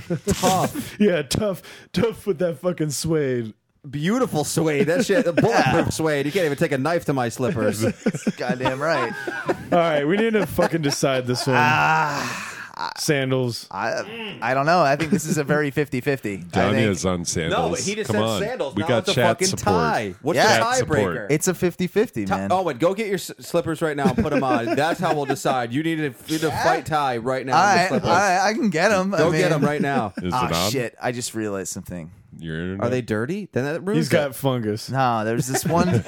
S2: tough.
S1: Yeah, tough, tough with that fucking suede.
S2: Beautiful suede. That shit, bulletproof suede. You can't even take a knife to my slippers.
S3: Goddamn right.
S1: All right, we need to fucking decide this one.
S3: Ah,
S1: Sandals.
S3: I I don't know. I think this is a very fifty-fifty. I
S4: Danya's
S3: think
S4: on sandals.
S2: No, he just
S4: Come
S2: said
S4: on.
S2: sandals.
S4: We
S2: Now
S4: got
S2: it's a
S4: chat
S2: fucking
S4: support.
S2: tie. What's
S3: Yeah.
S2: the
S4: Chat support.
S2: tiebreaker?
S3: it's a fifty-fifty,
S2: Ti-
S3: man.
S2: Owen, go get your s- slippers right now and put them on. That's how we'll decide. You need to, you need to fight Ty right now.
S3: all
S2: in the
S3: right, all
S2: slippers.
S3: right, I can get them.
S2: Go get them right now.
S4: Is
S3: Ah,
S4: it on?
S3: shit! I just realized something.
S4: Your internet?
S2: Are they dirty? Then that ruins
S1: He's got fungus.
S3: No, there's this one.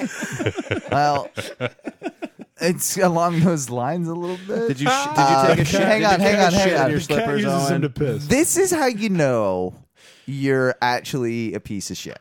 S3: Well, it's along those lines a little bit.
S2: Did you sh- did you
S3: Uh,
S2: take a shit?
S3: hang
S2: Did
S3: on,
S2: you take
S3: hang
S2: a
S3: on, hang
S2: shit in
S3: on.
S2: your
S3: The
S1: Cat
S2: slippers,
S1: uses
S2: Owen?
S1: him to piss.
S3: This is how you know you're actually a piece of shit.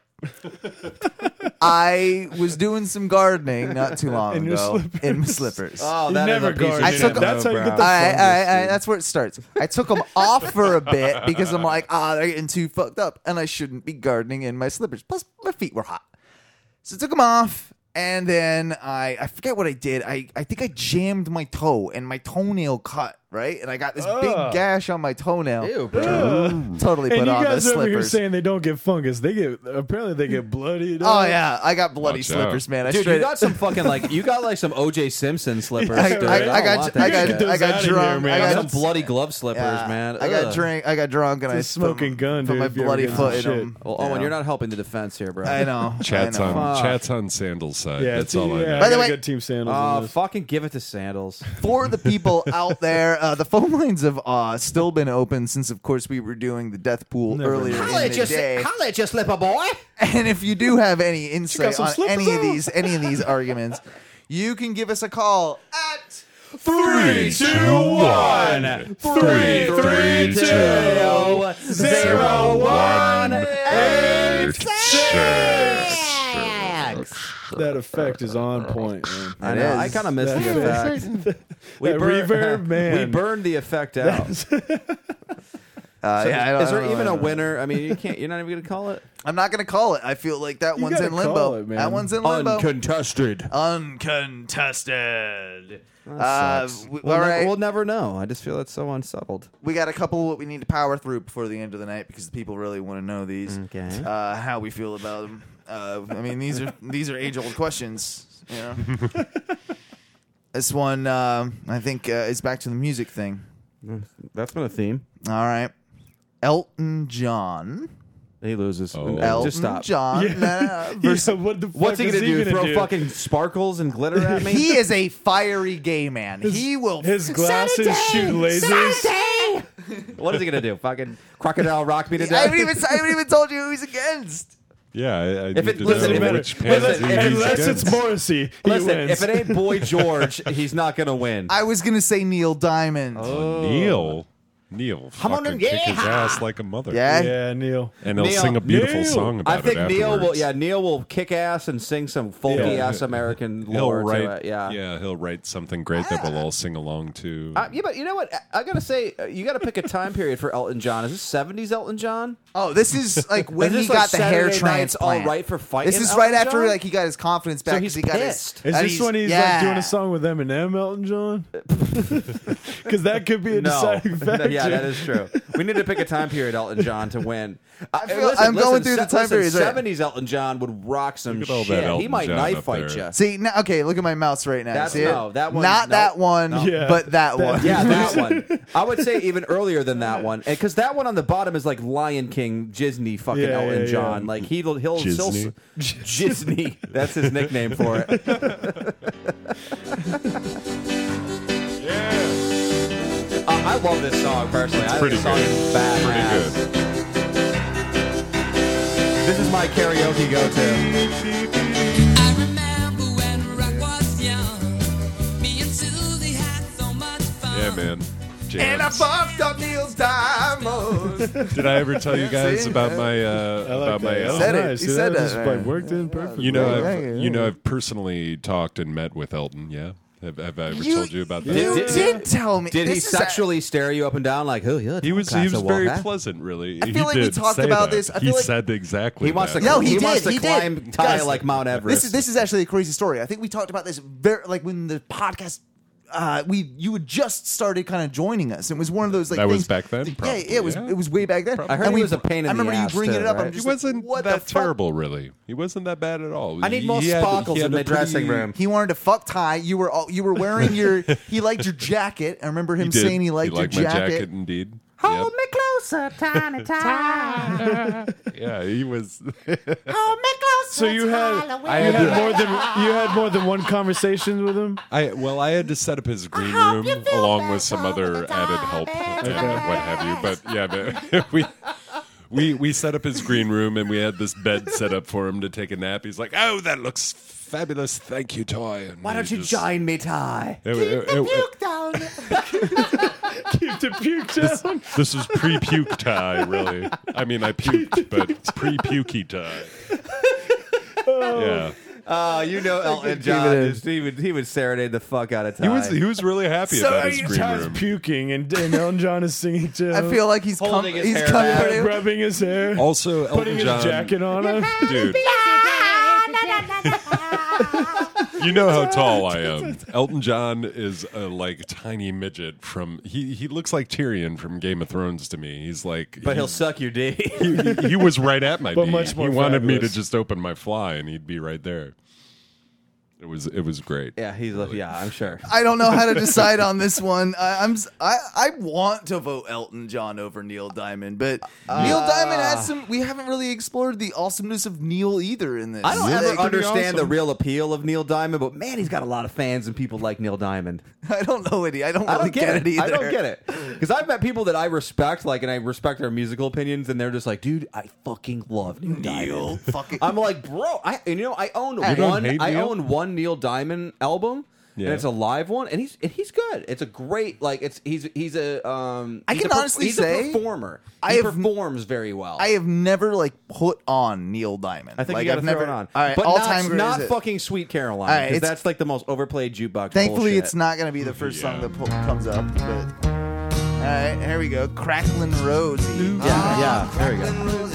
S3: I was doing some gardening not too long
S1: In your
S3: ago
S1: slippers.
S3: in my slippers.
S2: Oh,
S1: You
S2: that is
S1: never
S2: a piece of
S1: garden
S3: I
S2: shit.
S3: took
S1: in it. That's how you
S2: bro.
S1: get the
S3: I, I,
S1: fungus,
S3: I,
S1: dude.
S3: that's where it starts. I took them off for a bit because I'm like, ah, they're getting too fucked up, and I shouldn't be gardening in my slippers. Plus, my feet were hot, so I took them off, and then I, I forget what I did. I, I think I jammed my toe, and my toenail cut right? And I got this
S1: Ugh.
S3: big gash on my toenail.
S2: Ew, bro.
S3: Ugh. Totally put
S1: And you
S3: on the
S1: guys over here
S3: slippers.
S1: saying they don't get fungus. They get apparently they get bloody.
S3: Oh yeah, I got bloody
S4: Watch
S3: slippers,
S4: out.
S3: man. I
S2: Dude,
S3: straight
S2: you got some fucking like you got like some O J Simpson slippers.
S3: I,
S2: dude.
S3: I, I
S2: don't
S3: got,
S2: want
S3: I
S2: that
S3: got,
S2: shit.
S3: I got
S1: outta
S3: drunk.
S1: here,
S3: I
S1: man.
S3: got
S2: some bloody glove slippers,
S3: yeah,
S2: man.
S3: I got
S2: Ugh.
S3: drink. I got drunk, and I
S1: It's a smoking
S3: put,
S1: gun,
S3: put
S1: dude,
S3: my
S1: if you ever
S3: bloody
S1: get
S3: foot in
S1: some shit.
S3: them.
S2: Well, Owen, you're not helping the defense here, bro.
S3: I know.
S4: Chat's
S3: I know.
S4: on
S2: Fuck.
S4: Chat's on Sandals' side.
S1: Yeah,
S4: That's
S1: team,
S4: all I
S1: yeah,
S4: know.
S1: I
S3: By the
S1: got
S3: way-
S1: good team sandals. on
S2: Oh,
S1: this.
S2: fucking give it to Sandals.
S3: For the people out there, uh, the phone lines have uh, still been open since, of course, we were doing the death pool
S1: Never
S3: earlier
S1: mind.
S3: in the day.
S2: holla at your slipper, boy.
S3: And if you do have any insight
S1: some
S3: on
S1: slippers
S3: any of
S1: on.
S3: these any of these arguments, you can give us a call at
S1: Three, two, one. Three, three, two, zero, one, eight, six. That effect is on point, man.
S2: I know. I
S3: is.
S2: kind of missed
S1: That
S2: the effect. We
S1: That
S2: burned-
S1: reverb, man.
S2: We burned the effect out. So
S3: Uh, yeah, I don't-
S2: is
S3: I
S2: there
S3: don't know,
S2: even
S3: I
S2: a
S3: don't know.
S2: winner? I mean, you can't. You're not even gonna call it
S3: I'm not going to call it. I feel like that
S1: You
S3: one's
S1: gotta
S3: in
S1: call
S3: limbo.
S1: it, man.
S3: That one's in limbo.
S2: uncontested.
S3: Uncontested.
S2: That
S3: Uh,
S2: sucks.
S3: we-
S2: we'll,
S3: all
S2: never,
S3: right.
S2: we'll never know. I just feel it's so unsettled.
S3: We got a couple what we need to power through before the end of the night because the people really want to know these.
S2: Okay.
S3: Uh, how we feel about them. Uh, I mean, these are these are age old questions. You know. This one, uh, I think, uh, is back to the music thing.
S2: That's been a theme.
S3: All right, Elton John.
S2: He loses.
S4: Oh.
S3: Elton
S2: Just stop.
S3: John.
S1: Yeah.
S3: Nah,
S1: Yeah,
S3: versus-
S1: what the fuck
S2: What's he
S1: is
S2: gonna do?
S1: gonna
S2: Throw
S1: do?
S2: fucking sparkles and glitter at me?
S3: He is a fiery gay man. he will.
S1: His glasses shoot lasers.
S2: What is he gonna do? Fucking crocodile rock me to
S3: I
S2: death?
S3: haven't even. I haven't even told you who he's against.
S4: Yeah, I, I
S2: If
S4: need
S2: it-
S4: to
S2: listen,
S4: know
S2: if it-
S4: which
S2: listen,
S4: pansy
S2: if-
S4: he's
S1: Unless
S4: against.
S1: it's Morrissey, he
S2: Listen,
S1: wins.
S2: if it ain't Boy George, he's not gonna win.
S3: I was gonna say Neil Diamond.
S4: Oh, Neil. Neil
S2: Come on
S4: fucking
S2: and
S4: kick
S2: get
S4: his
S2: high.
S4: ass like a mother.
S3: Yeah.
S1: yeah, Neil.
S4: And he'll
S2: Neil-
S4: sing a beautiful
S1: Neil.
S4: song about
S2: I think
S4: it
S2: Neil will.
S4: afterwards.
S2: Yeah, Neil will kick ass and sing some folky
S1: Yeah.
S2: ass American
S4: He'll
S2: lore
S4: write,
S2: to it. Yeah.
S4: yeah, he'll write something great that we'll all sing along to.
S2: Uh, yeah, but you know what? I, I gotta say, uh, you gotta pick a time period for Elton John. Is this seventies Elton John?
S3: Oh, this is like when
S2: Is
S3: he
S2: this like
S3: got the hair
S2: Saturday Night's
S3: transplant.
S2: All right for fighting.
S3: This is
S2: Elton
S3: right after
S2: John?
S3: like he got his confidence back.
S2: So he's
S3: 'cause he got
S2: pissed.
S3: his,
S1: Is
S3: and
S1: this when he's
S3: yeah.
S1: like doing a song with Eminem, Elton John? Because that could be a
S2: No.
S1: deciding factor.
S2: Yeah, that is true. We need to pick a time period, Elton John, to win. I
S3: feel- I'm going through the time periods, right?
S2: seventies Elton John would rock some
S4: Look at all that
S2: shit. He
S4: Elton
S2: might
S4: John
S2: knife
S4: up
S2: fight
S4: there.
S2: you.
S3: See, now, okay, look at my mouse right now.
S2: That's-
S3: See it?
S2: no, that one-
S3: Not
S2: no,
S3: that one,
S2: no.
S1: Yeah.
S3: but that, one.
S2: Yeah, that one. I would say even earlier than that one, because that one on the bottom is like Lion King, Disney, fucking
S1: Yeah,
S2: Elton
S1: yeah,
S2: John.
S1: yeah.
S2: Like he'll he'll still
S4: Disney.
S2: Disney. That's his nickname for it.
S4: Yeah.
S2: Uh, I love this song personally. I think
S4: Pretty
S2: this song
S4: good.
S2: is badass.
S4: Pretty good.
S2: This is my karaoke go-to.
S6: I remember when Rock was young. Me and Susie had so much fun.
S4: Yeah, man.
S3: And I
S4: Jams.
S3: fucked up Neil's diamonds.
S4: Did I ever tell you guys
S3: See?
S4: about my uh,
S1: I like
S4: about my?
S1: that.
S4: uh,
S1: That
S3: Said
S1: was
S3: it.
S1: nice.
S3: You
S1: See,
S3: said
S1: that
S3: that,
S1: just,
S3: right.
S1: like worked in perfect.
S4: You know,
S3: Right,
S4: I've,
S3: right,
S4: you know,
S3: right.
S4: I've personally talked and met with Elton. Yeah, have, have I ever
S3: You-
S4: told you about that?
S3: You
S2: Did-
S3: did, tell me.
S2: Did he
S3: This is
S2: sexually stare you up and down like, oh yeah?
S4: He was he
S2: glass
S4: was
S2: of
S4: very
S2: water?
S4: pleasant, really.
S3: I feel
S4: he
S3: like we
S4: did
S3: talked
S4: say
S3: about
S4: that.
S3: this. I
S4: he
S3: feel like-
S4: said exactly.
S2: He wants
S4: that.
S2: to.
S3: No, he
S2: he wants
S3: did,
S2: to
S3: he
S2: climb
S3: did.
S2: tie
S3: Guys,
S2: like Mount Everest.
S3: This is this is actually a crazy story. I think we talked about this very like when the podcast. Uh, we you had just started kind of joining us. It was one of those like
S4: That was
S3: things-
S4: back then?
S3: Yeah,
S4: Probably,
S3: it was.
S4: yeah.
S3: It was way back then.
S2: I heard
S3: And
S2: he
S3: we-
S2: was a pain in
S3: I
S2: the
S3: remember
S2: ass,
S3: you bringing
S2: too,
S3: it up.
S2: right?
S3: I'm
S4: He
S3: just like,
S4: wasn't
S3: what the
S4: that
S3: fuck?
S4: terrible, really. He wasn't that bad at all.
S2: I need
S4: He-
S2: more
S4: he had-
S2: sparkles
S4: he had
S2: in
S4: a
S2: the dressing
S4: pretty-
S2: room.
S3: He wanted to fuck Ty. You were all, you were wearing your. He liked your jacket. I remember him
S4: He did.
S3: saying he liked,
S4: liked
S3: your
S4: my
S3: jacket.
S4: jacket, indeed.
S2: Hold
S4: Yep.
S2: me closer, tiny Ty.
S4: Yeah, he was.
S6: Hold me closer.
S1: So you had
S4: I
S1: you
S4: had
S1: had
S4: to-
S1: more than you had more than one conversation with him.
S4: I well, I had to set up his green room along with some other added help and what have you. But yeah, but we. We we set up his green room and we had this bed set up for him to take a nap. He's like, "Oh, that looks fabulous, thank you, Toy." And
S2: Why don't
S4: he
S2: you
S4: just-
S2: join me, Ty?
S4: It- it- it- it-
S6: down.
S1: Keep the puke down.
S4: This is pre-puke tie, really. I mean, I puked, but pre-pukey tie. Yeah,
S2: Oh, you know Elton
S3: keep
S2: John.
S3: it in.
S2: Just, he would he would serenade the fuck out of Ty.
S4: he was he was really happy
S1: So
S4: about his green
S1: Ty's
S4: room.
S1: puking and, and Elton John is singing too.
S3: I feel like he's com-
S2: Holding his
S3: he's
S2: hair
S3: comforting.
S1: rubbing his hair,
S4: Also,
S1: putting
S4: Elton John,
S1: his jacket on him.
S4: dude. You know how tall I am. Elton John is a like tiny midget from. He he looks like Tyrion from Game of Thrones to me. He's like,
S2: But
S4: he,
S2: he'll suck your D.
S4: he, he, he was right at my
S1: But
S4: D.
S1: much more
S4: he wanted me to
S1: fabulous.
S4: just open my fly, and he'd be right there. It was it was great.
S2: Yeah, he's yeah, I'm sure.
S3: I don't know how to decide on this one. I, I'm s- I, I want to vote Elton John over Neil Diamond, but Neil Diamond has some. We haven't really explored the awesomeness of Neil either in this.
S2: I don't
S3: Like,
S2: ever understand the real appeal of Neil Diamond, but man, he's got a lot of fans and people like Neil Diamond.
S3: I don't know it. I don't really
S2: I don't
S3: get, it either.
S2: I don't get it because I've met people that I respect, like, and I respect their musical opinions, and they're just like, dude, I fucking love Neil,
S3: Neil,
S2: Diamond.
S3: fucking.
S2: I'm like, bro, I and you know I own
S4: You don't
S2: one.
S4: hate
S2: I
S4: Neil?
S2: own one Neil Diamond album.
S4: Yeah.
S2: And it's a live one, and he's and he's good. It's a great like it's he's he's a um.
S3: I
S2: he's
S3: can
S2: a per-
S3: honestly
S2: he's
S3: say
S2: a performer.
S3: I
S2: He
S3: have-
S2: performs very well.
S3: I have never like put on Neil Diamond.
S2: I think
S3: like,
S2: you got to
S3: I've
S2: throw
S3: never
S2: it on.
S3: All right,
S2: but
S3: all
S2: not,
S3: time great.
S2: not
S3: is it?
S2: fucking Sweet Caroline,
S3: All right,
S2: because
S3: it's-
S2: that's like the most overplayed jukebox.
S3: Thankfully,
S2: bullshit.
S3: it's not going to be the first song
S4: Yeah.
S3: that po- comes up. But all right, here we go. Cracklin' Rosie.
S2: Yeah, yeah. There we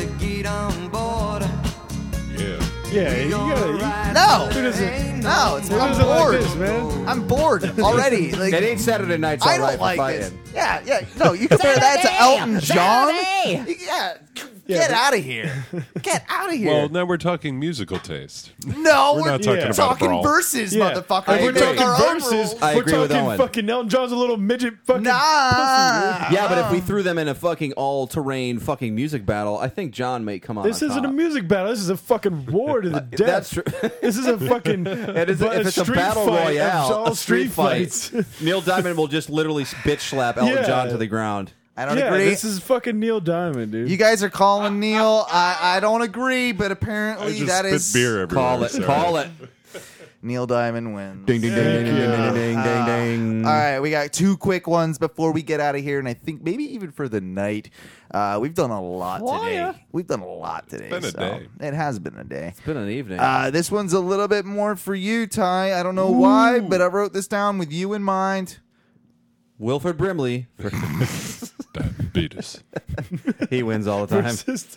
S2: go.
S4: Yeah.
S1: Yeah, you gotta.
S3: No,
S1: Who doesn't?
S3: no, it's
S1: Who
S3: I'm
S1: doesn't like
S3: bored.
S1: this, man?
S3: I'm bored already. Like
S2: It ain't Saturday nights.
S3: I
S2: all
S3: don't
S2: right for
S3: like
S2: fighting.
S3: this. Yeah, yeah. No, you compare that to Elton John. Yeah, get out of here. Get out of here.
S4: Well, now we're talking musical taste.
S3: no,
S4: we're
S3: we're,
S4: not talking
S1: yeah.
S4: about
S3: talking
S4: brawl.
S3: verses,
S1: Yeah.
S3: motherfucker.
S1: If we're
S3: We make
S1: talking
S3: our own
S1: verses.
S3: rules.
S2: I
S1: We're
S2: agree with
S1: talking
S2: Owen.
S1: fucking Elton John's a little midget fucking
S3: Nah.
S1: pussy,
S2: Yeah, but if we threw them in a fucking all-terrain fucking music battle, I think John may come on.
S1: dude. This
S2: on
S1: isn't a
S2: top.
S1: music battle. This is a fucking war to the death.
S2: That's true.
S1: This is a fucking.
S2: It is,
S1: but
S2: if it's a
S1: street
S2: battle
S1: fight of
S2: royale,
S1: all
S2: a street fight,
S1: fights.
S2: Neil Diamond will just literally bitch slap Elton
S1: Yeah.
S2: John to the ground.
S3: I don't
S1: yeah,
S3: agree.
S1: this is fucking Neil Diamond, dude.
S3: You guys are calling Neil. I, I don't agree, but apparently
S4: I just
S3: that
S4: spit
S3: is
S4: beer everywhere.
S2: Call it.
S4: sorry.
S2: Call it.
S3: Neil Diamond wins.
S2: Ding ding ding ding ding ding ding ding ding.
S3: All right, we got two quick ones before we get out of here, and I think maybe even for the night. Uh, we've done a lot today. We've done a lot today.
S4: been a
S3: so
S4: day.
S3: It has been a day.
S2: It's been an evening.
S3: Uh, this one's a little bit more for you, Ty. I don't know why, but I wrote this down with you in mind.
S2: Wilford Brimley.
S4: Diabetes.
S2: He wins all the time.
S1: Versus-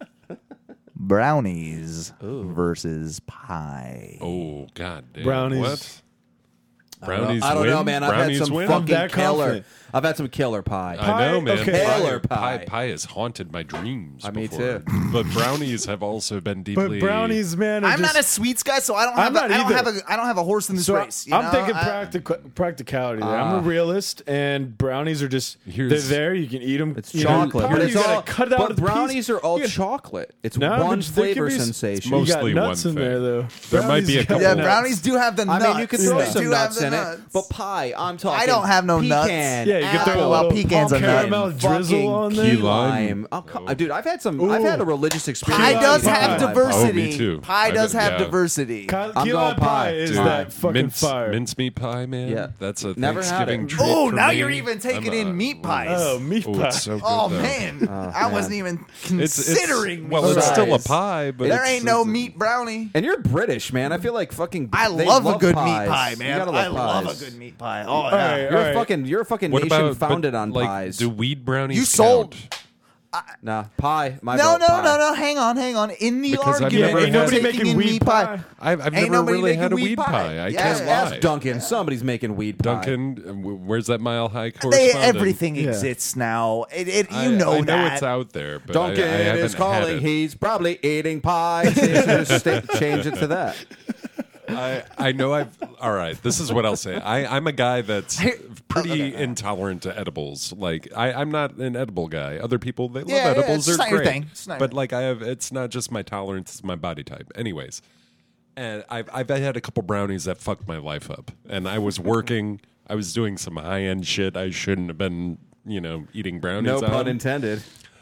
S3: Brownies versus pie.
S4: Oh God, damn.
S1: Brownies.
S4: What?
S2: I don't know-
S4: Brownies
S2: I don't
S4: win?
S2: know, man. I've
S4: Brownies
S2: had some
S4: win?
S1: I'm
S2: fucking
S1: that
S2: killer.
S1: confident.
S2: I've had some killer pie.
S4: I know, man.
S1: okay.
S2: Killer
S4: pie,
S2: pie.
S4: pie. Pie has haunted my dreams.
S2: I- me
S4: before.
S2: too.
S4: But brownies have also been deeply.
S1: But brownies, man, are
S3: I'm
S1: just,
S3: not a sweets guy, so I don't
S1: I'm
S3: have. A,
S1: not
S3: I don't
S1: either.
S3: have a. I don't have a horse in this
S1: So
S3: race. you
S1: I'm
S3: know?
S1: thinking
S3: I-
S1: practic- practicality. there. I'm
S2: Ah.
S1: a realist, and brownies are just
S4: Here's-
S1: they're there. You can eat them.
S2: It's
S1: you
S2: chocolate,
S1: Know,
S2: but
S1: you
S2: it's
S1: gotta
S2: all.
S1: cut it out
S2: But
S1: of the piece.
S2: brownies are all
S1: You gotta-
S2: chocolate. It's
S1: No,
S2: one
S1: but there
S2: flavor
S1: can be s-
S2: sensation.
S1: You
S4: Mostly
S1: got nuts
S4: one
S1: in
S4: thing.
S1: there, though.
S4: There might be a
S1: Brownies got
S4: couple
S3: Yeah,
S1: nuts.
S3: brownies do have the
S2: I
S3: nuts.
S2: mean, you could throw
S3: They
S2: some
S3: do
S2: nuts
S3: have
S2: in
S3: the
S2: it,
S3: nuts.
S2: but pie. I'm talking.
S3: I don't have no nuts.
S2: pecan,
S1: Yeah, you can throw
S2: apple,
S1: a
S3: well,
S1: little
S3: pecans are nuts.
S1: caramel drizzle
S2: fucking
S1: on
S2: key
S1: there.
S4: Key lime.
S2: lime. Oh, come- dude, I've had some. I've had a religious experience.
S3: Pie
S1: Key
S3: does
S1: lime
S3: have
S1: pie.
S3: diversity.
S4: Oh, me too.
S3: Pie
S4: I
S3: does
S4: bet-
S3: have
S4: yeah.
S3: diversity.
S1: Key
S2: I'm
S1: key
S2: going
S1: lime pie
S2: pie.
S1: is
S4: Dude,
S1: that fucking
S4: mince,
S1: fire.
S4: mincemeat pie, man.
S2: Yeah.
S4: That's a
S2: Never had
S4: Thanksgiving
S2: it.
S4: treat.
S3: Oh,
S4: for
S3: now
S4: me.
S3: you're even taking
S4: I'm, uh,
S3: in meat pies.
S1: Oh, meat
S4: Oh,
S1: pie.
S4: it's so good.
S3: Oh
S4: though.
S3: man, I
S2: man.
S3: wasn't even
S4: It's, it's
S3: considering.
S4: well,
S3: meat
S4: it's still a
S3: pies.
S4: pie, but
S3: There
S4: it's,
S3: ain't no
S4: it's-
S3: meat brownie.
S2: And you're British, man. I feel like fucking.
S3: I
S2: they
S3: love, a
S2: love
S3: good
S2: pies.
S3: meat pie,
S2: You
S3: man.
S2: gotta
S3: I
S2: love
S3: love
S2: pies.
S3: a good meat pie. Oh
S1: All
S3: yeah.
S1: right,
S2: You're
S1: all
S2: a
S1: right.
S2: fucking. You're a fucking
S4: What
S2: nation
S4: about
S2: founded
S4: but,
S2: on
S4: like,
S2: pies.
S4: Do weed brownies
S3: You sold-
S4: count?
S2: Nah, pie. My
S3: No,
S2: vote,
S3: no,
S2: pie.
S3: no, no. Hang on, hang on. In the
S4: Because I've
S3: argument,
S4: never
S3: of
S1: Ain't nobody
S3: taking
S1: making
S3: in
S1: weed
S3: meat
S1: pie.
S4: I've, I've
S3: Ain't
S4: never
S3: nobody
S4: really had a
S3: making
S4: weed pie. I
S3: Yeah,
S4: can't
S2: Ask
S4: lie.
S2: Duncan. Somebody's making weed pie.
S4: Duncan, uh, w- where's that mile high
S3: They,
S4: correspondent?
S3: everything
S1: Yeah.
S3: exists now. It, it, you
S4: I,
S3: know
S4: I know
S3: that.
S4: it's out there, but
S2: Duncan
S4: I, I haven't
S2: is
S4: had
S2: calling.
S4: it.
S2: He's probably eating pie. Just sta- change it to that.
S4: I, I know I've. All right, this is what I'll say. I, I'm a guy that's pretty intolerant to edibles. Like I, I'm not an edible guy. Other people they love
S3: Yeah, yeah,
S4: edibles.
S3: it's
S4: They're
S3: not your
S4: great.
S3: thing. It's not
S4: but
S3: your-
S4: like I have, it's not just my tolerance; it's my body type. Anyways, and I've I've had a couple brownies that fucked my life up. And I was working. I was doing some high end shit. I shouldn't have been, you know, eating brownies.
S2: No pun
S4: on.
S2: intended.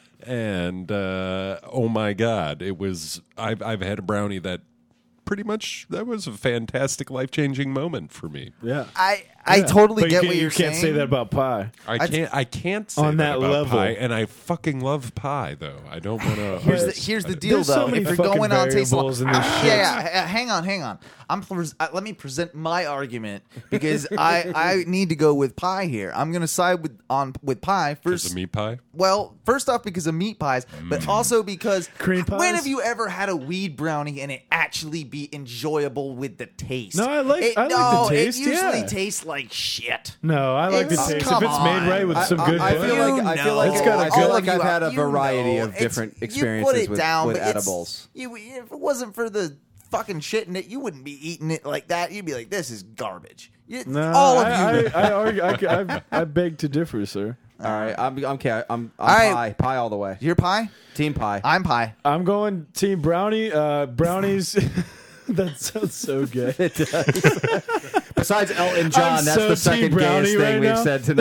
S4: And uh, oh my god, it was. I've I've had a brownie that. Pretty much, that was a fantastic, life changing moment for me.
S1: Yeah.
S3: I I
S1: Yeah.
S3: totally
S1: But
S3: get
S1: you
S3: what
S1: can't-
S3: you're
S1: you can't
S3: saying.
S1: say that about pie.
S4: I can't. I can't say
S1: On
S4: that,
S1: that
S4: about
S1: level.
S4: pie, and I fucking love pie, though. I don't want to.
S3: Here's the here's the deal,
S1: There's so
S3: though.
S1: many
S3: if you're
S1: fucking
S3: going on taste,
S1: variables in this
S3: yeah,
S1: shit.
S3: yeah, yeah, hang on, hang on. I'm pres- uh, let me present my argument because I I need to go with pie here. I'm going to side with on with pie
S4: Because
S3: first.
S4: of meat pie.
S3: Well, first off, because of meat pies, but
S4: Mm.
S3: also because
S1: Cream pies?
S3: when have you ever had a weed brownie and it actually be enjoyable with the taste?
S1: No, I like-
S3: it,
S1: I like the
S3: no,
S1: taste,
S3: It usually
S1: yeah.
S3: tastes like shit.
S1: No, I like the
S3: It's-
S1: taste. If
S3: come
S1: it's made
S3: on.
S1: right with
S2: I,
S1: some
S2: I-
S1: good
S2: I
S1: butter.
S2: feel like I feel like
S3: know.
S1: It's got a
S2: I feel
S1: good-
S2: like
S3: All
S2: I've
S3: of you
S2: had a
S3: out- you
S2: variety
S3: know.
S2: of
S3: It's-
S2: different
S3: you
S2: experiences
S3: put it
S2: with,
S3: down,
S2: with
S3: but it's-
S2: edibles.
S3: You, if it wasn't for the fucking shit in it, you wouldn't be eating it like that. You'd be like, "This is garbage." You,
S1: No,
S3: all of
S1: I,
S3: you.
S1: I, I, argue, I, I, I beg to differ, sir.
S2: All right, I'm I'm okay. I'm, I'm
S3: All right.
S2: pie, pie all the way.
S3: You're pie.
S2: Team pie.
S3: I'm pie.
S1: I'm going Team Brownie. Uh, brownies. That sounds so good.
S2: It does. Besides Elton John,
S1: I'm
S2: that's
S1: so
S2: the
S1: Team
S2: second
S1: Brownie
S2: gayest thing
S1: right
S2: we've
S1: now.
S2: said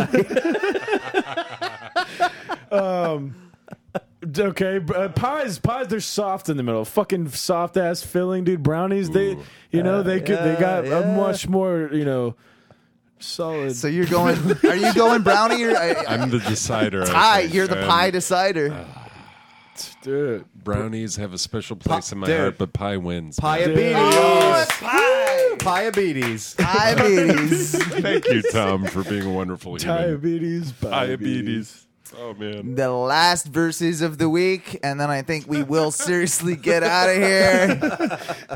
S2: tonight.
S1: um, okay, b- uh, pies. Pies. They're soft in the middle. Fucking soft ass filling, dude. Brownies. They, you know, they could. They got a much more, you know, solid.
S3: So you're going? Are you going brownie or I,
S4: I'm the decider. I
S3: pie?
S4: think.
S3: You're the
S4: Um,
S3: pie decider.
S1: Dude,
S4: brownies have a special place in my
S2: dude.
S4: heart, but pie wins.
S2: Pie
S4: man.
S2: beaties.
S3: Oh, it's pie.
S2: Diabetes.
S3: Diabetes.
S4: Thank you, Tom, for being a wonderful human.
S1: Diabetes.
S4: Diabetes. Oh man.
S3: The last verses of the week, and then I think we will seriously get out of here.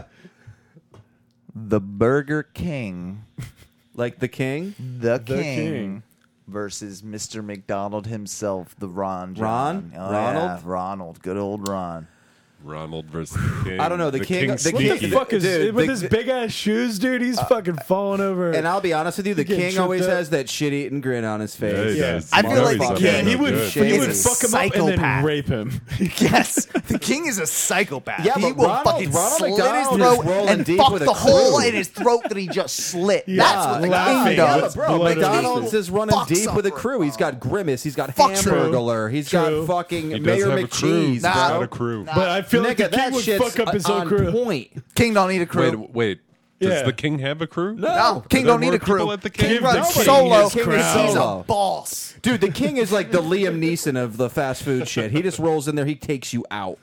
S3: The Burger King.
S2: Like the king?
S3: The,
S1: The
S3: king,
S1: King.
S3: versus Mister McDonald himself, the Ron.
S2: Ron?
S3: John. Oh,
S2: Ronald?
S3: yeah, Ronald. Good old Ron.
S4: Ronald versus the king.
S2: I don't know, the king- the
S1: What
S2: king-
S1: the fuck is
S2: Dude,
S1: with
S2: the-
S1: his big ass shoes, dude? He's fucking falling over.
S2: And I'll be honest with you, the
S1: Getting
S2: king
S1: tripped
S2: always
S1: up.
S2: has that shit-eating grin on his face.
S4: Yeah, he
S1: Yeah.
S4: does.
S3: I feel like the
S4: Motherfucker.
S3: king-
S1: Yeah, he would,
S4: Good.
S1: he would
S3: He's a
S1: fuck him up and then
S3: psychopath.
S1: rape him.
S3: Yes, the king is a psychopath.
S2: Yeah,
S3: he
S2: but
S3: will
S2: Ronald-
S3: fucking
S2: Ronald
S3: slit
S2: McDonald
S3: his
S2: is
S3: throat
S2: rolling
S3: and
S2: deep
S3: fuck
S2: with a
S3: the hole
S2: crew.
S3: in his throat that he just slit.
S1: Yeah,
S3: That's what the
S1: laughing.
S3: king
S2: Yeah,
S3: does.
S2: but bro,
S1: Blood
S2: McDonald's
S1: ocean.
S2: is running
S3: Fucks
S2: deep with a
S3: up,
S2: crew. He's got Grimace. He's got
S3: Fuck true.
S2: Hamburglar. He's
S1: True.
S2: got fucking
S4: He does
S2: Mayor
S4: have a crew.
S2: McCheese,
S4: He's
S2: bro.
S4: got a crew.
S1: But I feel like the
S2: Nigga,
S1: king
S2: that
S1: would
S2: shit's
S1: fuck up his own
S2: on
S1: crew.
S2: point.
S3: King don't need a crew.
S4: Wait, wait. Does
S1: Yeah.
S4: the king have a crew?
S2: No.
S3: No, King
S4: Are there
S3: don't need
S4: more
S3: a crew.
S4: people at the
S3: King
S4: king?
S3: runs
S1: The king
S3: solo.
S1: is crowned.
S3: He's a
S2: Solo.
S3: boss.
S2: Dude, the king is like the Liam Neeson of the fast food shit. He just rolls in there. He takes you out.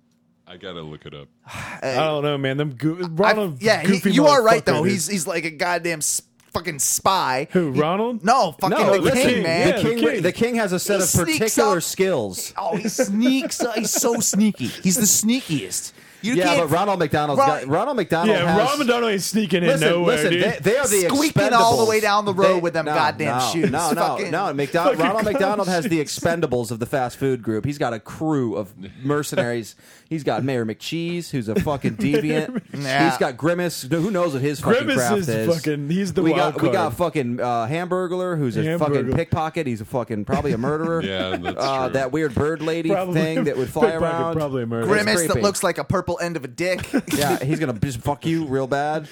S4: I gotta look it up.
S1: I don't know, man. Them goo-
S3: I-
S1: Ronald.
S3: yeah, he,
S1: goofy
S3: you are right
S1: motherfucker,
S3: though.
S1: dude.
S3: He's he's like a goddamn s- fucking spy.
S1: Who,
S3: He-
S1: Ronald?
S3: No, fucking
S2: No,
S3: the
S2: listen,
S3: king, man.
S1: Yeah,
S2: the,
S1: the
S2: king,
S1: king.
S2: the king has a set
S3: He
S2: of
S3: sneaks
S2: particular
S3: up.
S2: skills.
S3: Oh, he sneaks. He's so sneaky. He's the sneakiest. You
S2: Yeah,
S3: can't
S2: but Ronald McDonald's
S3: Ron-
S2: got Ronald McDonald
S1: Yeah,
S2: has
S1: Ronald McDonald ain't sneaking in
S2: listen,
S1: nowhere,
S2: listen,
S1: dude.
S2: they, they are the
S3: Squeaking all the
S2: Expendables.
S3: way down the road
S2: They-
S3: with them
S2: no,
S3: goddamn
S2: no,
S3: shoes.
S2: No, no,
S3: Fucking-
S2: no. McDonald,
S1: fucking
S2: Ronald
S1: clown
S2: McDonald has the
S1: shoes.
S2: Expendables of the fast food group. He's got a crew of mercenaries. He's got Mayor McCheese, who's a fucking deviant.
S3: Yeah.
S2: He's got Grimace. Who knows what his fucking
S1: Grimace
S2: craft
S1: is
S2: is?
S1: fucking- he's the
S2: we
S1: wild
S2: got we got
S1: card.
S2: fucking uh, Hamburglar, who's a
S1: Hamburglar.
S2: fucking pickpocket. He's a fucking probably a murderer.
S4: Yeah, that's
S2: uh,
S4: true.
S2: That weird bird lady
S1: Probably-
S2: thing that would fly
S1: pickpocket,
S2: around.
S1: probably a murderer.
S3: Grimace
S2: creepy.
S3: that looks like a purple end of a dick.
S2: Yeah, he's gonna just fuck you real bad.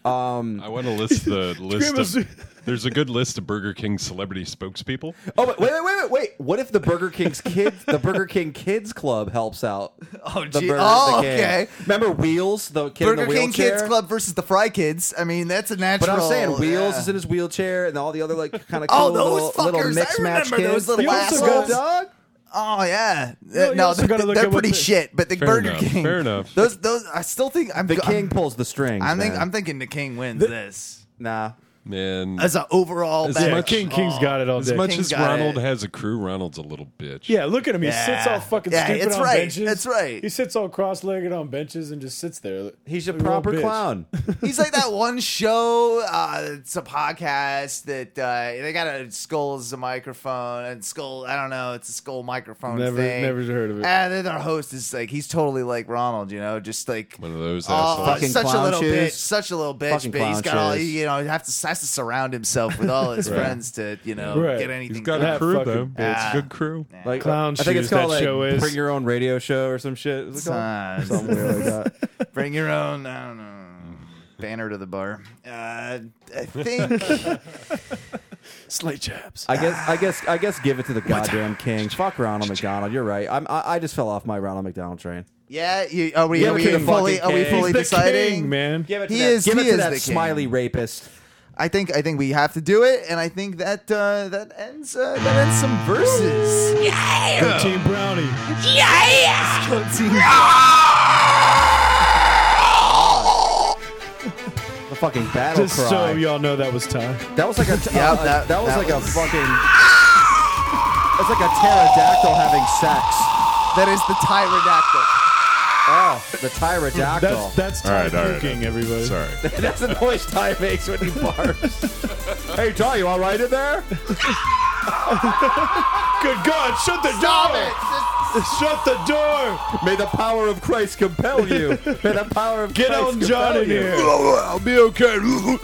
S2: Um,
S4: I want to list the list
S1: Grimace-
S4: of. There's a good list of Burger King celebrity spokespeople.
S2: oh, but wait, wait, wait, wait, wait! What if the Burger King's kids, the Burger King Kids Club, helps out?
S3: Oh,
S2: the
S3: gee.
S2: Burger
S3: Oh,
S2: King.
S3: okay.
S2: Remember Wheels, the kid
S3: Burger
S2: in the
S3: King
S2: wheelchair?
S3: Kids Club versus the Fry Kids. I mean, that's a
S2: But
S3: natural.
S2: I'm saying Wheels
S3: yeah.
S2: is in his wheelchair, and all the other like kind of
S3: Oh,
S2: cool
S3: those
S2: little, little
S3: fuckers.
S2: mixed
S3: I
S2: match
S3: remember
S2: kids.
S3: those little
S1: You also
S3: assholes.
S1: got-
S2: dog.
S3: Oh yeah,
S1: No,
S3: Uh,
S1: you
S3: no,
S1: also
S3: they're,
S1: gotta look
S3: they're
S1: at what
S3: pretty
S1: the-
S3: shit. But the
S4: Fair
S3: Burger
S4: enough,
S3: King,
S4: fair enough.
S3: Those, those, I still think I'm.
S2: The
S3: go-
S2: king pulls the strings.
S3: I'm, think,
S2: man.
S3: I'm thinking the king wins this
S2: nah.
S4: Man,
S3: as an overall.
S4: As
S3: bet.
S4: much-
S1: King King's got it all
S4: as
S1: day.
S4: much
S3: King's
S4: as
S3: got
S4: Ronald
S3: it.
S4: has a crew, Ronald's a little bitch.
S1: Yeah, look at him. He
S3: Yeah.
S1: sits all fucking
S3: Yeah,
S1: stupid
S3: it's
S1: on
S3: right.
S1: benches.
S3: That's right.
S1: He sits all cross-legged on benches and just sits there.
S2: He's a
S1: like real
S2: proper
S1: bitch.
S2: clown.
S3: He's like that one show. Uh, it's a podcast that uh, they got a skull as a microphone and skull. I don't know. It's a skull microphone
S1: Never,
S3: thing.
S1: never heard of it.
S3: And then our host is like, he's totally like Ronald, you know, just like
S4: One of those
S3: oh,
S4: assholes.
S2: Fucking
S3: such a
S2: clown
S3: little
S2: shoes.
S3: bitch, such a little bitch.
S2: Fucking
S3: But he's
S2: clown
S3: got all,
S2: shoes.
S3: you know, have to has to surround himself with all his
S1: Right.
S3: friends to, you know,
S1: Right.
S3: get anything.
S4: He's got
S3: done.
S4: a crew
S1: fucking
S4: though.
S1: bitch.
S4: It's a good crew.
S2: Like
S1: Clown
S2: I think it's
S1: shoes,
S2: called
S1: that
S2: like
S1: show is.
S2: Bring Your Own Radio Show or some shit. Is it called?
S3: Uh,
S2: Something weird like that.
S3: Bring your own. I don't know. Banner to the bar. Uh, I think.
S1: Slate chaps.
S2: I guess, I guess, I guess, give it to the goddamn king. Fuck Ronald McDonald. You're right. I'm, I, I just fell off my Ronald McDonald train.
S3: Yeah, you, are we?
S2: Give
S3: Are
S2: it
S3: we
S2: to the
S3: fully?
S2: fucking
S3: Are we
S2: king.
S3: fully
S1: He's the
S3: deciding?
S1: king, man.
S2: Give it to
S3: He
S2: that,
S3: is-
S2: give
S3: he
S2: it to
S3: is
S2: that
S3: the king.
S2: smiley rapist.
S3: I think I think we have to do it, and I think that uh, that ends uh, that ends some verses.
S1: Yeah. Go Team Brownie.
S3: Yeah. Go Team.
S2: The fucking battle
S1: Just
S2: cry.
S1: so y'all know that was time.
S2: That was like a.
S3: Yeah,
S2: uh,
S3: that-
S2: that was
S3: that
S2: like
S3: was-
S2: a fucking. That's like a pterodactyl having sex.
S3: That is the pterodactyl.
S2: Oh, the pterodactyl.
S1: That's that's
S4: All right,
S1: Ty
S4: all right.
S1: puking, everybody.
S4: Sorry.
S2: That's the noise Ty makes when he barks. Hey, Ty, you all right in there?
S1: Good God! Shut the
S3: Stop
S1: door!
S3: it!
S1: Shut the door!
S2: May the power of Christ compel you. May the power of
S1: Get
S2: Christ
S1: Elton John
S2: compel
S1: in
S2: you.
S1: here.
S4: I'll be okay.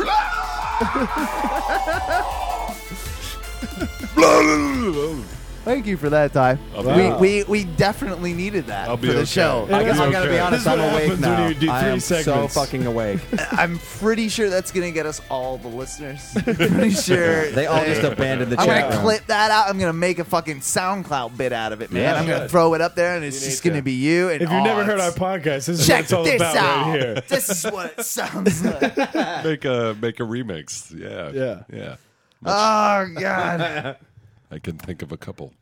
S3: Thank you for that, Ty.
S4: I'll
S3: We,
S4: be-
S3: we we definitely needed that
S4: I'll be
S3: for the
S4: okay.
S3: show.
S2: I guess
S1: Yeah,
S2: I gotta
S1: okay.
S2: be honest.
S1: This is
S2: I'm
S1: what
S2: awake
S1: happens when
S2: now.
S1: you do
S2: I
S1: three
S2: am so
S1: segments.
S2: fucking awake.
S3: I'm pretty sure that's gonna get us all the listeners. Pretty sure
S2: They all just abandoned the
S3: I'm
S2: chat
S3: gonna
S2: room.
S3: clip that out. I'm gonna make a fucking SoundCloud bit out of it, man.
S1: Yeah,
S3: I'm gonna
S1: good.
S3: throw it up there, and it's
S1: You
S3: just
S1: need
S3: gonna
S1: to.
S3: be you. And
S1: If you've
S3: oh,
S1: never heard our
S3: it's-
S1: podcast, this is what
S3: check
S1: it's all
S3: this
S1: about
S3: out.
S1: right here.
S3: This is what it sounds like.
S4: make a make a remix. Yeah.
S1: Yeah.
S4: Yeah.
S3: Oh God.
S4: I can think of a couple.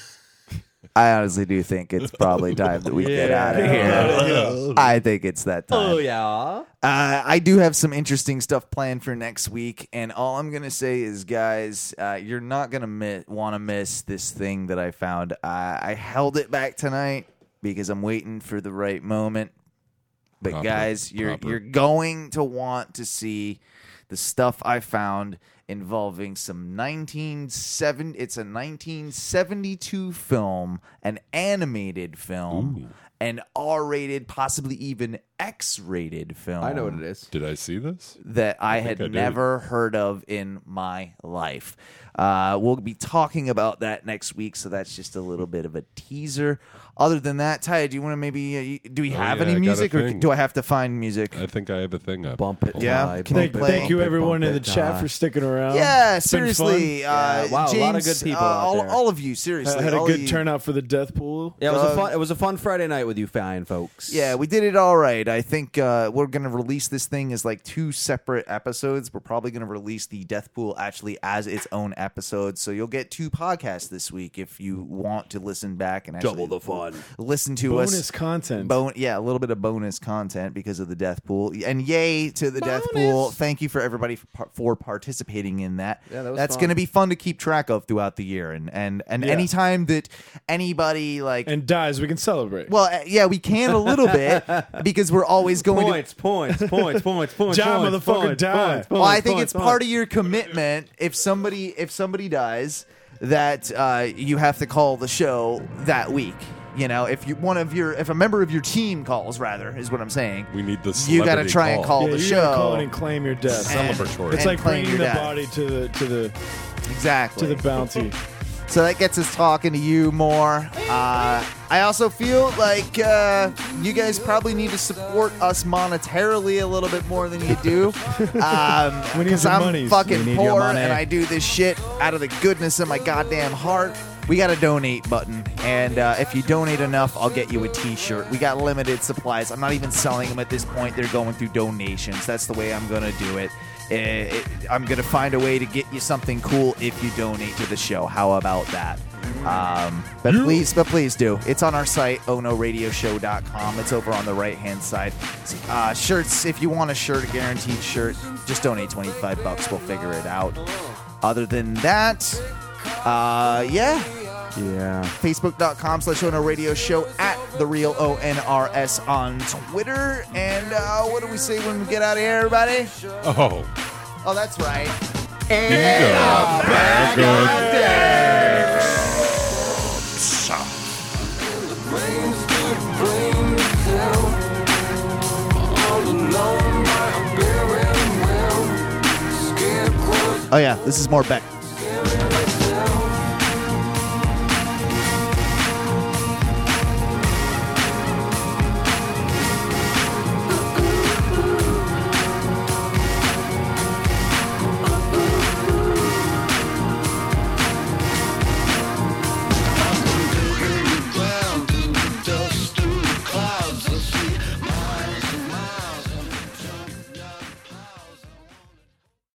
S3: I honestly do think it's probably time that we get
S2: Yeah.
S3: out of here. I think it's that time.
S2: Oh yeah.
S3: Uh, I do have some interesting stuff planned for next week, and all I'm gonna say is, guys, uh, you're not gonna mi- want to miss this thing that I found. Uh, I held it back tonight because I'm waiting for the right moment. But
S4: Proper.
S3: guys, you're
S4: Proper.
S3: you're going to want to see the stuff I found involving some nineteen seventy. It's a nineteen seventy-two film, an animated film, an R-rated, possibly even X-rated film.
S2: I know what it is.
S4: Did I see this?
S3: That I,
S4: think
S3: had
S4: I did.
S3: never heard of in my life. Uh, we'll be talking about that next week, so that's just a little bit of a teaser. Other than that, Ty, do you want to maybe? Uh, you- do we
S4: Oh,
S3: have
S4: yeah,
S3: any
S4: I got a
S3: music, or
S4: thing.
S3: do I have to find music?
S4: I think I have a thing up.
S2: Bump it.
S3: Yeah,
S2: Ty,
S3: can
S2: bump
S3: we
S1: Thank,
S2: it,
S3: play?
S1: thank you,
S2: bump it,
S1: everyone
S2: bump
S1: in the
S2: it,
S1: chat
S2: Ty.
S1: for sticking around.
S3: Yeah,
S1: It's been
S3: seriously.
S2: Yeah,
S3: Uh,
S2: wow, a
S3: James,
S2: lot of good people
S3: uh,
S2: out
S3: all,
S2: there.
S3: all of you, seriously.
S1: I had a
S3: all
S1: good
S3: you-
S1: turnout for the death pool.
S2: Yeah, it was a
S3: Uh,
S2: fun. It was a fun Friday night with you, fine folks.
S3: Yeah, we did it all right. I think uh, we're going to release this thing as like two separate episodes. We're probably going to release the Death Pool actually as its own episode. So you'll get two podcasts this week if you want to listen back and actually
S2: Double the fun.
S3: listen to us.
S1: Bonus content.
S3: Bon- yeah, a little bit of bonus content because of the Death Pool. And yay to the Death Pool. Thank you for everybody for, par- for participating in that.
S2: Yeah, that was
S3: That's
S2: fun.
S3: going to be fun to keep track of throughout the year. And and, and
S1: Yeah.
S3: anytime that anybody like
S1: And dies, we can celebrate.
S3: well, uh, yeah, we can a little bit because we're always going to.
S2: Points, points, points, points, points.
S1: Die,
S2: points,
S1: motherfucker,
S2: points,
S1: die.
S2: points,
S3: Well, I
S2: points,
S3: think
S2: points,
S3: it's part of your commitment. If somebody if somebody dies, that uh, you have to call the show that week. You know, if you one of your if a member of your team calls, rather is what I'm saying.
S4: We need the
S3: You got to
S4: celebrity
S3: try and call
S1: yeah,
S3: the
S1: you gotta call
S3: show.
S1: in and claim your death.
S3: And-
S4: Celebratory.
S1: It's
S3: and
S1: like
S3: claim
S1: bringing
S3: your
S1: the
S3: death.
S1: body to the to the
S3: Exactly.
S1: to the bounty.
S3: So that gets us talking to you more. Uh, I also feel like uh, you guys probably need to support us monetarily a little bit more than you do. Um,
S1: We need
S3: Because
S1: your
S3: I'm
S1: monies.
S3: fucking
S2: We need your
S3: poor
S2: money.
S3: and I do this shit out of the goodness of my goddamn heart. We got a donate button, and uh, if you donate enough, I'll get you a T-shirt. We got limited supplies. I'm not even selling them at this point. They're going through donations. That's the way I'm gonna do it. Uh, it I'm gonna find a way to get you something cool if you donate to the show. How about that? Um, but please, but please do. It's on our site, oh no radio show dot com. It's over on the right hand side. Uh, shirts. If you want a shirt, a guaranteed shirt, just donate twenty-five bucks. We'll figure it out. Other than that, uh, yeah.
S2: Yeah.
S3: Facebook.com slash Ono Radio Show, at The Real O N R S on Twitter. And uh, what do we say when we get out of here, everybody?
S4: Oh.
S3: Oh, that's right.
S4: And
S3: I'm back on deck. Oh, yeah, this is more Beck.